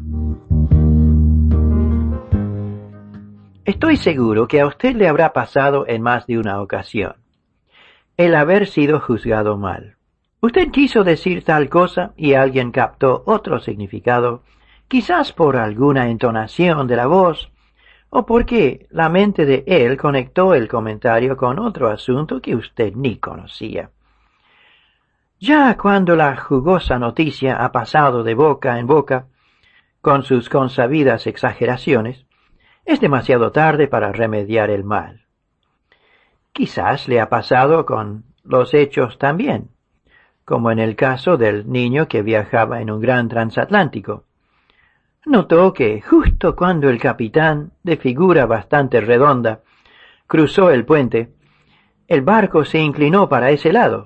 Speaker 14: Estoy seguro que a usted le habrá pasado en más de una ocasión el haber sido juzgado mal. Usted quiso decir tal cosa y alguien captó otro significado, quizás por alguna entonación de la voz, o porque la mente de él conectó el comentario con otro asunto que usted ni conocía. Ya cuando la jugosa noticia ha pasado de boca en boca, con sus consabidas exageraciones, es demasiado tarde para remediar el mal. Quizás le ha pasado con los hechos también, como en el caso del niño que viajaba en un gran transatlántico. Notó que justo cuando el capitán, de figura bastante redonda, cruzó el puente, el barco se inclinó para ese lado.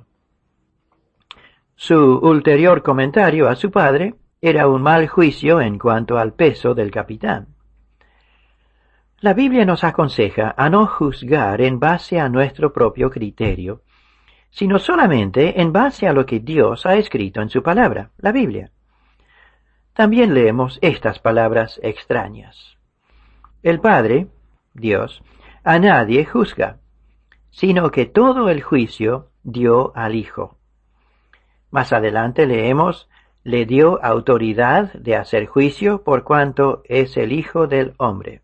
Speaker 14: Su ulterior comentario a su padre era un mal juicio en cuanto al peso del capitán. La Biblia nos aconseja a no juzgar en base a nuestro propio criterio, sino solamente en base a lo que Dios ha escrito en su palabra, la Biblia. También leemos estas palabras extrañas. El Padre, Dios, a nadie juzga, sino que todo el juicio dio al Hijo. Más adelante leemos, le dio autoridad de hacer juicio por cuanto es el Hijo del Hombre.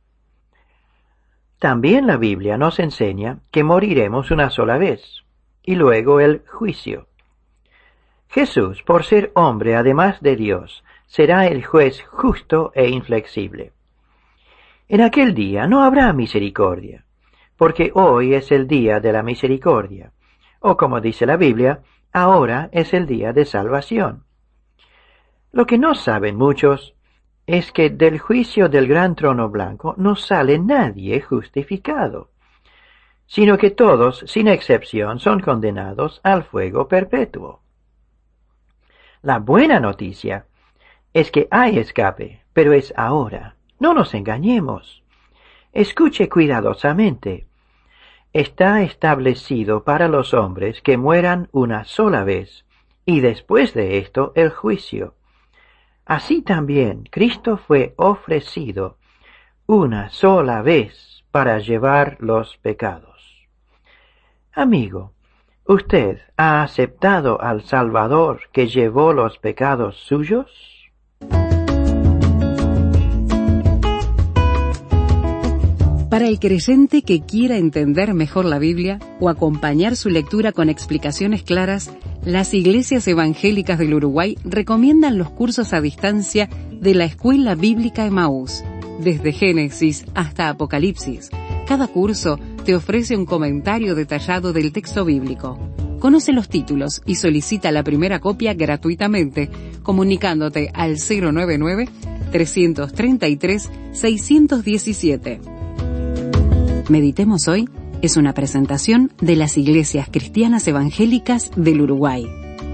Speaker 14: También la Biblia nos enseña que moriremos una sola vez, y luego el juicio. Jesús, por ser hombre además de Dios, será el juez justo e inflexible. En aquel día no habrá misericordia, porque hoy es el día de la misericordia, o como dice la Biblia, ahora es el día de salvación. Lo que no saben muchos es que del juicio del gran trono blanco no sale nadie justificado, sino que todos, sin excepción, son condenados al fuego perpetuo. La buena noticia es que hay escape, pero es ahora. No nos engañemos. Escuche cuidadosamente. Está establecido para los hombres que mueran una sola vez, y después de esto el juicio. Así también Cristo fue ofrecido una sola vez para llevar los pecados. Amigo, ¿usted ha aceptado al Salvador que llevó los pecados suyos?
Speaker 1: Para el creyente que quiera entender mejor la Biblia o acompañar su lectura con explicaciones claras, las iglesias evangélicas del Uruguay recomiendan los cursos a distancia de la Escuela Bíblica Emaús, desde Génesis hasta Apocalipsis. Cada curso te ofrece un comentario detallado del texto bíblico. Conoce los títulos y solicita la primera copia gratuitamente, comunicándote al 099-333-617. Meditemos hoy es una presentación de las Iglesias Cristianas Evangélicas del Uruguay.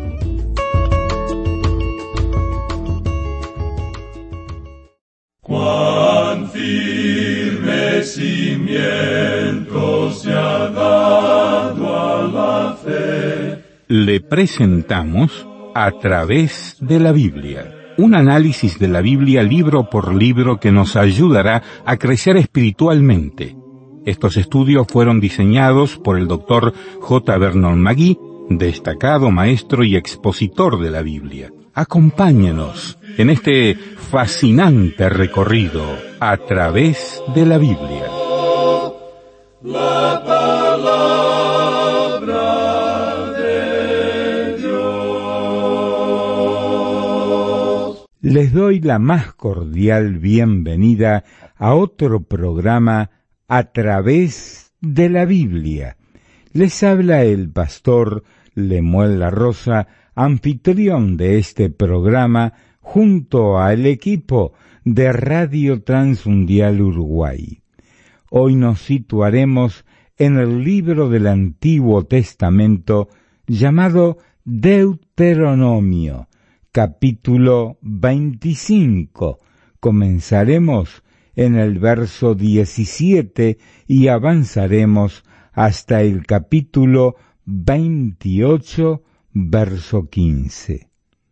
Speaker 15: Cuán firme cimiento se ha dado a la fe.
Speaker 16: Le presentamos A través de la Biblia, un análisis de la Biblia libro por libro que nos ayudará a crecer espiritualmente. Estos estudios fueron diseñados por el Dr. J. Vernon McGee, destacado maestro y expositor de la Biblia. Acompáñenos en este fascinante recorrido a través de la Biblia.
Speaker 15: La palabra de Dios.
Speaker 17: Les doy la más cordial bienvenida a otro programa A través de la Biblia. Les habla el pastor Lemuel La Rosa, anfitrión de este programa, junto al equipo de Radio Transmundial Uruguay. Hoy nos situaremos en el libro del Antiguo Testamento llamado Deuteronomio, capítulo 25. Comenzaremos en el verso 17 y avanzaremos hasta el capítulo 28, verso 15.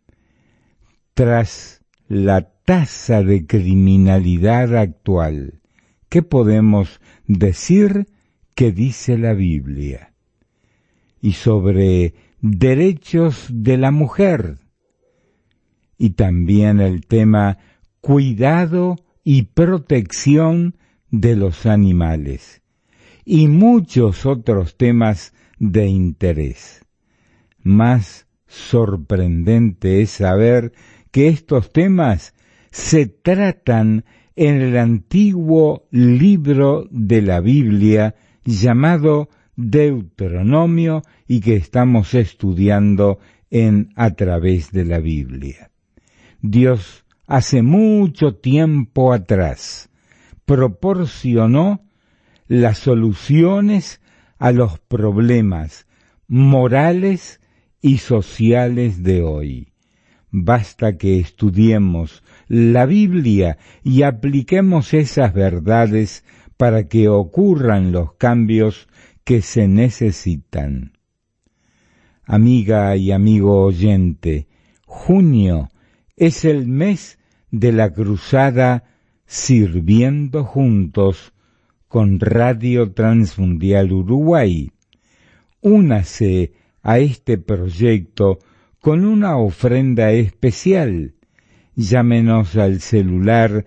Speaker 17: Tras la tasa de criminalidad actual, ¿qué podemos decir que dice la Biblia? Y sobre derechos de la mujer, y también el tema cuidado y protección de los animales, y muchos otros temas de interés. Más sorprendente es saber que estos temas se tratan en el antiguo libro de la Biblia llamado Deuteronomio y que estamos estudiando en A través de la Biblia. Dios hace mucho tiempo atrás proporcionó las soluciones a los problemas morales y sociales de hoy. Basta que estudiemos la Biblia y apliquemos esas verdades para que ocurran los cambios que se necesitan. Amiga y amigo oyente, junio es el mes de la cruzada Sirviendo Juntos con Radio Transmundial Uruguay. Únase a este proyecto con una ofrenda especial. Llámenos al celular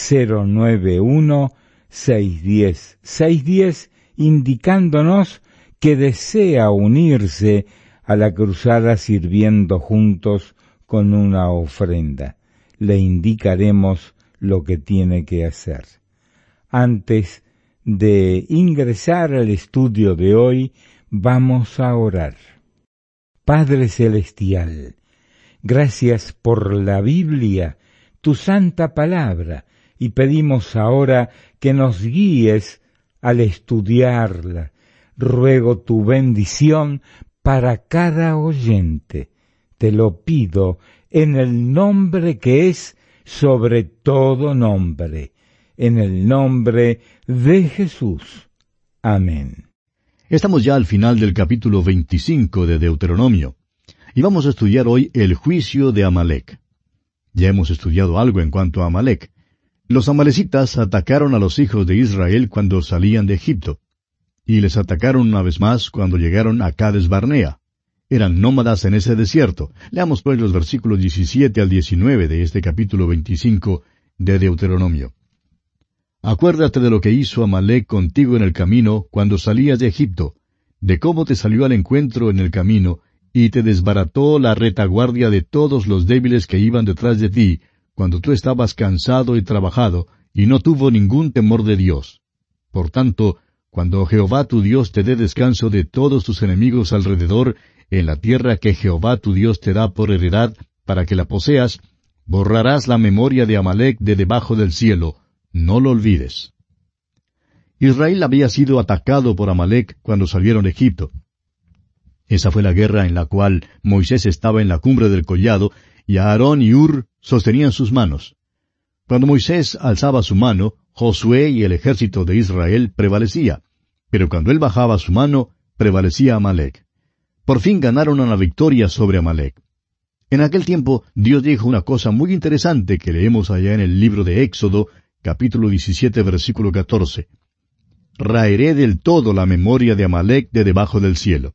Speaker 17: 091-610-610 indicándonos que desea unirse a la cruzada Sirviendo Juntos con una ofrenda. Le indicaremos lo que tiene que hacer. Antes de ingresar al estudio de hoy, vamos a orar. Padre Celestial, gracias por la Biblia, tu santa palabra, y pedimos ahora que nos guíes al estudiarla. Ruego tu bendición para cada oyente. Te lo pido en el nombre que es sobre todo nombre, en el nombre de Jesús. Amén.
Speaker 18: Estamos ya al final del capítulo 25 de Deuteronomio, y vamos a estudiar hoy el juicio de Amalec. Ya hemos estudiado algo en cuanto a Amalec. Los amalecitas atacaron a los hijos de Israel cuando salían de Egipto, y les atacaron una vez más cuando llegaron a Cades Barnea. Eran nómadas en ese desierto. Leamos pues los versículos 17 al 19 de este capítulo 25 de Deuteronomio. Acuérdate de lo que hizo Amalec contigo en el camino cuando salías de Egipto, de cómo te salió al encuentro en el camino, y te desbarató la retaguardia de todos los débiles que iban detrás de ti, cuando tú estabas cansado y trabajado, y no tuvo ningún temor de Dios. Por tanto, cuando Jehová tu Dios te dé descanso de todos tus enemigos alrededor, en la tierra que Jehová tu Dios te da por heredad, para que la poseas, borrarás la memoria de Amalec de debajo del cielo, no lo olvides. Israel había sido atacado por Amalec cuando salieron de Egipto. Esa fue la guerra en la cual Moisés estaba en la cumbre del collado, y Aarón y Hur sostenían sus manos. Cuando Moisés alzaba su mano, Josué y el ejército de Israel prevalecía, pero cuando él bajaba su mano, prevalecía Amalec. Por fin ganaron una victoria sobre Amalec. En aquel tiempo, Dios dijo una cosa muy interesante que leemos allá en el libro de Éxodo, capítulo 17, versículo 14. Raeré del todo la memoria de Amalec de debajo del cielo.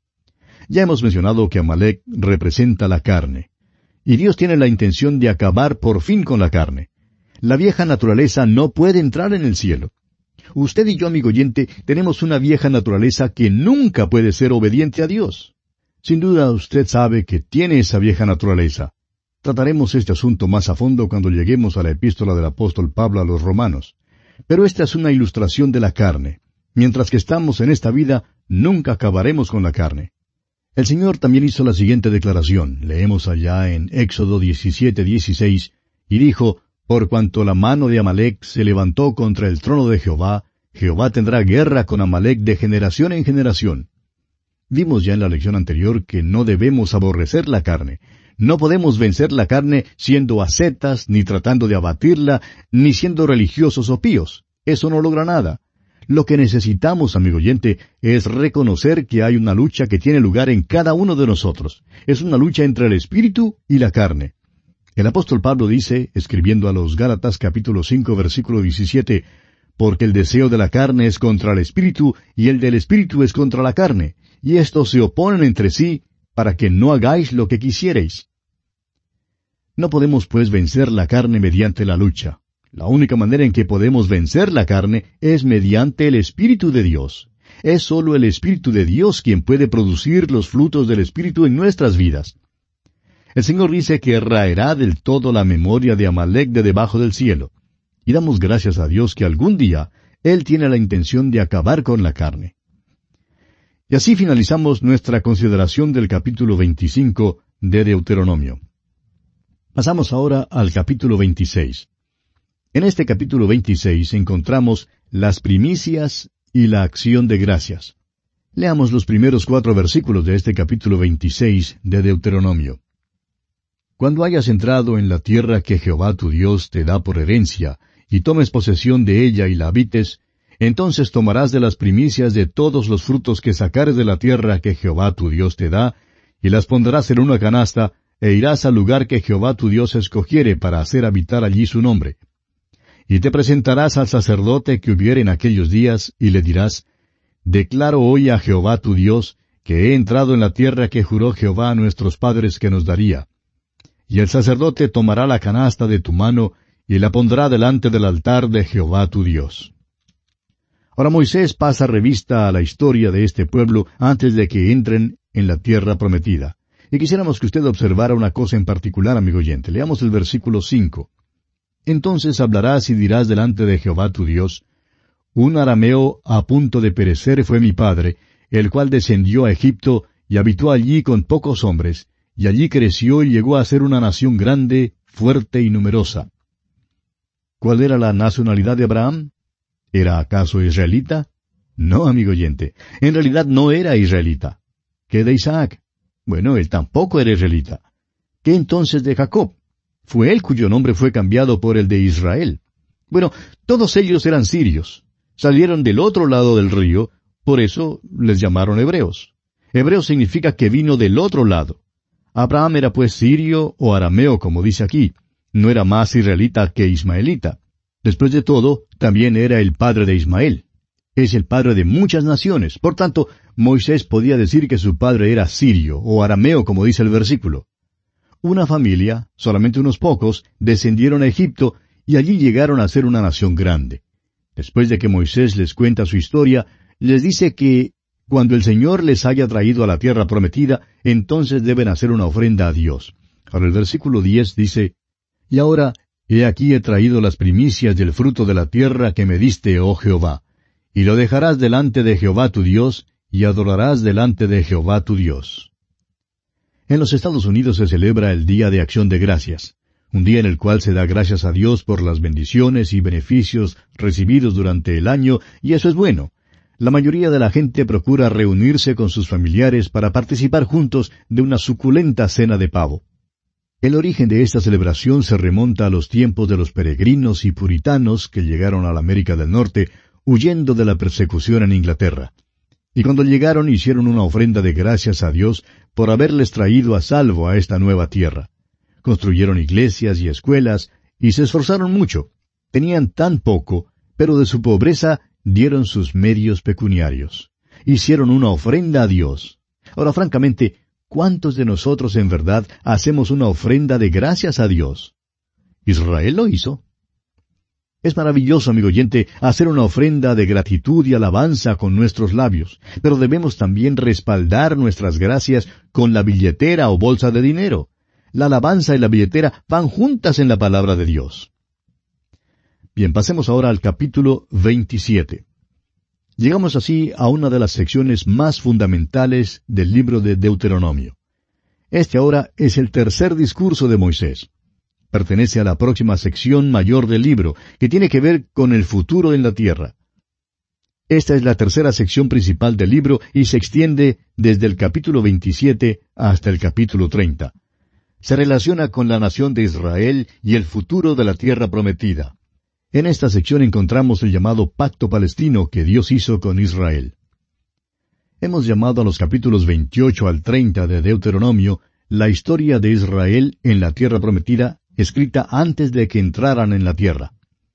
Speaker 18: Ya hemos mencionado que Amalec representa la carne. Y Dios tiene la intención de acabar por fin con la carne. La vieja naturaleza no puede entrar en el cielo. Usted y yo, amigo oyente, tenemos una vieja naturaleza que nunca puede ser obediente a Dios. Sin duda usted sabe que tiene esa vieja naturaleza. Trataremos este asunto más a fondo cuando lleguemos a la epístola del apóstol Pablo a los romanos. Pero esta es una ilustración de la carne. Mientras que estamos en esta vida, nunca acabaremos con la carne. El Señor también hizo la siguiente declaración. Leemos allá en Éxodo 17:16, y dijo, por cuanto la mano de Amalec se levantó contra el trono de Jehová, Jehová tendrá guerra con Amalec de generación en generación. Vimos ya en la lección anterior que no debemos aborrecer la carne. No podemos vencer la carne siendo ascetas, ni tratando de abatirla, ni siendo religiosos o píos. Eso no logra nada. Lo que necesitamos, amigo oyente, es reconocer que hay una lucha que tiene lugar en cada uno de nosotros. Es una lucha entre el espíritu y la carne. El apóstol Pablo dice, escribiendo a los Gálatas capítulo 5 versículo 17, porque el deseo de la carne es contra el espíritu, y el del espíritu es contra la carne, y estos se oponen entre sí, para que no hagáis lo que quisierais. No podemos pues vencer la carne mediante la lucha. La única manera en que podemos vencer la carne es mediante el Espíritu de Dios. Es sólo el Espíritu de Dios quien puede producir los frutos del Espíritu en nuestras vidas. El Señor dice que raerá del todo la memoria de Amalek de debajo del cielo. Y damos gracias a Dios que algún día Él tiene la intención de acabar con la carne. Y así finalizamos nuestra consideración del capítulo 25 de Deuteronomio. Pasamos ahora al capítulo 26. En este capítulo 26 encontramos las primicias y la acción de gracias. Leamos los primeros 4 versículos de este capítulo 26 de Deuteronomio. Cuando hayas entrado en la tierra que Jehová tu Dios te da por herencia, y tomes posesión de ella y la habites, entonces tomarás de las primicias de todos los frutos que sacares de la tierra que Jehová tu Dios te da, y las pondrás en una canasta, e irás al lugar que Jehová tu Dios escogiere para hacer habitar allí su nombre. Y te presentarás al sacerdote que hubiere en aquellos días, y le dirás, Declaro hoy a Jehová tu Dios, que he entrado en la tierra que juró Jehová a nuestros padres que nos daría. Y el sacerdote tomará la canasta de tu mano, y la pondrá delante del altar de Jehová tu Dios. Ahora Moisés pasa revista a la historia de este pueblo antes de que entren en la tierra prometida. Y quisiéramos que usted observara una cosa en particular, amigo oyente. Leamos el versículo 5. Entonces hablarás y dirás delante de Jehová tu Dios, Un arameo a punto de perecer fue mi padre, el cual descendió a Egipto y habitó allí con pocos hombres, y allí creció y llegó a ser una nación grande, fuerte y numerosa. ¿Cuál era la nacionalidad de Abraham? ¿Era acaso israelita? No, amigo oyente, en realidad no era israelita. ¿Qué de Isaac? Bueno, él tampoco era israelita. ¿Qué entonces de Jacob? Fue él cuyo nombre fue cambiado por el de Israel. Bueno, todos ellos eran sirios. Salieron del otro lado del río, por eso les llamaron hebreos. Hebreo significa que vino del otro lado. Abraham era pues sirio o arameo, como dice aquí. No era más israelita que ismaelita. Después de todo, también era el padre de Ismael. Es el padre de muchas naciones. Por tanto, Moisés podía decir que su padre era sirio o arameo, como dice el versículo. Una familia, solamente unos pocos, descendieron a Egipto y allí llegaron a ser una nación grande. Después de que Moisés les cuenta su historia, les dice que cuando el Señor les haya traído a la tierra prometida, entonces deben hacer una ofrenda a Dios. Ahora el versículo 10 dice, Y ahora, he aquí he traído las primicias del fruto de la tierra que me diste, oh Jehová, y lo dejarás delante de Jehová tu Dios, y adorarás delante de Jehová tu Dios. En los Estados Unidos se celebra el Día de Acción de Gracias, un día en el cual se da gracias a Dios por las bendiciones y beneficios recibidos durante el año, y eso es bueno. La mayoría de la gente procura reunirse con sus familiares para participar juntos de una suculenta cena de pavo. El origen de esta celebración se remonta a los tiempos de los peregrinos y puritanos que llegaron a la América del Norte huyendo de la persecución en Inglaterra. Y cuando llegaron hicieron una ofrenda de gracias a Dios por haberles traído a salvo a esta nueva tierra. Construyeron iglesias y escuelas y se esforzaron mucho. Tenían tan poco, pero de su pobreza dieron sus medios pecuniarios. Hicieron una ofrenda a Dios. Ahora, francamente, ¿cuántos de nosotros en verdad hacemos una ofrenda de gracias a Dios? Israel lo hizo. Es maravilloso, amigo oyente, hacer una ofrenda de gratitud y alabanza con nuestros labios, pero debemos también respaldar nuestras gracias con la billetera o bolsa de dinero. La alabanza y la billetera van juntas en la palabra de Dios. Bien, pasemos ahora al capítulo 27. Llegamos así a una de las secciones más fundamentales del libro de Deuteronomio. Este ahora es el tercer discurso de Moisés. Pertenece a la próxima sección mayor del libro, que tiene que ver con el futuro en la tierra. Esta es la tercera sección principal del libro y se extiende desde el capítulo 27 hasta el capítulo 30. se relaciona con la nación de Israel y el futuro de la tierra prometida. En esta sección encontramos el llamado pacto palestino que Dios hizo con Israel. Hemos llamado a los capítulos 28 al 30 de Deuteronomio la historia de Israel en la tierra prometida, escrita antes de que entraran en la tierra.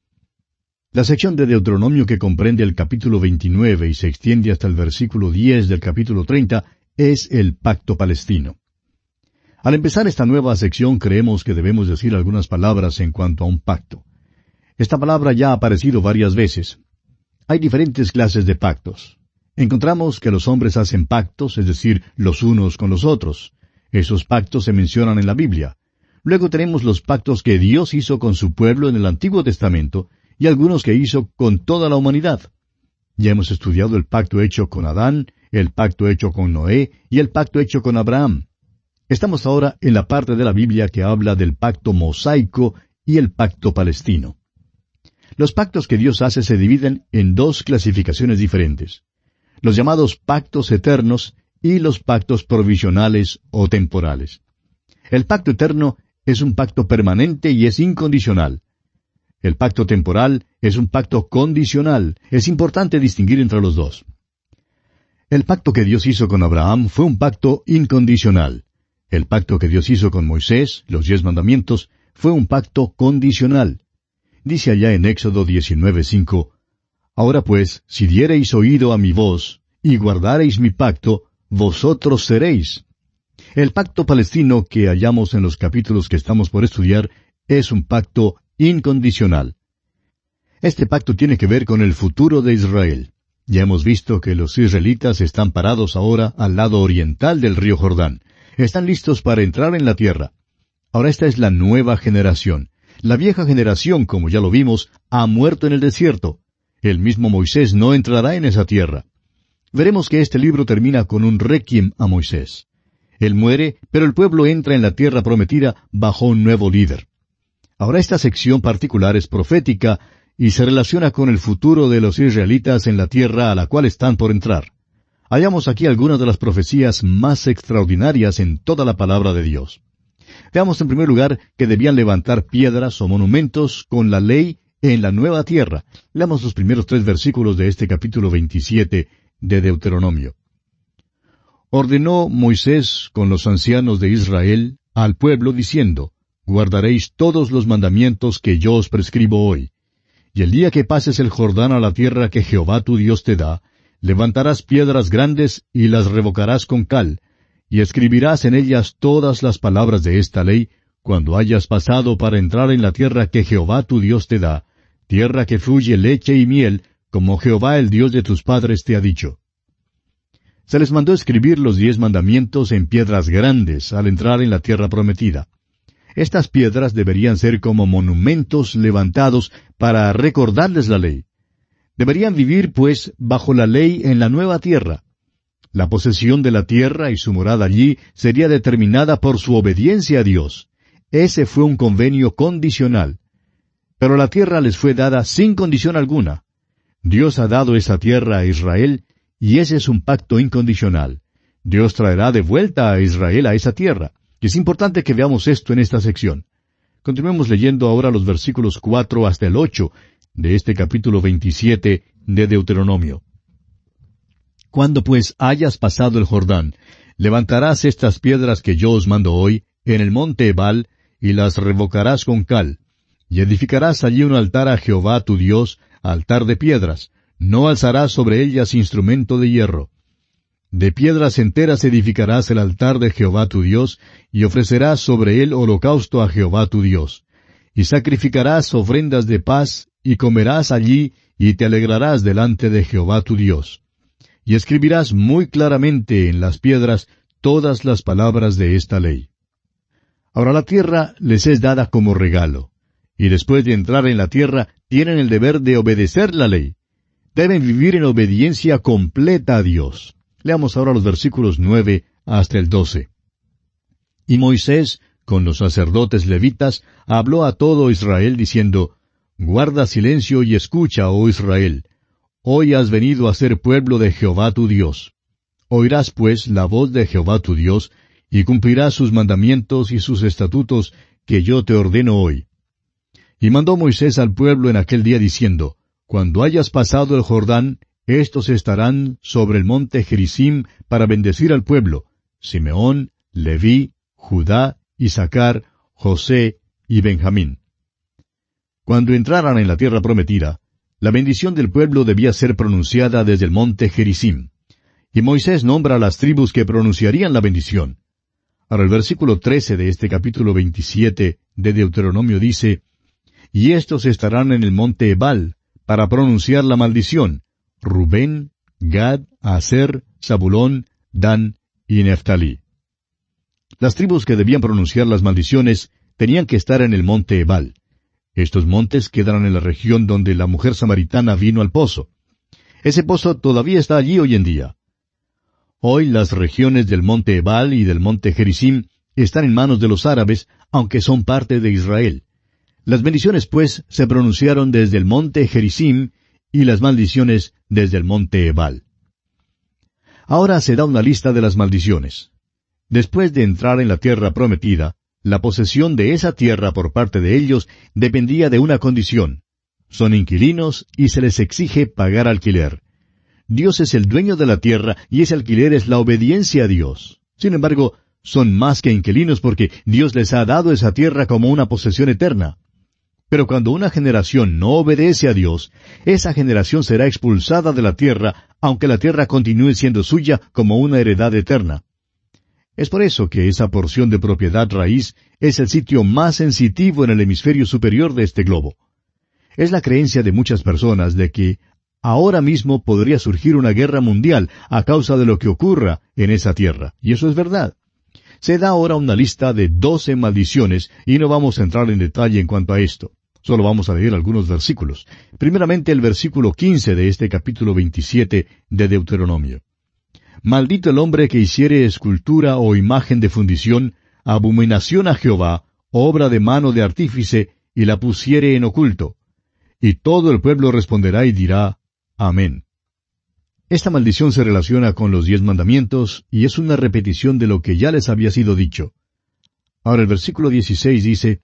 Speaker 18: La sección de Deuteronomio que comprende el capítulo 29 y se extiende hasta el versículo 10 del capítulo 30 es el pacto palestino. Al empezar esta nueva sección creemos que debemos decir algunas palabras en cuanto a un pacto. Esta palabra ya ha aparecido varias veces. Hay diferentes clases de pactos. Encontramos que los hombres hacen pactos, es decir, los unos con los otros. Esos pactos se mencionan en la Biblia. Luego tenemos los pactos que Dios hizo con su pueblo en el Antiguo Testamento y algunos que hizo con toda la humanidad. Ya hemos estudiado el pacto hecho con Adán, el pacto hecho con Noé y el pacto hecho con Abraham. Estamos ahora en la parte de la Biblia que habla del pacto mosaico y el pacto palestino. Los pactos que Dios hace se dividen en dos clasificaciones diferentes: los llamados pactos eternos y los pactos provisionales o temporales. El pacto eterno es un pacto permanente y es incondicional. El pacto temporal es un pacto condicional. Es importante distinguir entre los dos. El pacto que Dios hizo con Abraham fue un pacto incondicional. El pacto que Dios hizo con Moisés, los 10 mandamientos, fue un pacto condicional. Dice allá en Éxodo 19:5, «Ahora pues, si diereis oído a mi voz, y guardareis mi pacto, vosotros seréis». El pacto palestino que hallamos en los capítulos que estamos por estudiar es un pacto incondicional. Este pacto tiene que ver con el futuro de Israel. Ya hemos visto que los israelitas están parados ahora al lado oriental del río Jordán. Están listos para entrar en la tierra. Ahora esta es la nueva generación. La vieja generación, como ya lo vimos, ha muerto en el desierto. El mismo Moisés no entrará en esa tierra. Veremos que este libro termina con un requiem a Moisés. Él muere, pero el pueblo entra en la tierra prometida bajo un nuevo líder. Ahora esta sección particular es profética y se relaciona con el futuro de los israelitas en la tierra a la cual están por entrar. Hallamos aquí algunas de las profecías más extraordinarias en toda la palabra de Dios. Veamos en primer lugar que debían levantar piedras o monumentos con la ley en la nueva tierra. Leamos los primeros 3 versículos de este capítulo 27 de Deuteronomio. Ordenó Moisés con los ancianos de Israel al pueblo diciendo, guardaréis todos los mandamientos que yo os prescribo hoy. Y el día que pases el Jordán a la tierra que Jehová tu Dios te da, levantarás piedras grandes y las revocarás con cal, y escribirás en ellas todas las palabras de esta ley, cuando hayas pasado para entrar en la tierra que Jehová tu Dios te da, tierra que fluye leche y miel, como Jehová el Dios de tus padres te ha dicho. Se les mandó escribir los 10 mandamientos en piedras grandes al entrar en la tierra prometida. Estas piedras deberían ser como monumentos levantados para recordarles la ley. Deberían vivir, pues, bajo la ley en la nueva tierra. La posesión de la tierra y su morada allí sería determinada por su obediencia a Dios. Ese fue un convenio condicional. Pero la tierra les fue dada sin condición alguna. Dios ha dado esa tierra a Israel, y ese es un pacto incondicional. Dios traerá de vuelta a Israel a esa tierra. Y es importante que veamos esto en esta sección. Continuemos leyendo ahora los versículos 4 hasta el 8 de este capítulo 27 de Deuteronomio. Cuando pues hayas pasado el Jordán, levantarás estas piedras que yo os mando hoy en el monte Ebal, y las revocarás con cal, y edificarás allí un altar a Jehová tu Dios, altar de piedras, no alzarás sobre ellas instrumento de hierro. De piedras enteras edificarás el altar de Jehová tu Dios, y ofrecerás sobre él holocausto a Jehová tu Dios. Y sacrificarás ofrendas de paz, y comerás allí, y te alegrarás delante de Jehová tu Dios. Y escribirás muy claramente en las piedras todas las palabras de esta ley. Ahora la tierra les es dada como regalo, y después de entrar en la tierra tienen el deber de obedecer la ley. Deben vivir en obediencia completa a Dios. Leamos ahora los versículos 9 hasta el 12. Y Moisés, con los sacerdotes levitas, habló a todo Israel diciendo, guarda silencio y escucha, oh Israel. Hoy has venido a ser pueblo de Jehová tu Dios. Oirás pues la voz de Jehová tu Dios, y cumplirás sus mandamientos y sus estatutos que yo te ordeno hoy. Y mandó Moisés al pueblo en aquel día diciendo, Cuando hayas pasado el Jordán, estos estarán sobre el monte Gerizim para bendecir al pueblo, Simeón, Leví, Judá, Isaacar, José y Benjamín. Cuando entraran en la tierra prometida, la bendición del pueblo debía ser pronunciada desde el monte Gerizim. Y Moisés nombra a las tribus que pronunciarían la bendición. Ahora el versículo 13 de este capítulo 27 de Deuteronomio dice, Y estos estarán en el monte Ebal, para pronunciar la maldición, Rubén, Gad, Aser, Zabulón, Dan y Neftalí. Las tribus que debían pronunciar las maldiciones tenían que estar en el monte Ebal. Estos montes quedan en la región donde la mujer samaritana vino al pozo. Ese pozo todavía está allí hoy en día. Hoy las regiones del monte Ebal y del monte Gerizim están en manos de los árabes, aunque son parte de Israel. Las bendiciones, pues, se pronunciaron desde el monte Gerizim y las maldiciones desde el monte Ebal. Ahora se da una lista de las maldiciones. Después de entrar en la tierra prometida, la posesión de esa tierra por parte de ellos dependía de una condición. Son inquilinos y se les exige pagar alquiler. Dios es el dueño de la tierra y ese alquiler es la obediencia a Dios. Sin embargo, son más que inquilinos porque Dios les ha dado esa tierra como una posesión eterna. Pero cuando una generación no obedece a Dios, esa generación será expulsada de la tierra, aunque la tierra continúe siendo suya como una heredad eterna. Es por eso que esa porción de propiedad raíz es el sitio más sensitivo en el hemisferio superior de este globo. Es la creencia de muchas personas de que ahora mismo podría surgir una guerra mundial a causa de lo que ocurra en esa tierra, y eso es verdad. Se da ahora una lista de 12 maldiciones, y no vamos a entrar en detalle en cuanto a esto. Solo vamos a leer algunos versículos. Primeramente el versículo 15 de este capítulo 27 de Deuteronomio. Maldito el hombre que hiciere escultura o imagen de fundición, abominación a Jehová, obra de mano de artífice, y la pusiere en oculto. Y todo el pueblo responderá y dirá, Amén. Esta maldición se relaciona con los 10 mandamientos, y es una repetición de lo que ya les había sido dicho. Ahora el versículo 16 dice,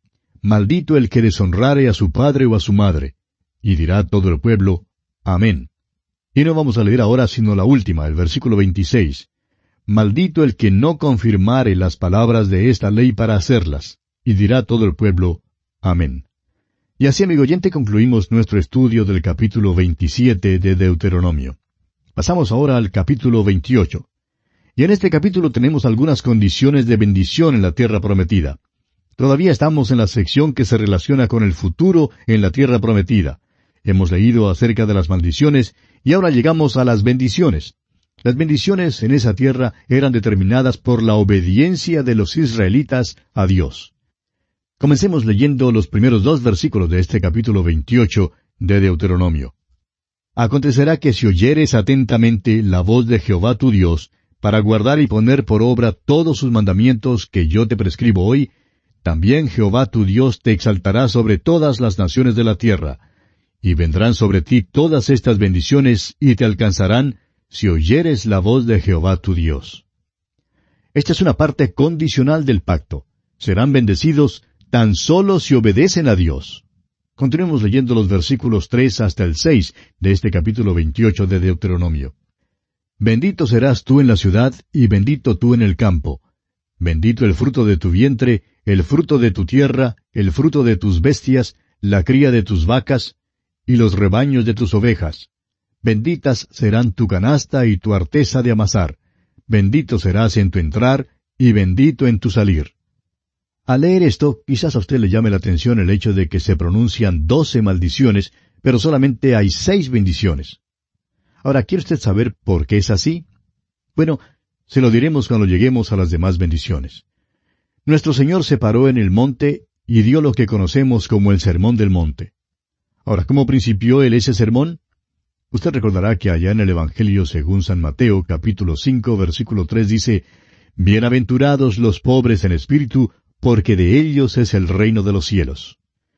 Speaker 18: Maldito el que deshonrare a su padre o a su madre. Y dirá todo el pueblo, Amén. Y no vamos a leer ahora sino la última, el versículo 26. Maldito el que no confirmare las palabras de esta ley para hacerlas. Y dirá todo el pueblo, Amén. Y así, amigo oyente, concluimos nuestro estudio del capítulo 27 de Deuteronomio. Pasamos ahora al capítulo 28. Y en este capítulo tenemos algunas condiciones de bendición en la tierra prometida. Todavía estamos en la sección que se relaciona con el futuro en la tierra prometida. Hemos leído acerca de las maldiciones y ahora llegamos a las bendiciones. Las bendiciones en esa tierra eran determinadas por la obediencia de los israelitas a Dios. Comencemos leyendo los primeros 2 versículos de este capítulo 28 de Deuteronomio. Acontecerá que si oyeres atentamente la voz de Jehová tu Dios, para guardar y poner por obra todos sus mandamientos que yo te prescribo hoy, también Jehová tu Dios te exaltará sobre todas las naciones de la tierra, y vendrán sobre ti todas estas bendiciones y te alcanzarán si oyeres la voz de Jehová tu Dios. Esta es una parte condicional del pacto. Serán bendecidos tan solo si obedecen a Dios. Continuemos leyendo los versículos 3 hasta el 6 de este capítulo 28 de Deuteronomio. Bendito serás tú en la ciudad y bendito tú en el campo. Bendito el fruto de tu vientre, el fruto de tu tierra, el fruto de tus bestias, la cría de tus vacas, y los rebaños de tus ovejas. Benditas serán tu canasta y tu arteza de amasar. Bendito serás en tu entrar, y bendito en tu salir. Al leer esto, quizás a usted le llame la atención el hecho de que se pronuncian 12 maldiciones, pero solamente hay 6 bendiciones. Ahora, ¿quiere usted saber por qué es así? Bueno, se lo diremos cuando lleguemos a las demás bendiciones. Nuestro Señor se paró en el monte y dio lo que conocemos como el Sermón del Monte. Ahora, ¿cómo principió él ese sermón? Usted recordará que allá en el Evangelio según San Mateo, capítulo 5, versículo 3 dice, Bienaventurados los pobres en espíritu, porque de ellos es el reino de los cielos.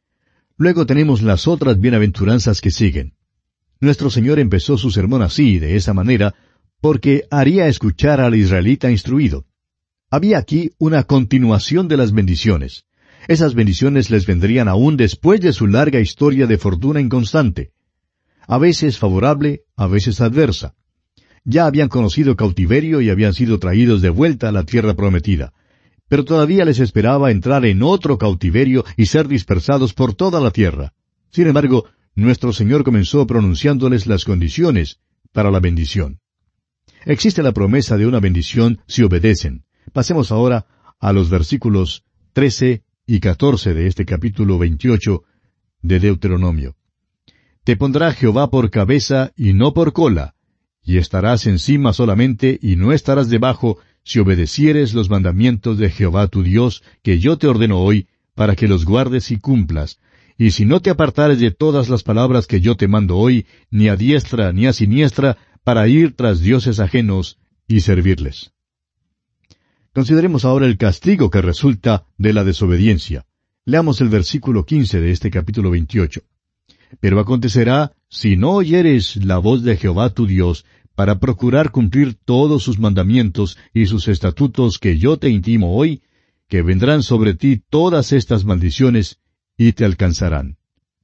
Speaker 18: Luego tenemos las otras bienaventuranzas que siguen. Nuestro Señor empezó su sermón así, de esa manera, porque haría escuchar al israelita instruido. Había aquí una continuación de las bendiciones. Esas bendiciones les vendrían aún después de su larga historia de fortuna inconstante. A veces favorable, a veces adversa. Ya habían conocido cautiverio y habían sido traídos de vuelta a la tierra prometida. Pero todavía les esperaba entrar en otro cautiverio y ser dispersados por toda la tierra. Sin embargo, nuestro Señor comenzó pronunciándoles las condiciones para la bendición. Existe la promesa de una bendición si obedecen. Pasemos ahora a los versículos 13 y 14 de este capítulo 28 de Deuteronomio. Te pondrá Jehová por cabeza y no por cola, y estarás encima solamente y no estarás debajo, si obedecieres los mandamientos de Jehová tu Dios, que yo te ordeno hoy, para que los guardes y cumplas, y si no te apartares de todas las palabras que yo te mando hoy, ni a diestra ni a siniestra, para ir tras dioses ajenos y servirles. Consideremos ahora el castigo que resulta de la desobediencia. Leamos el versículo 15 de este capítulo 28. Pero acontecerá, si no oyeres la voz de Jehová tu Dios, para procurar cumplir todos sus mandamientos y sus estatutos que yo te intimo hoy, que vendrán sobre ti todas estas maldiciones y te alcanzarán.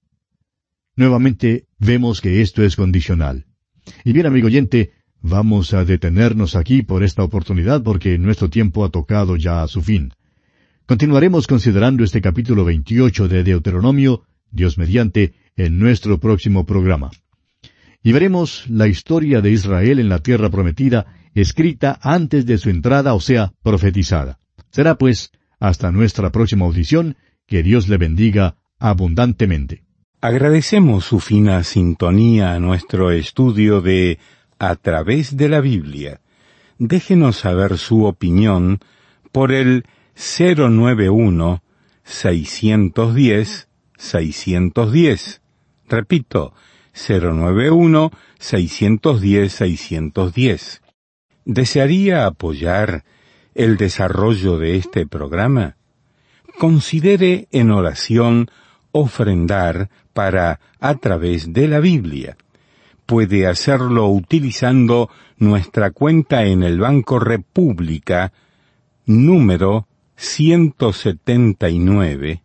Speaker 18: Nuevamente vemos que esto es condicional. Y bien, amigo oyente, vamos a detenernos aquí por esta oportunidad porque nuestro tiempo ha tocado ya a su fin. Continuaremos considerando este capítulo 28 de Deuteronomio, Dios mediante, en nuestro próximo programa. Y veremos la historia de Israel en la tierra prometida, escrita antes de su entrada, o sea, profetizada. Será pues, hasta nuestra próxima audición, que Dios le bendiga abundantemente.
Speaker 16: Agradecemos su fina sintonía a nuestro estudio de A través de la Biblia. Déjenos saber su opinión por el 091-610-610. Repito, 091-610-610. ¿Desearía apoyar el desarrollo de este programa? Considere en oración ofrendar para A través de la Biblia. Puede hacerlo utilizando nuestra cuenta en el Banco República, número 179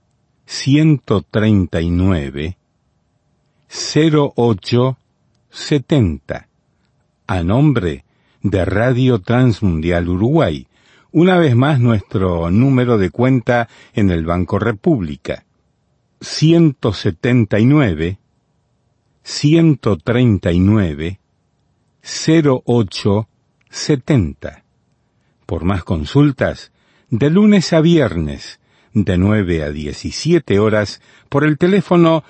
Speaker 16: 139 0870, a nombre de Radio Transmundial Uruguay. Una vez más, nuestro número de cuenta en el Banco República, 179 139 0870. Por más consultas, de lunes a viernes, de 9 a 17 horas, por el teléfono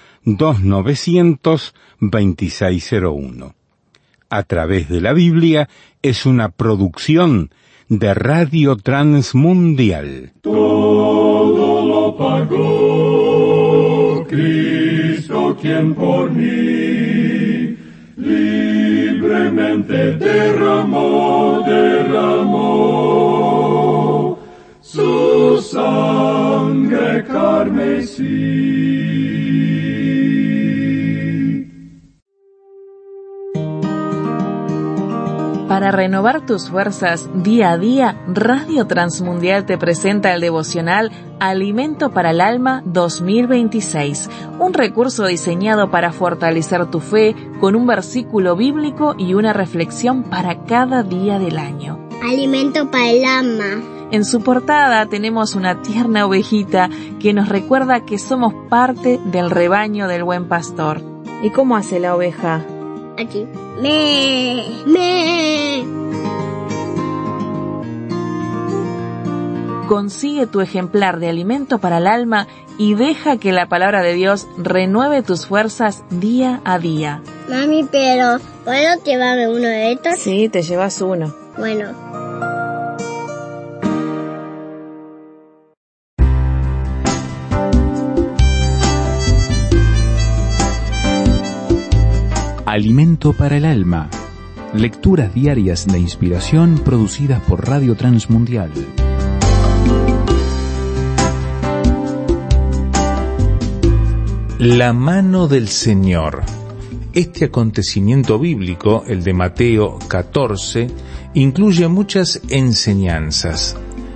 Speaker 16: 2900-2601. A través de la Biblia es una producción de Radio Transmundial.
Speaker 15: Todo lo pagó Cristo, quien por mí libremente derramó su sangre carmesí.
Speaker 2: Para renovar tus fuerzas día a día, Radio Transmundial te presenta el devocional Alimento para el Alma 2026, un recurso diseñado para fortalecer tu fe con un versículo bíblico y una reflexión para cada día del año.
Speaker 19: Alimento para el alma.
Speaker 2: En su portada tenemos una tierna ovejita que nos recuerda que somos parte del rebaño del buen pastor. ¿Y cómo hace la oveja?
Speaker 19: Aquí. Me.
Speaker 2: Consigue tu ejemplar de Alimento para el Alma y deja que la palabra de Dios renueve tus fuerzas día a día.
Speaker 19: Mami, pero ¿puedo llevarme uno de estos?
Speaker 2: Sí, te llevas uno.
Speaker 19: Bueno.
Speaker 13: Alimento para el Alma. Lecturas diarias de inspiración producidas por Radio Transmundial.
Speaker 3: La mano del Señor. Este acontecimiento bíblico, el de Mateo 14, incluye muchas enseñanzas.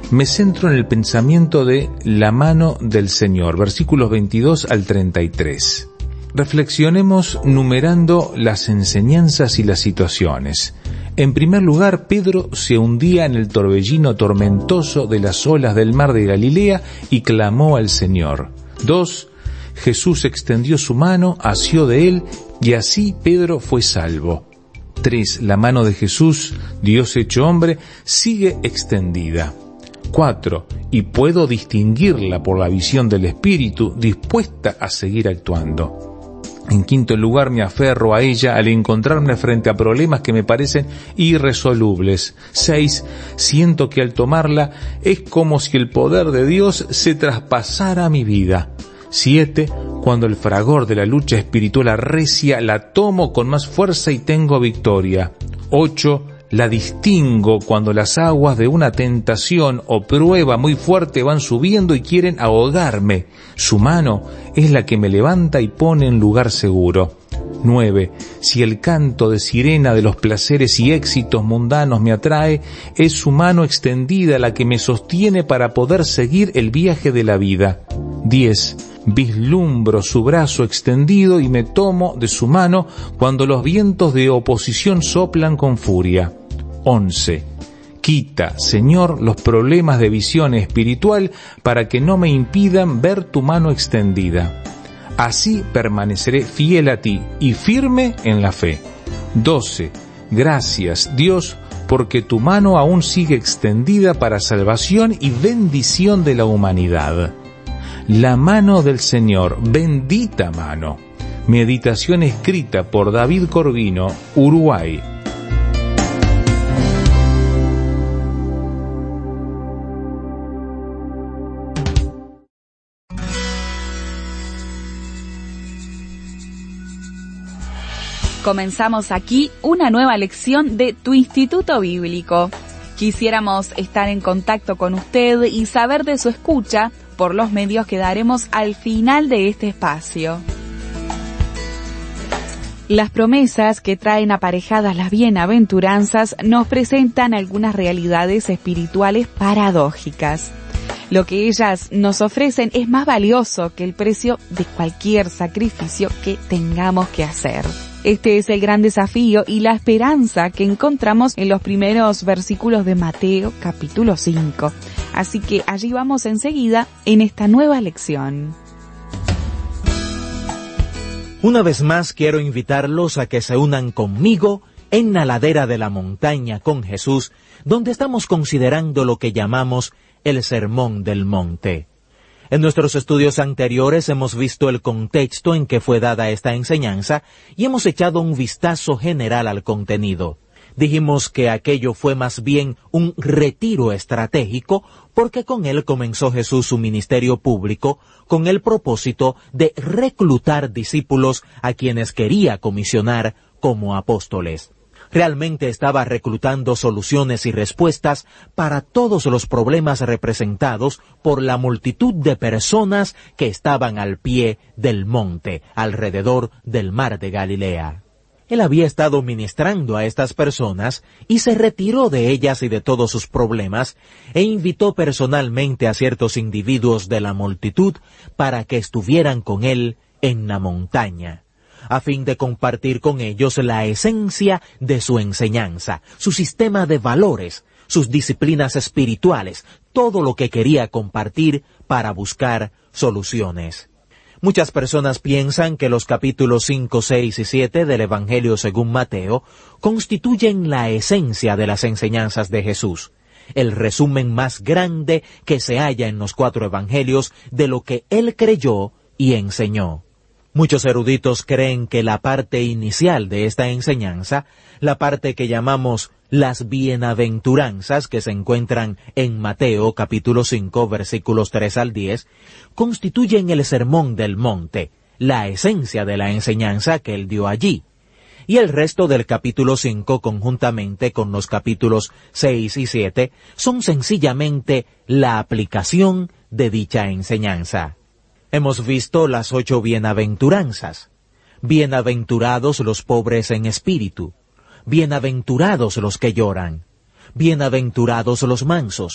Speaker 3: me centro en el pensamiento de la mano del Señor, versículos 22 al 33. Reflexionemos numerando las enseñanzas y las situaciones. En primer lugar, Pedro se hundía en el torbellino tormentoso de las olas del mar de Galilea y clamó al Señor. 2. Jesús extendió su mano, asió de él, y así Pedro fue salvo. 3. La mano de Jesús, Dios hecho hombre, sigue extendida. 4. Y puedo distinguirla por la visión del Espíritu, dispuesta a seguir actuando. En quinto lugar, me aferro a ella al encontrarme frente a problemas que me parecen irresolubles. 6. Siento que al tomarla es como si el poder de Dios se traspasara a mi vida. 7. Cuando el fragor de la lucha espiritual arrecia, la tomo con más fuerza y tengo victoria. 8. La distingo cuando las aguas de una tentación o prueba muy fuerte van subiendo y quieren ahogarme. Su mano es la que me levanta y pone en lugar seguro. 9. Si el canto de sirena de los placeres y éxitos mundanos me atrae, es su mano extendida la que me sostiene para poder seguir el viaje de la vida. 10. Vislumbro su brazo extendido y me tomo de su mano cuando los vientos de oposición soplan con furia. 11. Quita, Señor, los problemas de visión espiritual para que no me impidan ver tu mano extendida. Así permaneceré fiel a ti y firme en la fe. 12. Gracias, Dios, porque tu mano aún sigue extendida para salvación y bendición de la humanidad. La mano del Señor, bendita mano. Meditación escrita por David Corvino, Uruguay.
Speaker 20: Comenzamos aquí una nueva lección de Tu Instituto Bíblico. Quisiéramos estar en contacto con usted y saber de su escucha por los medios que daremos al final de este espacio. Las promesas que traen aparejadas las bienaventuranzas nos presentan algunas realidades espirituales paradójicas. Lo que ellas nos ofrecen es más valioso que el precio de cualquier sacrificio que tengamos que hacer. Este es el gran desafío y la esperanza que encontramos en los primeros versículos de Mateo capítulo 5. Así que allí vamos enseguida en esta nueva lección.
Speaker 21: Una vez más quiero invitarlos a que se unan conmigo en la ladera de la montaña con Jesús, donde estamos considerando lo que llamamos el Sermón del Monte. En nuestros estudios anteriores hemos visto el contexto en que fue dada esta enseñanza y hemos echado un vistazo general al contenido. Dijimos que aquello fue más bien un retiro estratégico porque con él comenzó Jesús su ministerio público con el propósito de reclutar discípulos a quienes quería comisionar como apóstoles. Realmente estaba reclutando soluciones y respuestas para todos los problemas representados por la multitud de personas que estaban al pie del monte, alrededor del mar de Galilea. Él había estado ministrando a estas personas y se retiró de ellas y de todos sus problemas e invitó personalmente a ciertos individuos de la multitud para que estuvieran con él en la montaña, a fin de compartir con ellos la esencia de su enseñanza, su sistema de valores, sus disciplinas espirituales, todo lo que quería compartir para buscar soluciones. Muchas personas piensan que los capítulos 5, 6 y 7 del Evangelio según Mateo constituyen la esencia de las enseñanzas de Jesús, el resumen más grande que se halla en los 4 evangelios de lo que él creyó y enseñó. Muchos eruditos creen que la parte inicial de esta enseñanza, la parte que llamamos las bienaventuranzas que se encuentran en Mateo capítulo 5 versículos 3 al 10, constituyen el Sermón del Monte, la esencia de la enseñanza que él dio allí. Y el resto del capítulo 5, conjuntamente con los capítulos 6 y 7, son sencillamente la aplicación de dicha enseñanza. Hemos visto las 8 bienaventuranzas. Bienaventurados los pobres en espíritu. Bienaventurados los que lloran. Bienaventurados los mansos.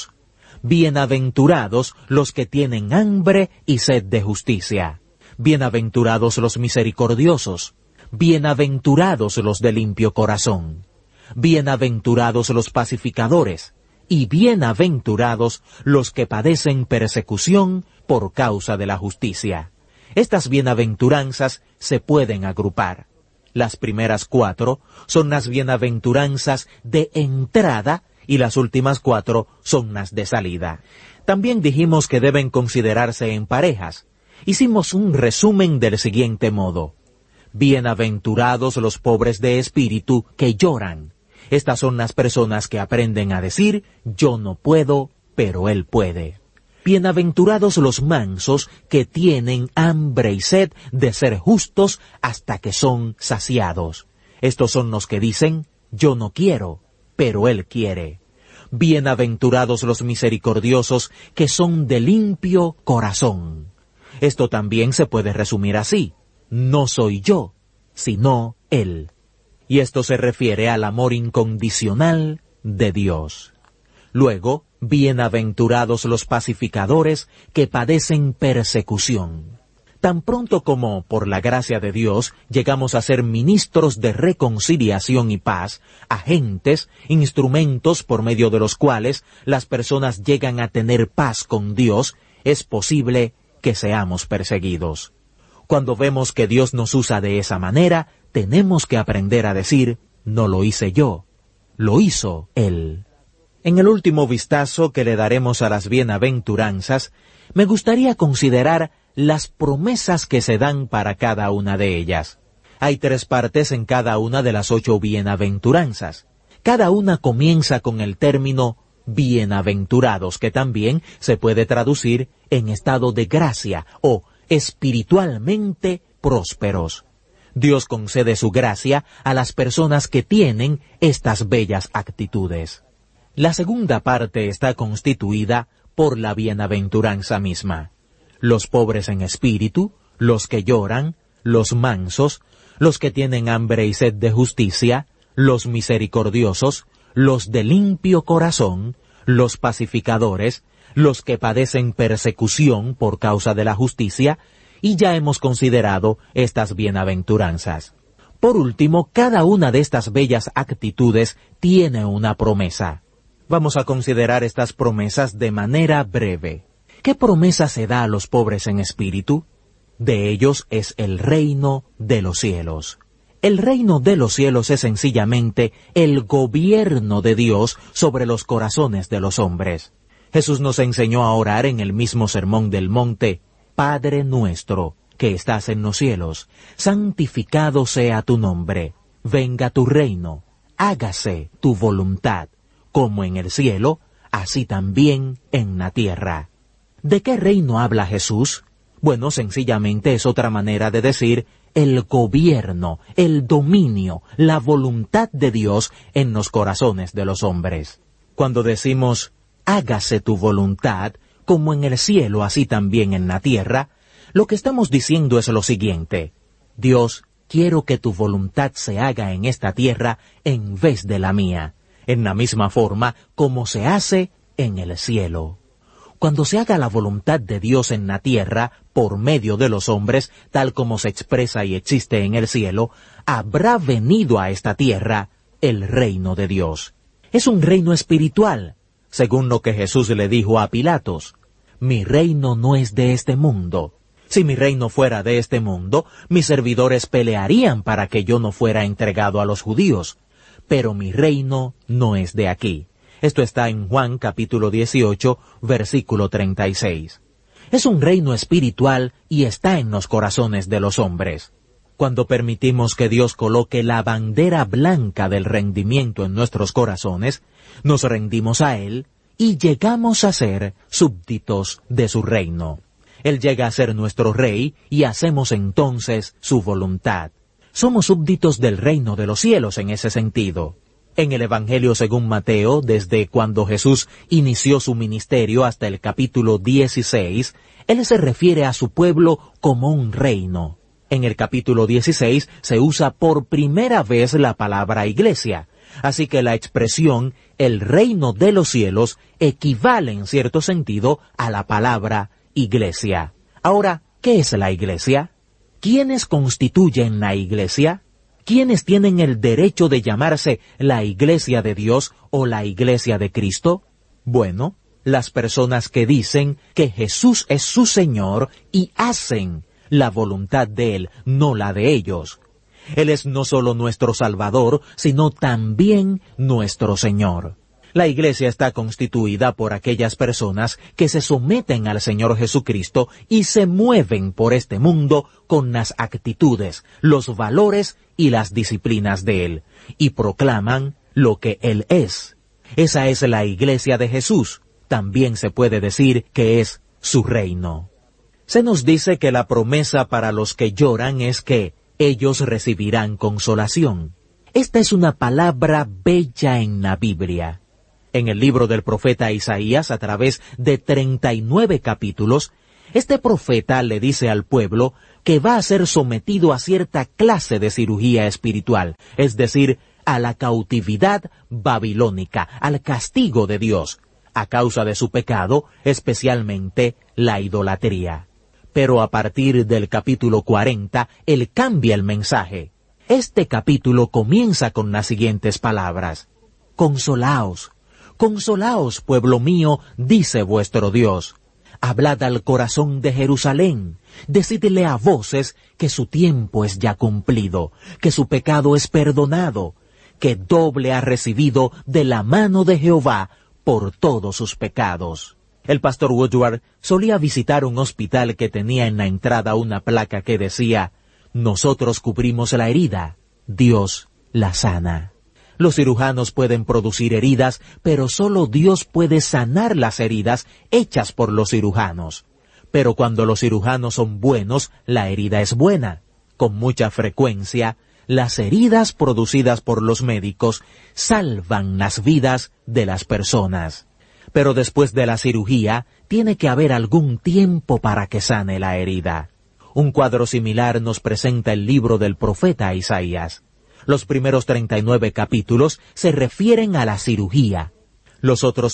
Speaker 21: bienaventurados los que tienen hambre y sed de justicia. Bienaventurados los misericordiosos. Bienaventurados los de limpio corazón. Bienaventurados los pacificadores. Y bienaventurados los que padecen persecución por causa de la justicia. Estas bienaventuranzas se pueden agrupar. Las primeras 4 son las bienaventuranzas de entrada y las últimas 4 son las de salida. También dijimos que deben considerarse en parejas. Hicimos un resumen del siguiente modo. Bienaventurados los pobres de espíritu que lloran. Estas son las personas que aprenden a decir, yo no puedo, pero Él puede. Bienaventurados los mansos que tienen hambre y sed de ser justos hasta que son saciados. Estos son los que dicen, yo no quiero, pero Él quiere. Bienaventurados los misericordiosos que son de limpio corazón. Esto también se puede resumir así, no soy yo, sino Él. Y esto se refiere al amor incondicional de Dios. Luego, bienaventurados los pacificadores que padecen persecución. Tan pronto como, por la gracia de Dios, llegamos a ser ministros de reconciliación y paz, agentes, instrumentos por medio de los cuales las personas llegan a tener paz con Dios, es posible que seamos perseguidos. Cuando vemos que Dios nos usa de esa manera, tenemos que aprender a decir, no lo hice yo, lo hizo Él. En el último vistazo que le daremos a las bienaventuranzas, me gustaría considerar las promesas que se dan para cada una de ellas. Hay 3 partes en cada una de las 8 bienaventuranzas. Cada una comienza con el término bienaventurados, que también se puede traducir en estado de gracia o espiritualmente prósperos. Dios concede su gracia a las personas que tienen estas bellas actitudes. La segunda parte está constituida por la bienaventuranza misma. Los pobres en espíritu, los que lloran, los mansos, los que tienen hambre y sed de justicia, los misericordiosos, los de limpio corazón, los pacificadores, los que padecen persecución por causa de la justicia, y ya hemos considerado estas bienaventuranzas. Por último, cada una de estas bellas actitudes tiene una promesa. Vamos a considerar estas promesas de manera breve. ¿Qué promesa se da a los pobres en espíritu? De ellos es el reino de los cielos. El reino de los cielos es sencillamente el gobierno de Dios sobre los corazones de los hombres. Jesús nos enseñó a orar en el mismo Sermón del Monte, Padre nuestro, que estás en los cielos, santificado sea tu nombre, venga tu reino, hágase tu voluntad, como en el cielo, así también en la tierra. ¿De qué reino habla Jesús? Bueno, sencillamente es otra manera de decir el gobierno, el dominio, la voluntad de Dios en los corazones de los hombres. Cuando decimos, hágase tu voluntad, como en el cielo, así también en la tierra, lo que estamos diciendo es lo siguiente: Dios, quiero que tu voluntad se haga en esta tierra en vez de la mía, en la misma forma como se hace en el cielo. Cuando se haga la voluntad de Dios en la tierra, por medio de los hombres, tal como se expresa y existe en el cielo, habrá venido a esta tierra el reino de Dios. Es un reino espiritual, según lo que Jesús le dijo a Pilatos. Mi reino no es de este mundo. Si mi reino fuera de este mundo, mis servidores pelearían para que yo no fuera entregado a los judíos. Pero mi reino no es de aquí. Esto está en Juan capítulo 18, versículo 36. Es un reino espiritual y está en los corazones de los hombres. Cuando permitimos que Dios coloque la bandera blanca del rendimiento en nuestros corazones, nos rendimos a Él y llegamos a ser súbditos de su reino. Él llega a ser nuestro rey y hacemos entonces su voluntad. Somos súbditos del reino de los cielos en ese sentido. En el Evangelio según Mateo, desde cuando Jesús inició su ministerio hasta el capítulo 16, Él se refiere a su pueblo como un reino. En el capítulo 16 se usa por primera vez la palabra iglesia, así que la expresión el reino de los cielos equivale en cierto sentido a la palabra iglesia. Ahora, ¿qué es la iglesia? ¿Quiénes constituyen la iglesia? ¿Quiénes tienen el derecho de llamarse la iglesia de Dios o la iglesia de Cristo? Bueno, las personas que dicen que Jesús es su Señor y hacen la voluntad de Él, no la de ellos. Él es no solo nuestro Salvador, sino también nuestro Señor. La iglesia está constituida por aquellas personas que se someten al Señor Jesucristo y se mueven por este mundo con las actitudes, los valores y las disciplinas de Él, y proclaman lo que Él es. Esa es la iglesia de Jesús. También se puede decir que es su reino. Se nos dice que la promesa para los que lloran es que ellos recibirán consolación. Esta es una palabra bella en la Biblia. En el libro del profeta Isaías, a través de 39 capítulos, este profeta le dice al pueblo que va a ser sometido a cierta clase de cirugía espiritual, es decir, a la cautividad babilónica, al castigo de Dios, a causa de su pecado, especialmente la idolatría. Pero a partir del capítulo 40, él cambia el mensaje. Este capítulo comienza con las siguientes palabras: Consolaos, consolaos, pueblo mío, dice vuestro Dios. Hablad al corazón de Jerusalén, decidle a voces que su tiempo es ya cumplido, que su pecado es perdonado, que doble ha recibido de la mano de Jehová por todos sus pecados. El pastor Woodward solía visitar un hospital que tenía en la entrada una placa que decía: nosotros cubrimos la herida, Dios la sana. Los cirujanos pueden producir heridas, pero solo Dios puede sanar las heridas hechas por los cirujanos. Pero cuando los cirujanos son buenos, la herida es buena. Con mucha frecuencia, las heridas producidas por los médicos salvan las vidas de las personas. Pero después de la cirugía, tiene que haber algún tiempo para que sane la herida. Un cuadro similar nos presenta el libro del profeta Isaías. Los primeros 39 capítulos se refieren a la cirugía. Los otros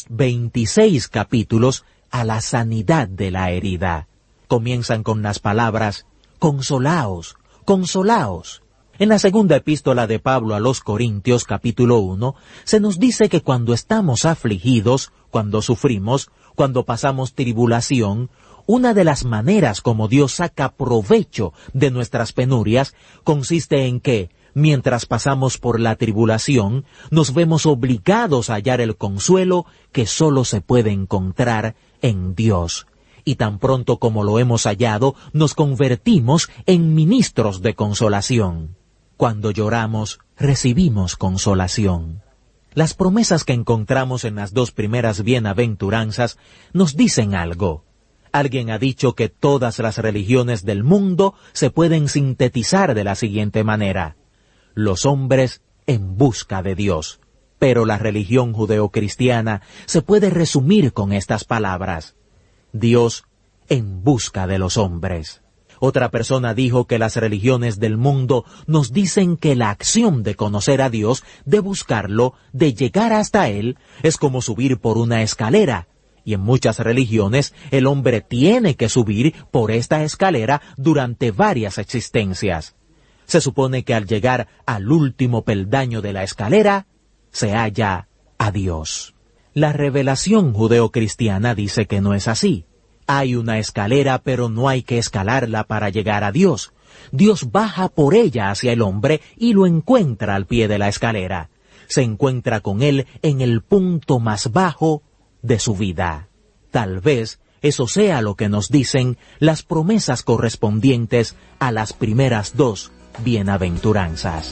Speaker 21: 26 capítulos a la sanidad de la herida. Comienzan con las palabras: consolaos, consolaos. En la segunda epístola de Pablo a los Corintios, capítulo 1, se nos dice que cuando estamos afligidos, cuando sufrimos, cuando pasamos tribulación, una de las maneras como Dios saca provecho de nuestras penurias consiste en que, mientras pasamos por la tribulación, nos vemos obligados a hallar el consuelo que solo se puede encontrar en Dios. Y tan pronto como lo hemos hallado, nos convertimos en ministros de consolación. Cuando lloramos, recibimos consolación. Las promesas que encontramos en las dos primeras bienaventuranzas nos dicen algo. Alguien ha dicho que todas las religiones del mundo se pueden sintetizar de la siguiente manera: los hombres en busca de Dios. Pero la religión judeocristiana se puede resumir con estas palabras: Dios en busca de los hombres. Otra persona dijo que las religiones del mundo nos dicen que la acción de conocer a Dios, de buscarlo, de llegar hasta Él, es como subir por una escalera. Y en muchas religiones el hombre tiene que subir por esta escalera durante varias existencias. Se supone que al llegar al último peldaño de la escalera, se halla a Dios. La revelación judeocristiana dice que no es así. Hay una escalera, pero no hay que escalarla para llegar a Dios. Dios baja por ella hacia el hombre y lo encuentra al pie de la escalera. Se encuentra con él en el punto más bajo de su vida. Tal vez eso sea lo que nos dicen las promesas correspondientes a las primeras dos bienaventuranzas.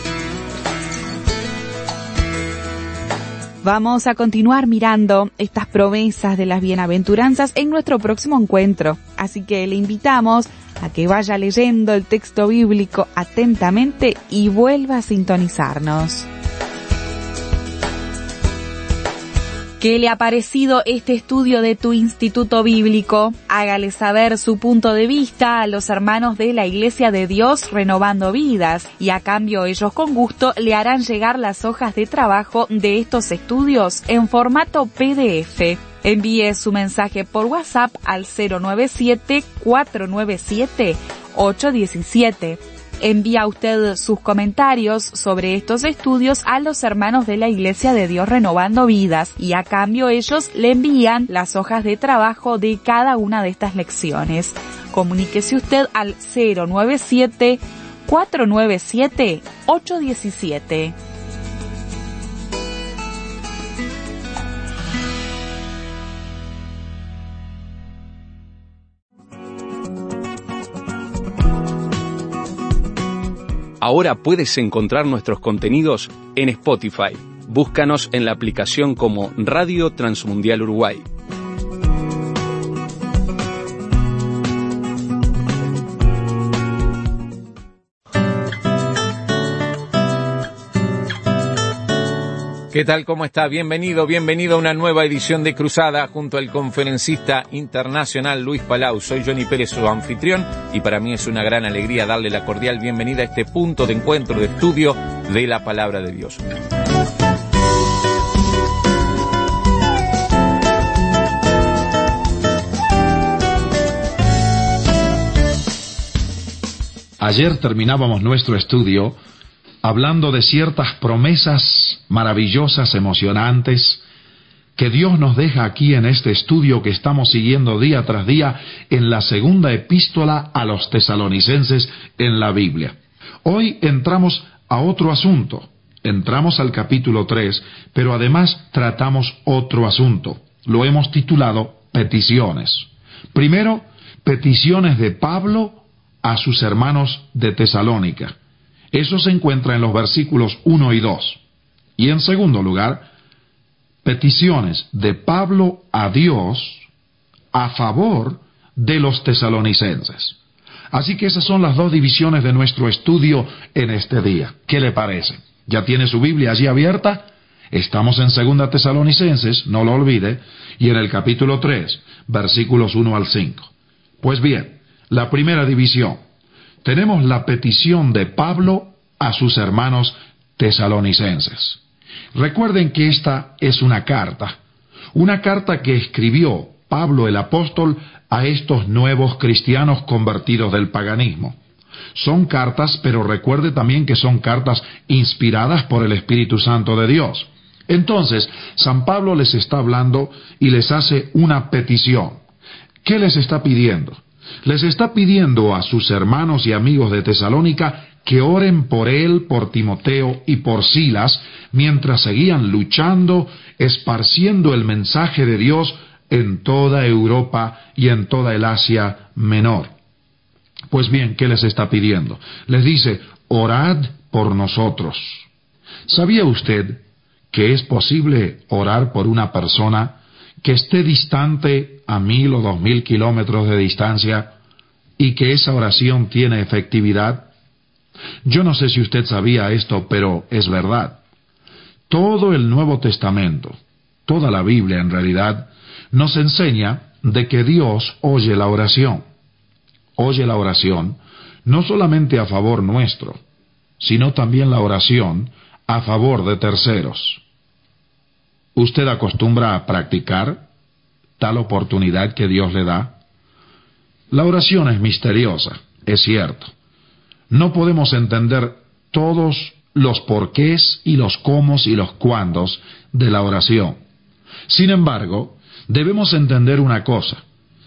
Speaker 20: Vamos a continuar mirando estas promesas de las bienaventuranzas en nuestro próximo encuentro. Así que le invitamos a que vaya leyendo el texto bíblico atentamente y vuelva a sintonizarnos. ¿Qué le ha parecido este estudio de tu instituto bíblico? Hágale saber su punto de vista a los hermanos de la Iglesia de Dios Renovando Vidas, y a cambio ellos con gusto le harán llegar las hojas de trabajo de estos estudios en formato PDF. Envíe su mensaje por WhatsApp al 097-497-817. Envía usted sus comentarios sobre estos estudios a los hermanos de la Iglesia de Dios Renovando Vidas, y a cambio ellos le envían las hojas de trabajo de cada una de estas lecciones. Comuníquese usted al 097-497-817.
Speaker 3: Ahora puedes encontrar nuestros contenidos en Spotify. Búscanos en la aplicación como Radio Transmundial Uruguay.
Speaker 6: ¿Qué tal? ¿Cómo está? Bienvenido a una nueva edición de Cruzada junto al conferencista internacional Luis Palau. Soy Johnny Pérez, su anfitrión, y para mí es una gran alegría darle la cordial bienvenida a este punto de encuentro, de estudio de la Palabra de Dios.
Speaker 4: Ayer terminábamos nuestro estudio hablando de ciertas promesas maravillosas, emocionantes, que Dios nos deja aquí en este estudio que estamos siguiendo día tras día en la segunda epístola a los tesalonicenses en la Biblia. Hoy entramos a otro asunto. Entramos al capítulo 3, pero además tratamos otro asunto. Lo hemos titulado peticiones. Primero, peticiones de Pablo a sus hermanos de Tesalónica. Eso se encuentra en los versículos 1 y 2. Y en segundo lugar, peticiones de Pablo a Dios a favor de los tesalonicenses. Así que esas son las dos divisiones de nuestro estudio en este día. ¿Qué le parece? ¿Ya tiene su Biblia allí abierta? Estamos en 2 Tesalonicenses, no lo olvide, y en el capítulo 3, versículos 1 al 5. Pues bien, la primera división. Tenemos la petición de Pablo a sus hermanos tesalonicenses. Recuerden que esta es una carta que escribió Pablo el apóstol a estos nuevos cristianos convertidos del paganismo. Son cartas, pero recuerde también que son cartas inspiradas por el Espíritu Santo de Dios. Entonces, San Pablo les está hablando y les hace una petición. ¿Qué les está pidiendo? Les está pidiendo a sus hermanos y amigos de Tesalónica que oren por él, por Timoteo y por Silas, mientras seguían luchando, esparciendo el mensaje de Dios en toda Europa y en toda el Asia Menor. Pues bien, ¿qué les está pidiendo? Les dice, orad por nosotros. ¿Sabía usted que es posible orar por una persona que esté distante a 1,000 o 2,000 kilómetros de distancia y que esa oración tiene efectividad? Yo no sé si usted sabía esto, pero es verdad. Todo el Nuevo Testamento, toda la Biblia en realidad, nos enseña de que Dios oye la oración. Oye la oración no solamente a favor nuestro, sino también la oración a favor de terceros. ¿Usted acostumbra a practicar tal oportunidad que Dios le da? La oración es misteriosa, es cierto. No podemos entender todos los porqués y los cómos y los cuándos de la oración. Sin embargo, debemos entender una cosa,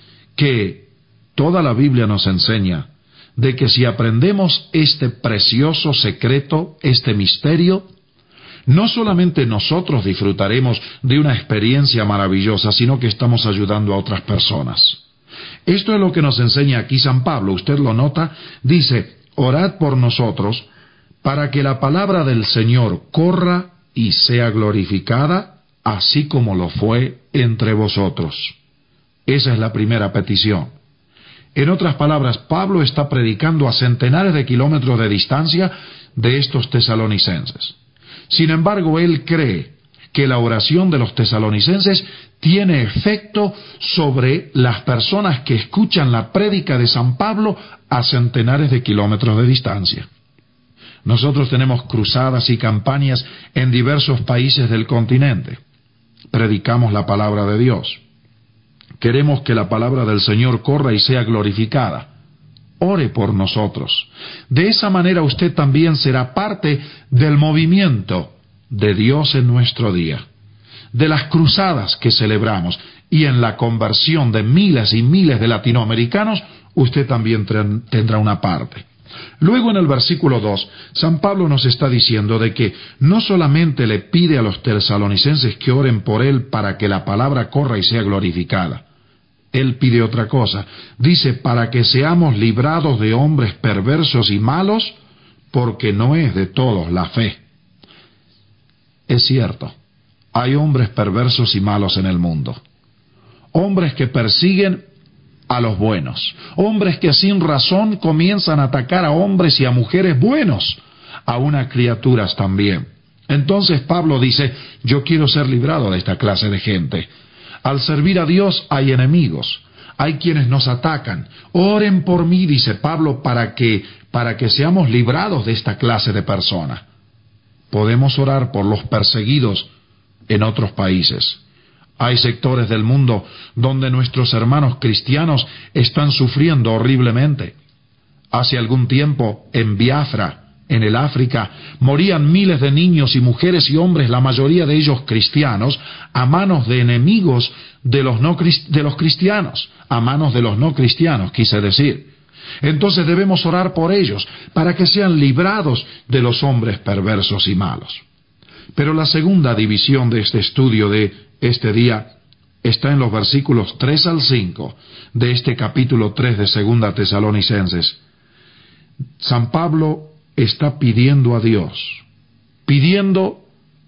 Speaker 4: que toda la Biblia nos enseña de que si aprendemos este precioso secreto, este misterio, no solamente nosotros disfrutaremos de una experiencia maravillosa, sino que estamos ayudando a otras personas. Esto es lo que nos enseña aquí San Pablo. Usted lo nota, dice, orad por nosotros para que la palabra del Señor corra y sea glorificada, así como lo fue entre vosotros. Esa es la primera petición. En otras palabras, Pablo está predicando a centenares de kilómetros de distancia de estos tesalonicenses. Sin embargo, él cree que la oración de los tesalonicenses tiene efecto sobre las personas que escuchan la prédica de San Pablo a centenares de kilómetros de distancia. Nosotros tenemos cruzadas y campañas en diversos países del continente. Predicamos la palabra de Dios. Queremos que la palabra del Señor corra y sea glorificada. Ore por nosotros. De esa manera usted también será parte del movimiento de Dios en nuestro día, de las cruzadas que celebramos, y en la conversión de miles y miles de latinoamericanos, usted también tendrá una parte. Luego en el versículo 2, San Pablo nos está diciendo de que no solamente le pide a los tesalonicenses que oren por él para que la palabra corra y sea glorificada. Él pide otra cosa. Dice, para que seamos librados de hombres perversos y malos, porque no es de todos la fe. Es cierto, hay hombres perversos y malos en el mundo. Hombres que persiguen a los buenos. Hombres que sin razón comienzan a atacar a hombres y a mujeres buenos, aun a criaturas también. Entonces Pablo dice, yo quiero ser librado de esta clase de gente. Al servir a Dios hay enemigos, hay quienes nos atacan. Oren por mí, dice Pablo, para que seamos librados de esta clase de personas. Podemos orar por los perseguidos en otros países. Hay sectores del mundo donde nuestros hermanos cristianos están sufriendo horriblemente. Hace algún tiempo, en Biafra, en el África, morían miles de niños y mujeres y hombres, la mayoría de ellos cristianos, a manos de enemigos de los cristianos, a manos de los no cristianos, quise decir. Entonces debemos orar por ellos, para que sean librados de los hombres perversos y malos. Pero la segunda división de este estudio de este día está en los versículos 3 al 5 de este capítulo 3 de Segunda Tesalonicenses. San Pablo está pidiendo a Dios, pidiendo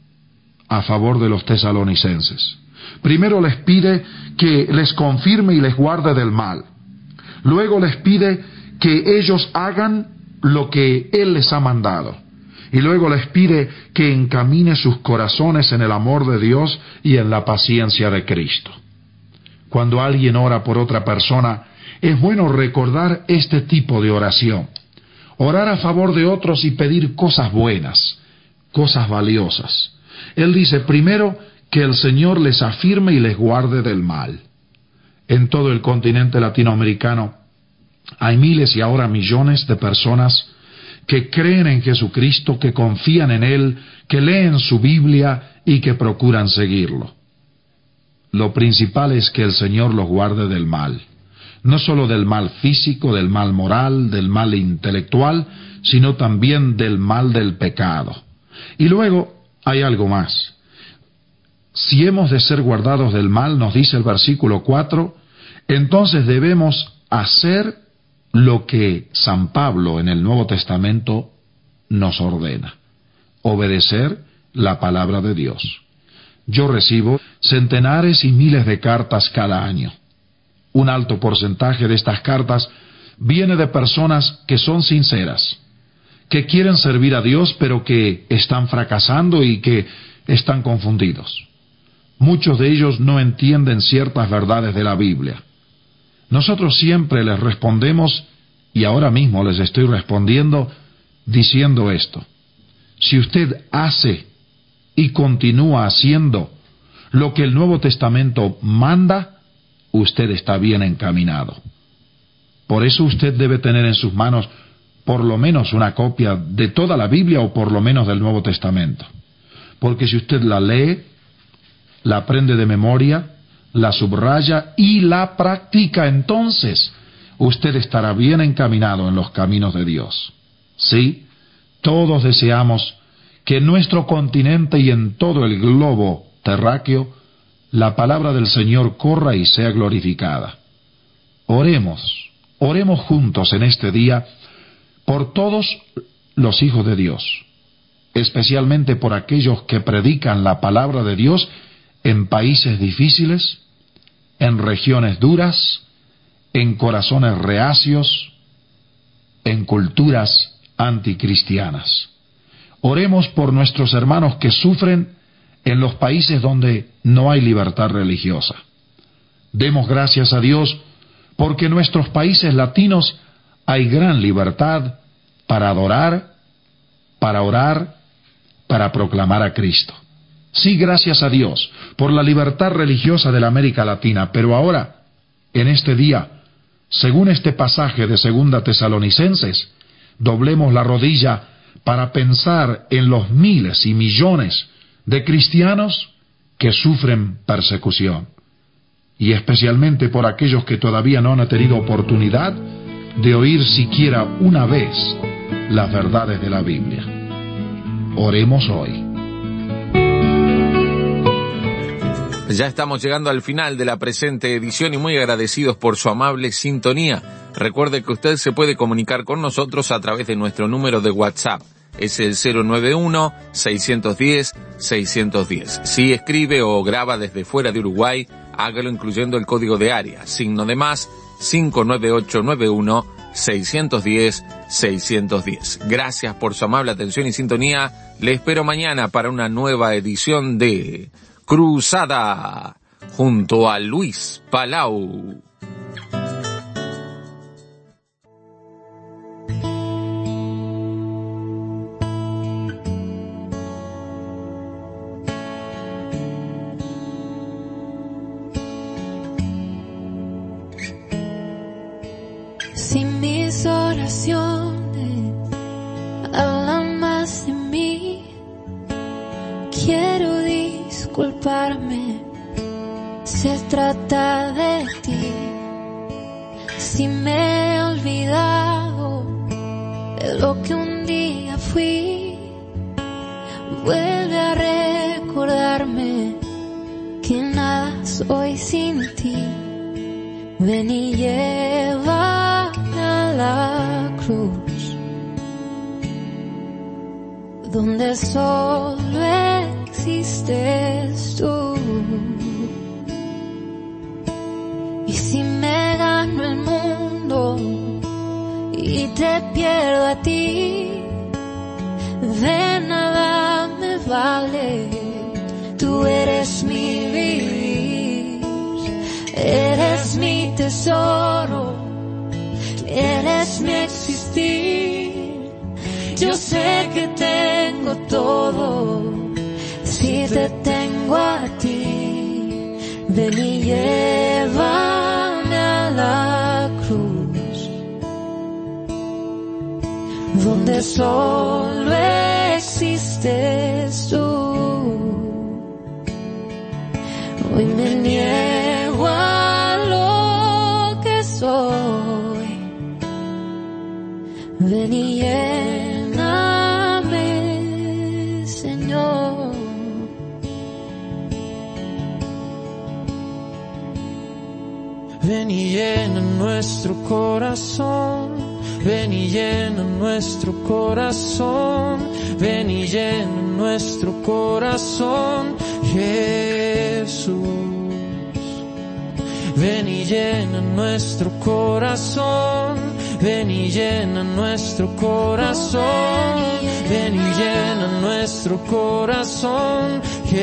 Speaker 4: a favor de los tesalonicenses. Primero les pide que les confirme y les guarde del mal. Luego les pide que ellos hagan lo que Él les ha mandado. Y luego les pide que encamine sus corazones en el amor de Dios y en la paciencia de Cristo. Cuando alguien ora por otra persona, es bueno recordar este tipo de oración. Orar a favor de otros y pedir cosas buenas, cosas valiosas. Él dice primero que el Señor les afirme y les guarde del mal. En todo el continente latinoamericano hay miles y ahora millones de personas que creen en Jesucristo, que confían en Él, que leen su Biblia y que procuran seguirlo. Lo principal es que el Señor los guarde del mal. No solo del mal físico, del mal moral, del mal intelectual, sino también del mal del pecado. Y luego hay algo más. Si hemos de ser guardados del mal, nos dice el versículo 4, entonces debemos hacer lo que San Pablo en el Nuevo Testamento nos ordena: obedecer la palabra de Dios. Yo recibo centenares y miles de cartas cada año. Un alto porcentaje de estas cartas viene de personas que son sinceras, que quieren servir a Dios, pero que están fracasando y que están confundidos. Muchos de ellos no entienden ciertas verdades de la Biblia. Nosotros siempre les respondemos, y ahora mismo les estoy respondiendo, diciendo esto: si usted hace y continúa haciendo lo que el Nuevo Testamento manda, usted está bien encaminado. Por eso usted debe tener en sus manos por lo menos una copia de toda la Biblia o por lo menos del Nuevo Testamento. Porque si usted la lee, la aprende de memoria, la subraya y la practica, entonces usted estará bien encaminado en los caminos de Dios. Sí, todos deseamos que en nuestro continente y en todo el globo terráqueo la palabra del Señor corra y sea glorificada. Oremos juntos en este día por todos los hijos de Dios, especialmente por aquellos que predican la palabra de Dios en países difíciles, en regiones duras, en corazones reacios, en culturas anticristianas. Oremos por nuestros hermanos que sufren en los países donde no hay libertad religiosa. Demos gracias a Dios porque en nuestros países latinos hay gran libertad para adorar, para orar, para proclamar a Cristo. Sí, gracias a Dios por la libertad religiosa de la América Latina, pero ahora, en este día, según este pasaje de 2 Tesalonicenses, doblemos la rodilla para pensar en los miles y millones de cristianos que sufren persecución, y especialmente por aquellos que todavía no han tenido oportunidad de oír siquiera una vez las verdades de la Biblia. Oremos hoy.
Speaker 6: Ya estamos llegando al final de la presente edición y muy agradecidos por su amable sintonía. Recuerde que usted se puede comunicar con nosotros a través de nuestro número de WhatsApp. Es el 091-610-610. Si escribe o graba desde fuera de Uruguay, hágalo incluyendo el código de área, signo de más 59891-610-610. Gracias por su amable atención y sintonía. Le espero mañana para una nueva edición de Cruzada junto a Luis Palau.
Speaker 5: Si mis oraciones hablan más de mí, quiero disculparme. Se trata de ti. Si me he olvidado de lo que un día fui, vuelve a recordarme que nada soy sin ti. Ven y llévame a la cruz, donde solo existes tú. Y si me gano el mundo y te pierdo a ti, de nada me vale. Tú eres mi vivir, eres mi tesoro, eres mi existir. Yo sé que tengo todo si te tengo a ti. Ven y llévame a la cruz, donde solo existes tú. Hoy me niego a lo que soy. Ven y lléname, Señor.
Speaker 22: Ven y llena nuestro corazón, ven y llena nuestro corazón, ven y llena nuestro corazón, Jesús. Ven y llena nuestro corazón, ven y llena nuestro corazón, ven y llena nuestro corazón,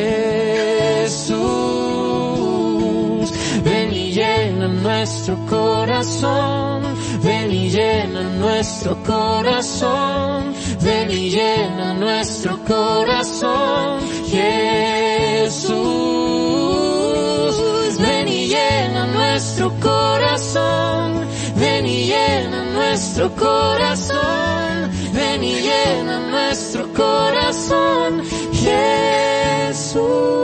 Speaker 22: Jesús. Ven y llena nuestro corazón, ven y llena nuestro corazón, ven y llena nuestro corazón, Jesús. Ven y llena nuestro corazón, ven y llena nuestro corazón, ven y llena nuestro corazón, Jesús.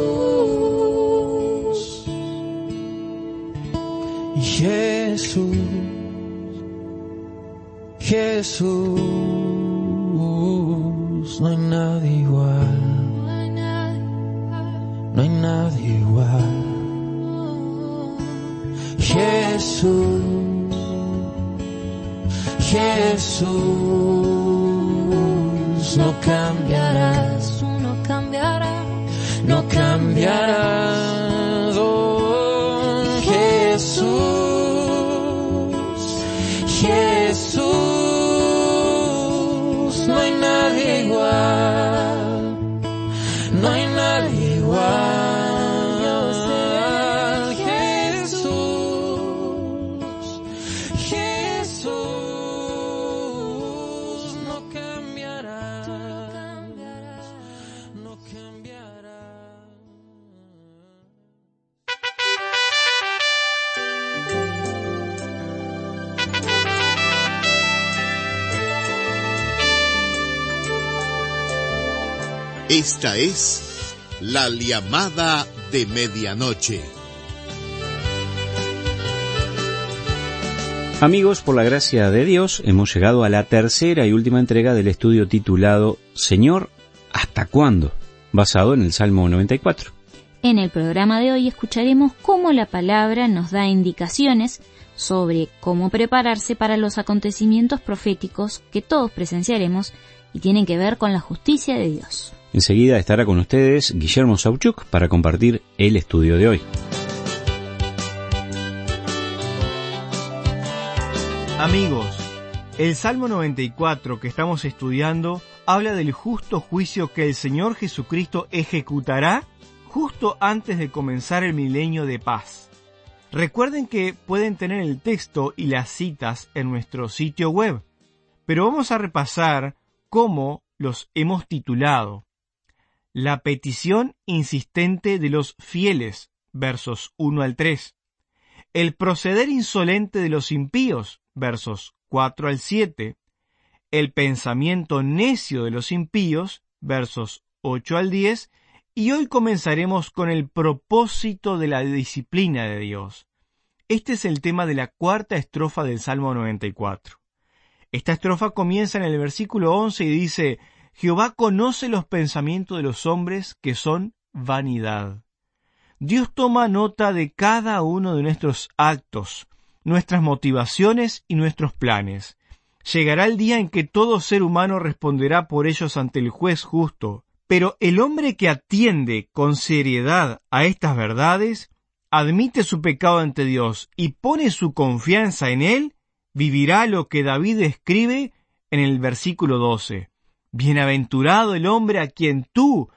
Speaker 22: Jesús, Jesús, no hay nadie igual, no hay nadie igual. Jesús, Jesús, no cambiarás, tú no cambiarás, no cambiarás, oh Jesús, Jesús, no hay nadie igual, no hay nadie
Speaker 7: Esta es la llamada de medianoche.
Speaker 8: Amigos, por la gracia de Dios, hemos llegado a la tercera y última entrega del estudio titulado Señor, ¿hasta cuándo?, basado en el Salmo 94.
Speaker 23: En el programa de hoy escucharemos cómo la palabra nos da indicaciones sobre cómo prepararse para los acontecimientos proféticos que todos presenciaremos y tienen que ver con la justicia de Dios.
Speaker 8: Enseguida estará con ustedes Guillermo Sauchuk para compartir el estudio de hoy.
Speaker 24: Amigos, el Salmo 94 que estamos estudiando habla del justo juicio que el Señor Jesucristo ejecutará justo antes de comenzar el milenio de paz. Recuerden que pueden tener el texto y las citas en nuestro sitio web, pero vamos a repasar cómo los hemos titulado. La petición insistente de los fieles, versos 1 al 3. El proceder insolente de los impíos, versos 4 al 7. El pensamiento necio de los impíos, versos 8 al 10. Y hoy comenzaremos con el propósito de la disciplina de Dios. Este es el tema de la cuarta estrofa del Salmo 94. Esta estrofa comienza en el versículo 11 y dice: Jehová conoce los pensamientos de los hombres, que son vanidad. Dios toma nota de cada uno de nuestros actos, nuestras motivaciones y nuestros planes. Llegará el día en que todo ser humano responderá por ellos ante el juez justo, pero el hombre que atiende con seriedad a estas verdades, admite su pecado ante Dios y pone su confianza en Él, vivirá lo que David escribe en el versículo 12. Bienaventurado el hombre a quien tú,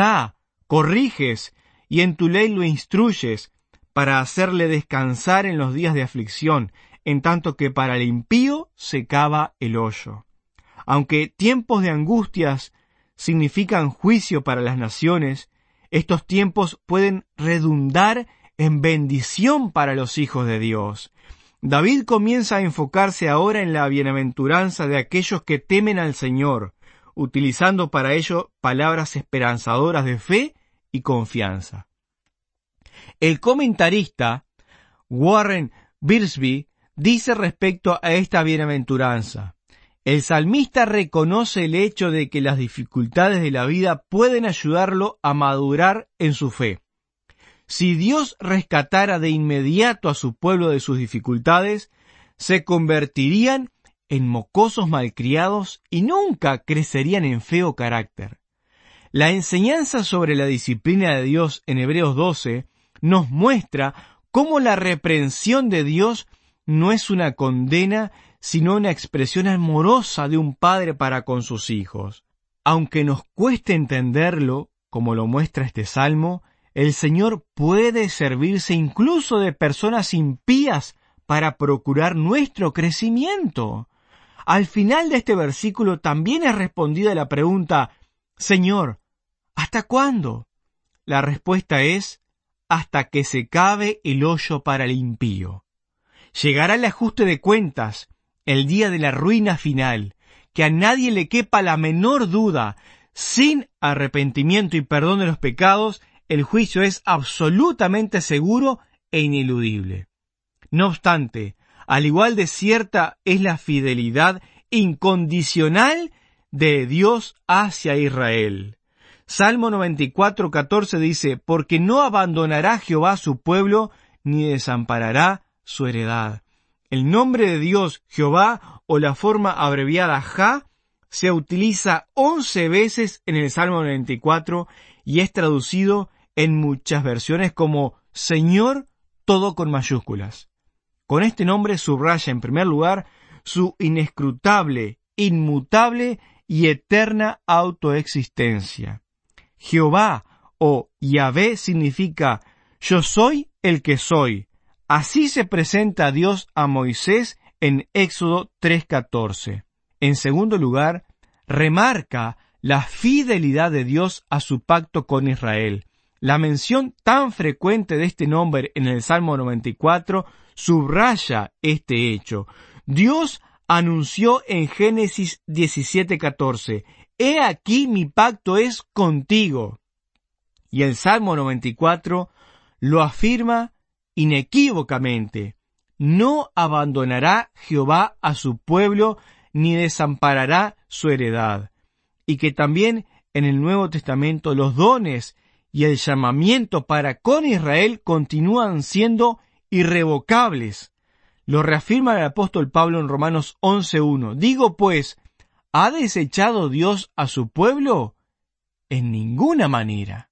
Speaker 24: corriges y en tu ley lo instruyes, para hacerle descansar en los días de aflicción, en tanto que para el impío se cava el hoyo. Aunque tiempos de angustias significan juicio para las naciones, estos tiempos pueden redundar en bendición para los hijos de Dios. David comienza a enfocarse ahora en la bienaventuranza de aquellos que temen al Señor, utilizando para ello palabras esperanzadoras de fe y confianza. El comentarista Warren Wiersbe dice respecto a esta bienaventuranza: el salmista reconoce el hecho de que las dificultades de la vida pueden ayudarlo a madurar en su fe. Si Dios rescatara de inmediato a su pueblo de sus dificultades, se convertirían en mocosos malcriados y nunca crecerían en fe o carácter. La enseñanza sobre la disciplina de Dios en Hebreos 12 nos muestra cómo la reprensión de Dios no es una condena, sino una expresión amorosa de un padre para con sus hijos. Aunque nos cueste entenderlo, como lo muestra este salmo, el Señor puede servirse incluso de personas impías para procurar nuestro crecimiento. Al final de este versículo también es respondida la pregunta: Señor, ¿hasta cuándo? La respuesta es: hasta que se cave el hoyo para el impío. Llegará el ajuste de cuentas, el día de la ruina final, que a nadie le quepa la menor duda. Sin arrepentimiento y perdón de los pecados, el juicio es absolutamente seguro e ineludible. No obstante, al igual de cierta es la fidelidad incondicional de Dios hacia Israel. Salmo 94:14 dice: porque no abandonará Jehová su pueblo, ni desamparará su heredad. El nombre de Dios, Jehová, o la forma abreviada Jah, se utiliza 11 veces en el Salmo 94 y es traducido en muchas versiones como Señor, todo con mayúsculas. Con este nombre subraya en primer lugar su inescrutable, inmutable y eterna autoexistencia. Jehová o Yahvé significa yo soy el que soy. Así se presenta Dios a Moisés en Éxodo 3:14. En segundo lugar, remarca la fidelidad de Dios a su pacto con Israel. La mención tan frecuente de este nombre en el Salmo 94 subraya este hecho. Dios anunció en Génesis 17:14, he aquí mi pacto es contigo. Y el Salmo 94 lo afirma inequívocamente. No abandonará Jehová a su pueblo, ni desamparará su heredad. Y que también en el Nuevo Testamento los dones y el llamamiento para con Israel continúan siendo irrevocables. Lo reafirma el apóstol Pablo en Romanos 11:1. Digo pues, ¿ha desechado Dios a su pueblo? En ninguna manera.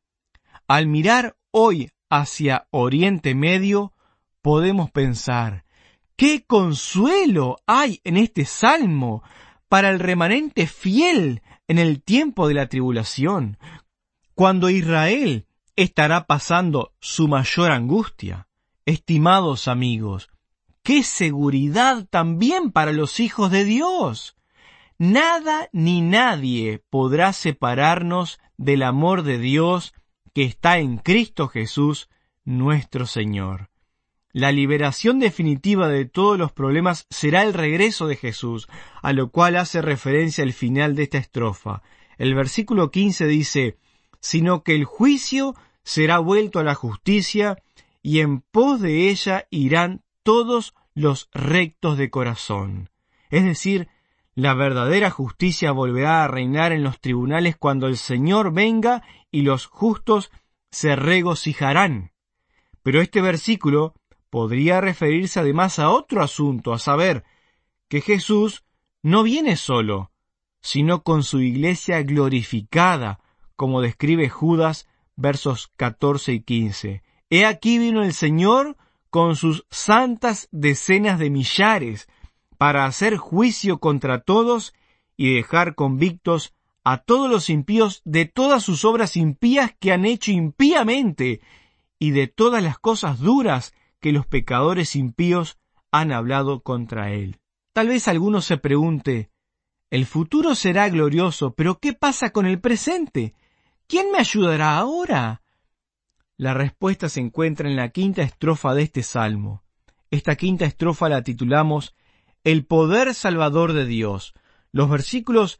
Speaker 24: Al mirar hoy hacia Oriente Medio, podemos pensar, ¿qué consuelo hay en este salmo para el remanente fiel en el tiempo de la tribulación, cuando Israel estará pasando su mayor angustia? Estimados amigos, ¡qué seguridad también para los hijos de Dios! Nada ni nadie podrá separarnos del amor de Dios que está en Cristo Jesús, nuestro Señor. La liberación definitiva de todos los problemas será el regreso de Jesús, a lo cual hace referencia el final de esta estrofa. El versículo 15 dice, sino que el juicio será vuelto a la justicia, y en pos de ella irán todos los rectos de corazón. Es decir, la verdadera justicia volverá a reinar en los tribunales cuando el Señor venga y los justos se regocijarán. Pero este versículo podría referirse además a otro asunto, a saber, que Jesús no viene solo, sino con su iglesia glorificada, como describe Judas, versos 14 y 15. He aquí vino el Señor con sus santas decenas de millares, para hacer juicio contra todos y dejar convictos a todos los impíos de todas sus obras impías que han hecho impíamente, y de todas las cosas duras que los pecadores impíos han hablado contra él. Tal vez alguno se pregunte, el futuro será glorioso, pero ¿qué pasa con el presente? ¿Quién me ayudará ahora? La respuesta se encuentra en la quinta estrofa de este salmo. Esta quinta estrofa la titulamos El poder salvador de Dios. Los versículos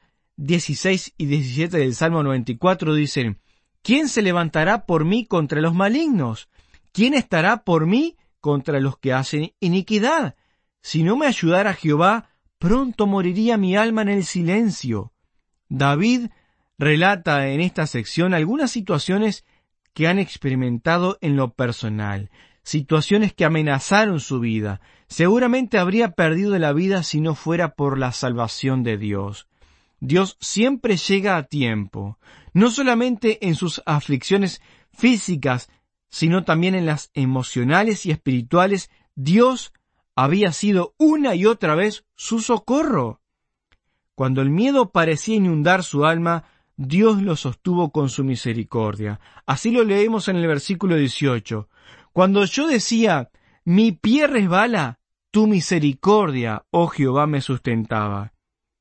Speaker 24: 16 y 17 del Salmo 94 dicen, ¿quién se levantará por mí contra los malignos? ¿Quién estará por mí contra los que hacen iniquidad? Si no me ayudara Jehová, pronto moriría mi alma en el silencio. David relata en esta sección algunas situaciones que han experimentado en lo personal, situaciones que amenazaron su vida. Seguramente habría perdido la vida si no fuera por la salvación de Dios. Dios siempre llega a tiempo, no solamente en sus aflicciones físicas, sino también en las emocionales y espirituales. Dios había sido una y otra vez su socorro. Cuando el miedo parecía inundar su alma, Dios lo sostuvo con su misericordia. Así lo leemos en el versículo 18. Cuando yo decía, mi pie resbala, tu misericordia, oh Jehová, me sustentaba.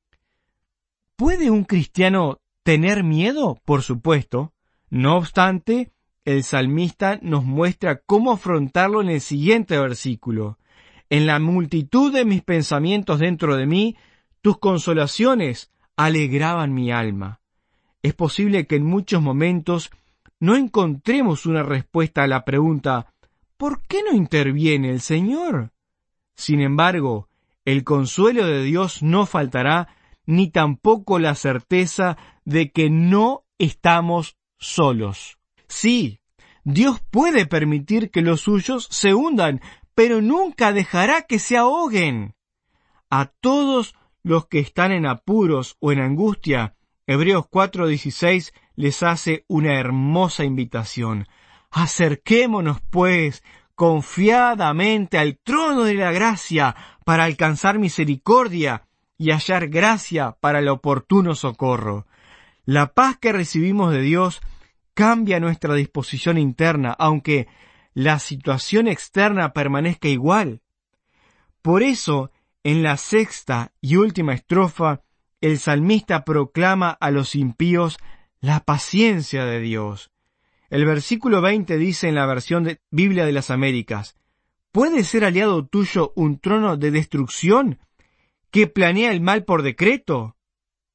Speaker 24: ¿Puede un cristiano tener miedo? Por supuesto. No obstante, el salmista nos muestra cómo afrontarlo en el siguiente versículo. En la multitud de mis pensamientos dentro de mí, tus consolaciones alegraban mi alma. Es posible que en muchos momentos no encontremos una respuesta a la pregunta, ¿por qué no interviene el Señor? Sin embargo, el consuelo de Dios no faltará, ni tampoco la certeza de que no estamos solos. Sí, Dios puede permitir que los suyos se hundan, pero nunca dejará que se ahoguen. A todos los que están en apuros o en angustia, Hebreos 4:16 les hace una hermosa invitación. Acerquémonos, pues, confiadamente al trono de la gracia para alcanzar misericordia y hallar gracia para el oportuno socorro. La paz que recibimos de Dios cambia nuestra disposición interna, aunque la situación externa permanezca igual. Por eso, en la sexta y última estrofa, el salmista proclama a los impíos la paciencia de Dios. El versículo 20 dice en la versión de Biblia de las Américas, ¿puede ser aliado tuyo un trono de destrucción que planea el mal por decreto?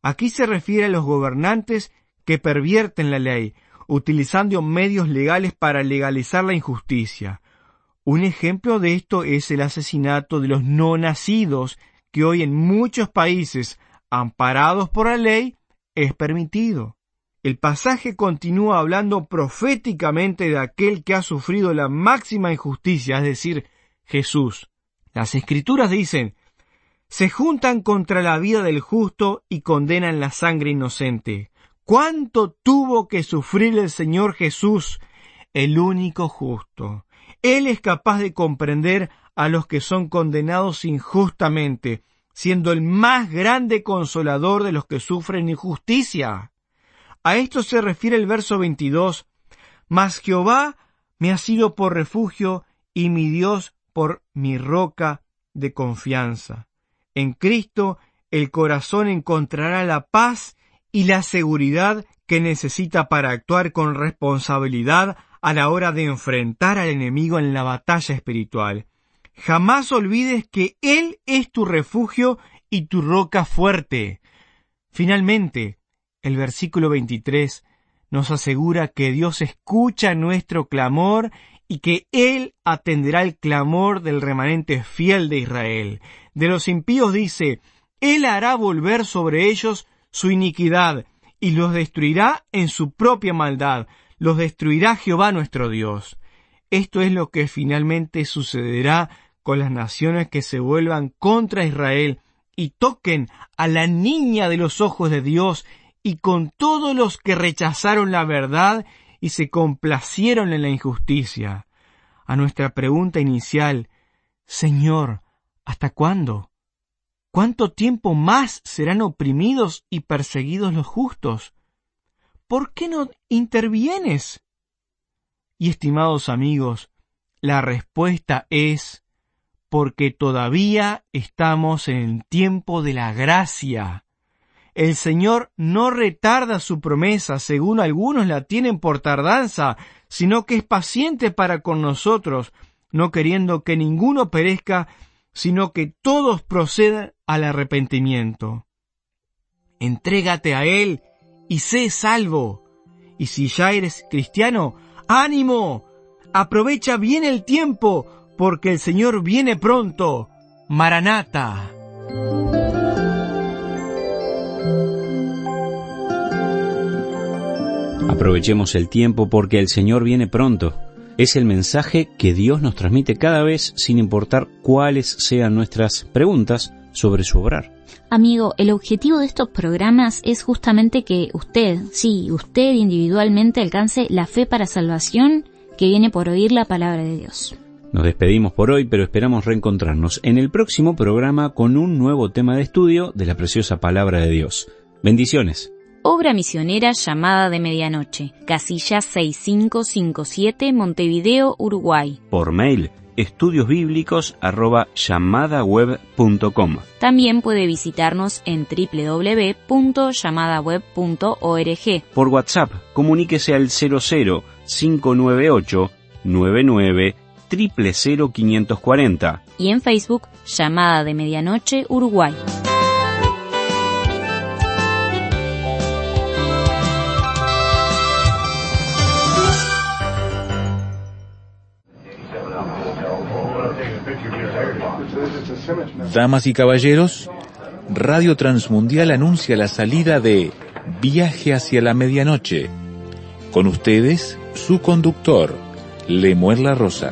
Speaker 24: Aquí se refiere a los gobernantes que pervierten la ley, utilizando medios legales para legalizar la injusticia. Un ejemplo de esto es el asesinato de los no nacidos, que hoy en muchos países, amparados por la ley, es permitido. El pasaje continúa hablando proféticamente de aquel que ha sufrido la máxima injusticia, es decir, Jesús. Las Escrituras dicen: se juntan contra la vida del justo y condenan la sangre inocente. ¿Cuánto tuvo que sufrir el Señor Jesús, el único justo? Él es capaz de comprender a los que son condenados injustamente, siendo el más grande consolador de los que sufren injusticia. A esto se refiere el verso 22. Mas Jehová me ha sido por refugio y mi Dios por mi roca de confianza. En Cristo el corazón encontrará la paz y la seguridad que necesita para actuar con responsabilidad a la hora de enfrentar al enemigo en la batalla espiritual. Jamás olvides que Él es tu refugio y tu roca fuerte. Finalmente, el versículo 23 nos asegura que Dios escucha nuestro clamor y que Él atenderá el clamor del remanente fiel de Israel. De los impíos dice: Él hará volver sobre ellos su iniquidad y los destruirá en su propia maldad. Los destruirá Jehová nuestro Dios. Esto es lo que finalmente sucederá con las naciones que se vuelvan contra Israel y toquen a la niña de los ojos de Dios, y con todos los que rechazaron la verdad y se complacieron en la injusticia. A nuestra pregunta inicial: Señor, ¿hasta cuándo? ¿Cuánto tiempo más serán oprimidos y perseguidos los justos? ¿Por qué no intervienes? Y estimados amigos, la respuesta es: porque todavía estamos en el tiempo de la gracia. El Señor no retarda su promesa, según algunos la tienen por tardanza, sino que es paciente para con nosotros, no queriendo que ninguno perezca, sino que todos procedan al arrepentimiento. Entrégate a Él y sé salvo. Y si ya eres cristiano, ¡ánimo! Aprovecha bien el tiempo, porque el Señor viene pronto. Maranata.
Speaker 8: Aprovechemos el tiempo porque el Señor viene pronto. Es el mensaje que Dios nos transmite cada vez, sin importar cuáles sean nuestras preguntas sobre su obrar.
Speaker 23: Amigo, el objetivo de estos programas es justamente que usted individualmente alcance la fe para salvación que viene por oír la palabra de Dios.
Speaker 8: Nos despedimos por hoy, pero esperamos reencontrarnos en el próximo programa con un nuevo tema de estudio de la preciosa palabra de Dios. Bendiciones.
Speaker 23: Obra misionera Llamada de Medianoche, casilla 6557, Montevideo, Uruguay.
Speaker 8: Por mail, estudiosbiblicos@llamadaweb.com.
Speaker 23: También puede visitarnos en www.llamadaweb.org.
Speaker 8: Por WhatsApp, comuníquese al 00-598 99 000 540.
Speaker 23: Y en Facebook, Llamada de Medianoche, Uruguay.
Speaker 9: Damas y caballeros, Radio Transmundial anuncia la salida de Viaje hacia la Medianoche. Con ustedes, su conductor, Lemuel La Rosa.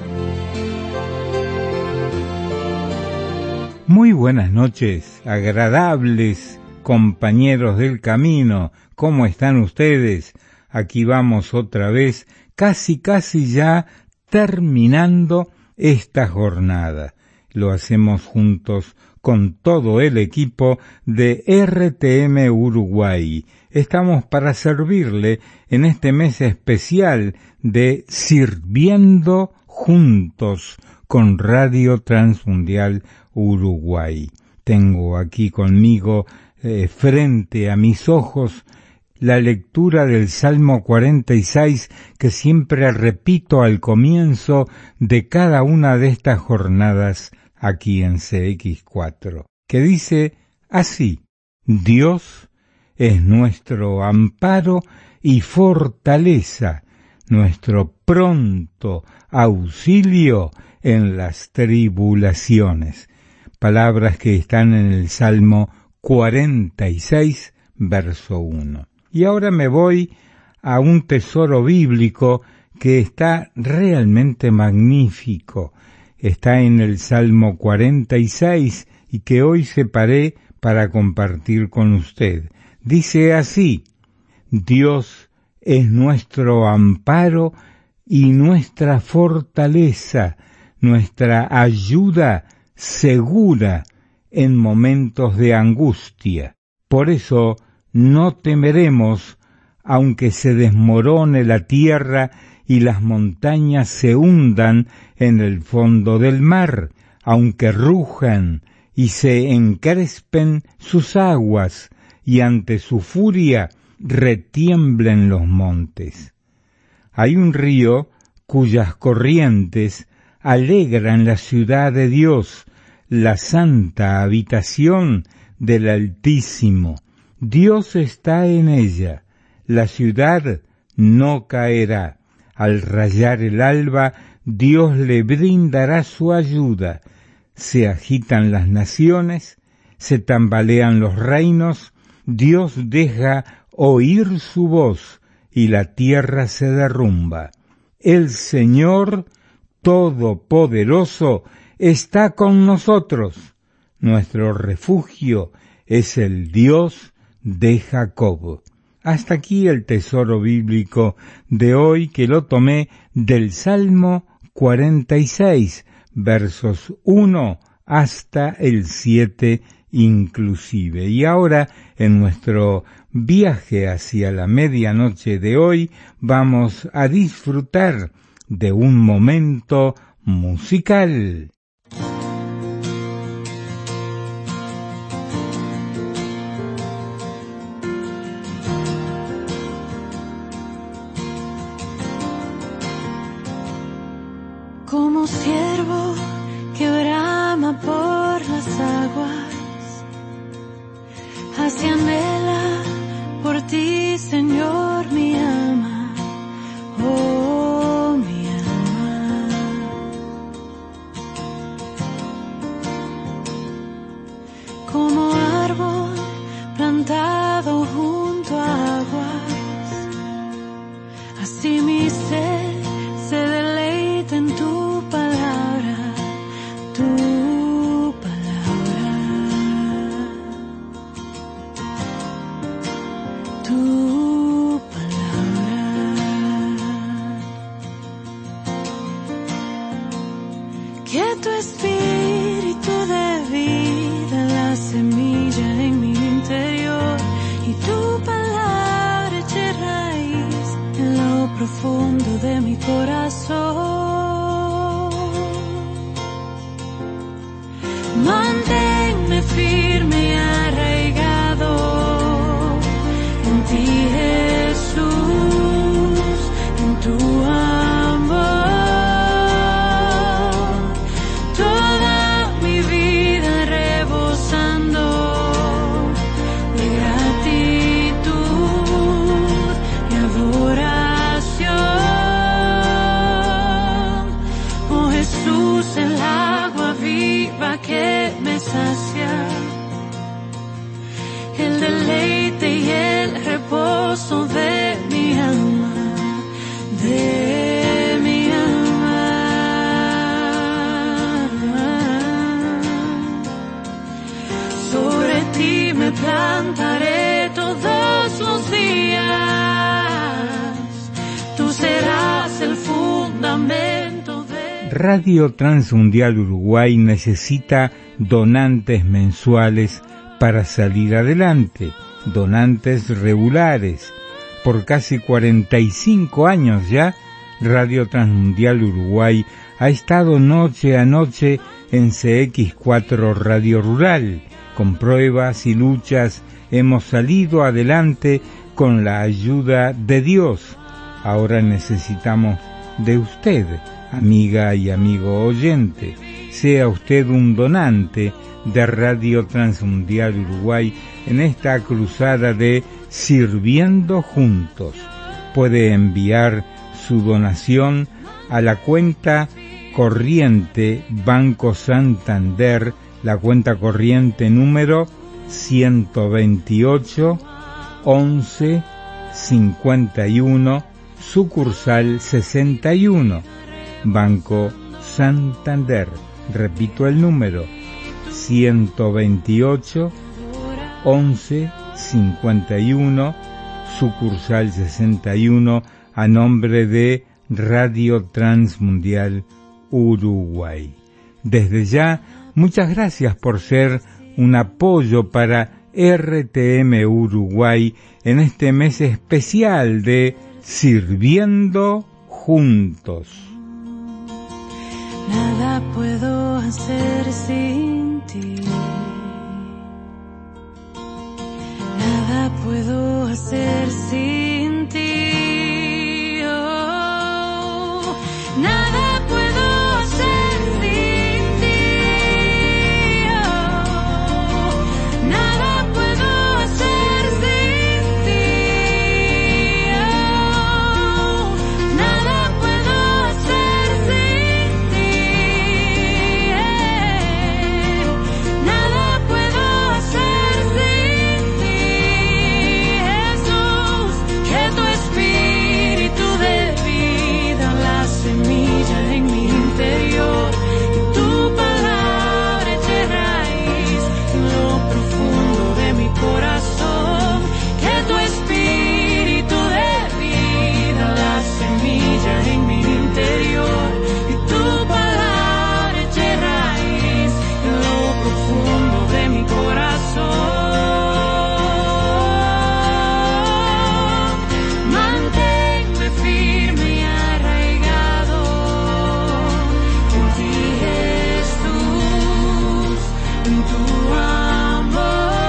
Speaker 17: Muy buenas noches, agradables compañeros del camino. ¿Cómo están ustedes? Aquí vamos otra vez, casi ya terminando esta jornada. Lo hacemos juntos con todo el equipo de RTM Uruguay. Estamos para servirle en este mes especial de Sirviendo Juntos con Radio Transmundial Uruguay. Tengo aquí conmigo, frente a mis ojos, la lectura del Salmo 46 que siempre repito al comienzo de cada una de estas jornadas aquí en CX4, que dice así: Dios es nuestro amparo y fortaleza, nuestro pronto auxilio en las tribulaciones. Palabras que están en el Salmo 46, verso 1. Y ahora me voy a un tesoro bíblico que está realmente magnífico. Está en el Salmo 46 y que hoy separé para compartir con usted. Dice así: Dios es nuestro amparo y nuestra fortaleza, nuestra ayuda segura en momentos de angustia. Por eso no temeremos, aunque se desmorone la tierra y las montañas se hundan en el fondo del mar, aunque rujan y se encrespen sus aguas, y ante su furia retiemblen los montes. Hay un río cuyas corrientes alegran la ciudad de Dios, la santa habitación del Altísimo. Dios está en ella, la ciudad no caerá. Al rayar el alba, Dios le brindará su ayuda. Se agitan las naciones, se tambalean los reinos, Dios deja oír su voz y la tierra se derrumba. El Señor Todopoderoso está con nosotros. Nuestro refugio es el Dios de Jacob. Hasta aquí el tesoro bíblico de hoy, que lo tomé del Salmo 46, versos 1 hasta el 7 inclusive. Y ahora, en nuestro viaje hacia la medianoche de hoy, vamos a disfrutar de un momento musical.
Speaker 5: Como ciervo que brama por las aguas, así anhela por ti, Señor, mi alma, oh mi alma. Como árbol plantado junto a aguas, así mi ser se deleita en tu palabra, tu palabra, tu palabra. Que tu espíritu de vida, la semilla en mi interior, y tu palabra eche raíz en lo profundo de mi corazón. Manténme firme y arraigado en ti, Jesús, en tu amor. Toda mi vida rebosando de gratitud y adoración. Oh Jesús, el agua viva que me sacia, el deleite y el reposo de mi alma, de mi alma. Sobre ti me plantaré todos los días, tú serás el fundamento de...
Speaker 17: Radio Transmundial Uruguay necesita donantes mensuales para salir adelante, donantes regulares. Por casi 45 años ya, Radio Transmundial Uruguay ha estado noche a noche en CX4 Radio Rural. Con pruebas y luchas hemos salido adelante con la ayuda de Dios. Ahora necesitamos de usted, amiga y amigo oyente. Sea usted un donante de Radio Transmundial Uruguay en esta cruzada de Sirviendo Juntos. Puede enviar su donación a la cuenta corriente Banco Santander, la cuenta corriente número 128 11 51, sucursal 61, Banco Santander. Repito el número, 128 11 51, sucursal 61, a nombre de Radio Transmundial Uruguay. Desde ya, muchas gracias por ser un apoyo para RTM Uruguay en este mes especial de Sirviendo Juntos.
Speaker 5: Nada puedo hacer sin ti. Nada puedo hacer sin ti. Oh, nada puedo hacer sin ti. Oh, nada puedo hacer sin ti. Oh, nada puedo hacer sin ti. Nada puedo hacer sin ti. Jesús, que tu espíritu de vida, la semilla en mi interior, y tu palabra eche raíz en lo profundo de mi corazón. Que tu espíritu de vida, la semilla en mi interior, y tu palabra eche raíz en lo profundo de mi corazón. Manténme firme y arraigado en ti, Jesús, en tu amor.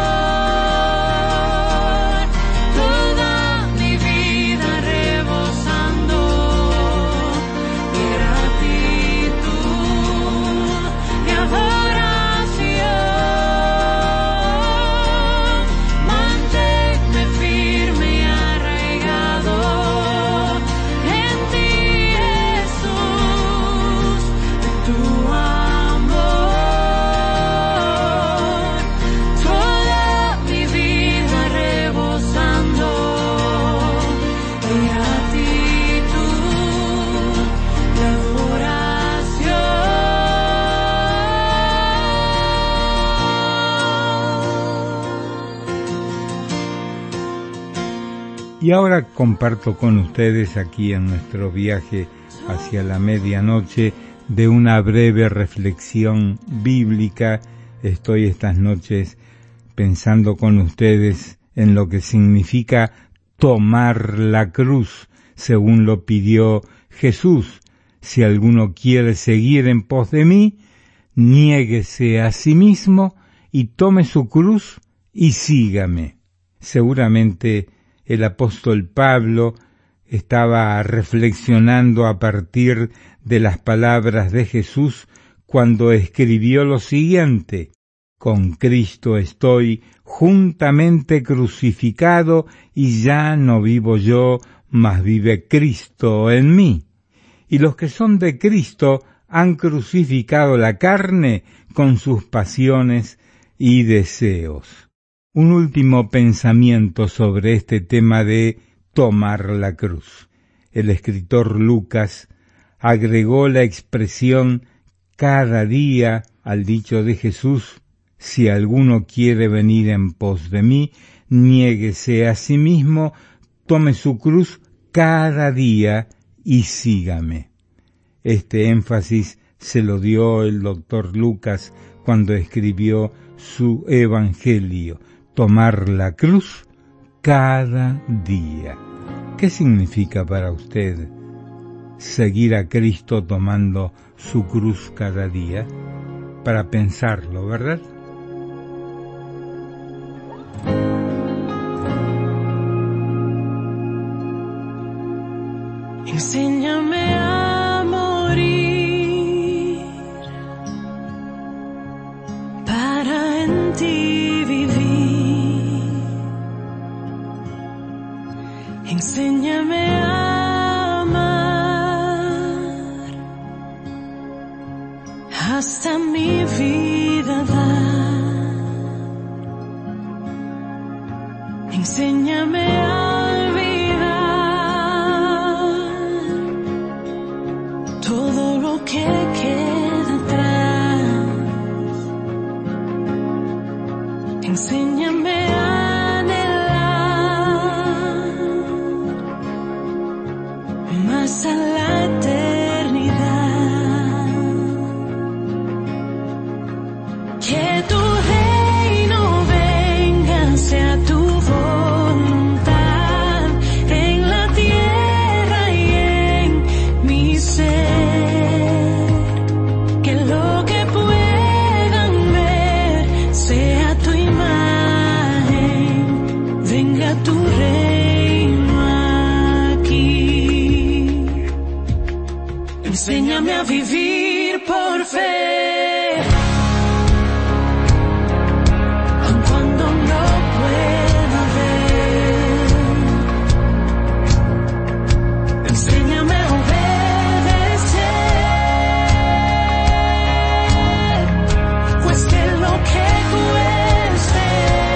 Speaker 5: Toda mi vida rebosando de gratitud y adoración. Manténme firme y arraigado en ti, Jesús, en tu amor. Toda mi vida rebosando de gratitud y adoración.
Speaker 17: Y ahora comparto con ustedes aquí en nuestro viaje hacia la medianoche de una breve reflexión bíblica. Estoy estas noches pensando con ustedes en lo que significa tomar la cruz, según lo pidió Jesús. Si alguno quiere seguir en pos de mí, niéguese a sí mismo y tome su cruz y sígame. Seguramente el apóstol Pablo estaba reflexionando a partir de las palabras de Jesús cuando escribió lo siguiente: con Cristo estoy juntamente crucificado, y ya no vivo yo, mas vive Cristo en mí. Y los que son de Cristo han crucificado la carne con sus pasiones y deseos. Un último pensamiento sobre este tema de tomar la cruz. El escritor Lucas agregó la expresión cada día al dicho de Jesús: si alguno quiere venir en pos de mí, niéguese a sí mismo, tome su cruz cada día y sígame. Este énfasis se lo dio el doctor Lucas cuando escribió su Evangelio: tomar la cruz cada día. ¿Qué significa para usted seguir a Cristo tomando su cruz cada día? Para pensarlo, ¿verdad?
Speaker 5: Enséñame a morir para Enséñame a amar hasta mi vida dar. Enséñame a olvidar todo lo que queda atrás. Enséñame a anhelar más a la eternidad. Que tu reino venga, sea tu voluntad en la tierra y en mi ser. Que lo que puedan ver sea tu imagen, venga tu reino aquí. Enséñame a vivir por fe, aun cuando no pueda ver. Enséñame a obedecer, cueste lo que cueste.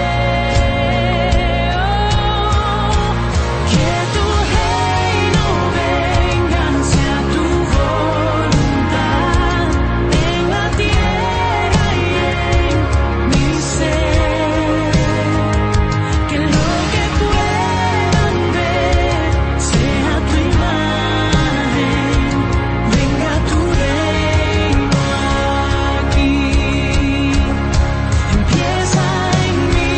Speaker 5: Que tu reino venga, sea tu voluntad en la tierra y en mi ser. Que lo que puedan ver sea tu imagen, venga tu reino aquí. Empieza en mí,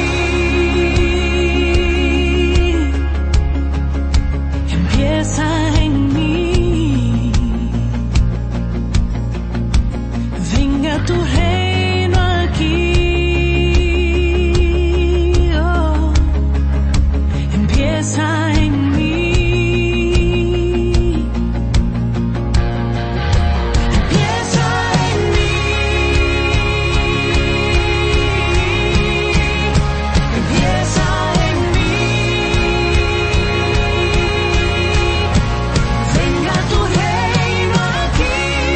Speaker 5: empieza en mí. Venga tu reino aquí, oh. Empieza en mí, empieza en mí, empieza en mí. Venga tu reino aquí.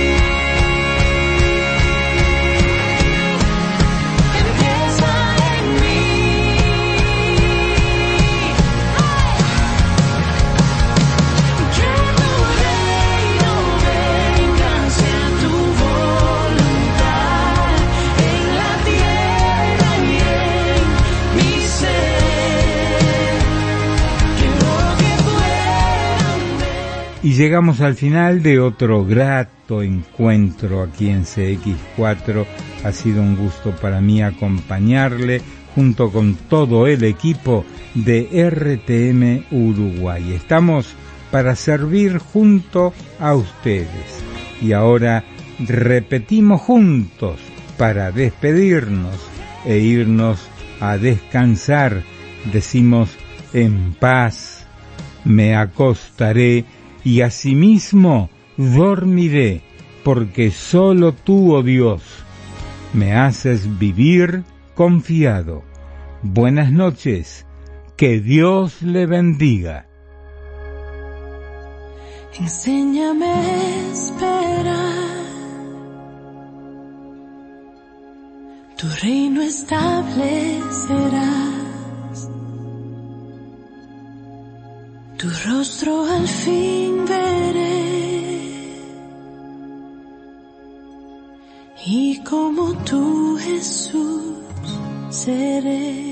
Speaker 5: Empieza en mí. Que tu reino venga, sea tu voluntad en la tierra y en mi ser. Que lo que puedan ver.
Speaker 17: Y llegamos al final de otro grato encuentro aquí en CX4. Ha sido un gusto para mí acompañarle junto con todo el equipo de RTM Uruguay. Estamos para servir junto a ustedes. Y ahora repetimos juntos para despedirnos e irnos a descansar. Decimos: en paz me acostaré y asimismo dormiré, porque solo tú, oh Dios, me haces vivir confiado. Buenas noches, que Dios le bendiga.
Speaker 5: Enséñame a esperar, tu reino establecerás, tu rostro al fin veré, y como tú, Jesús, seré.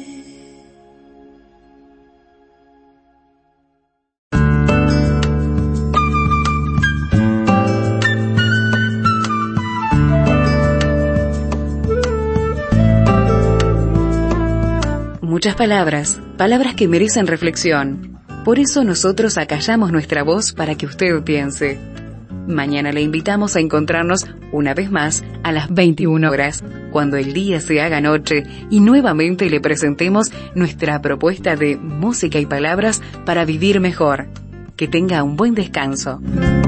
Speaker 1: Muchas palabras, palabras que merecen reflexión. Por eso nosotros acallamos nuestra voz para que usted piense. Mañana le invitamos a encontrarnos una vez más a las 21 horas, cuando el día se haga noche y nuevamente le presentemos nuestra propuesta de música y palabras para vivir mejor. Que tenga un buen descanso.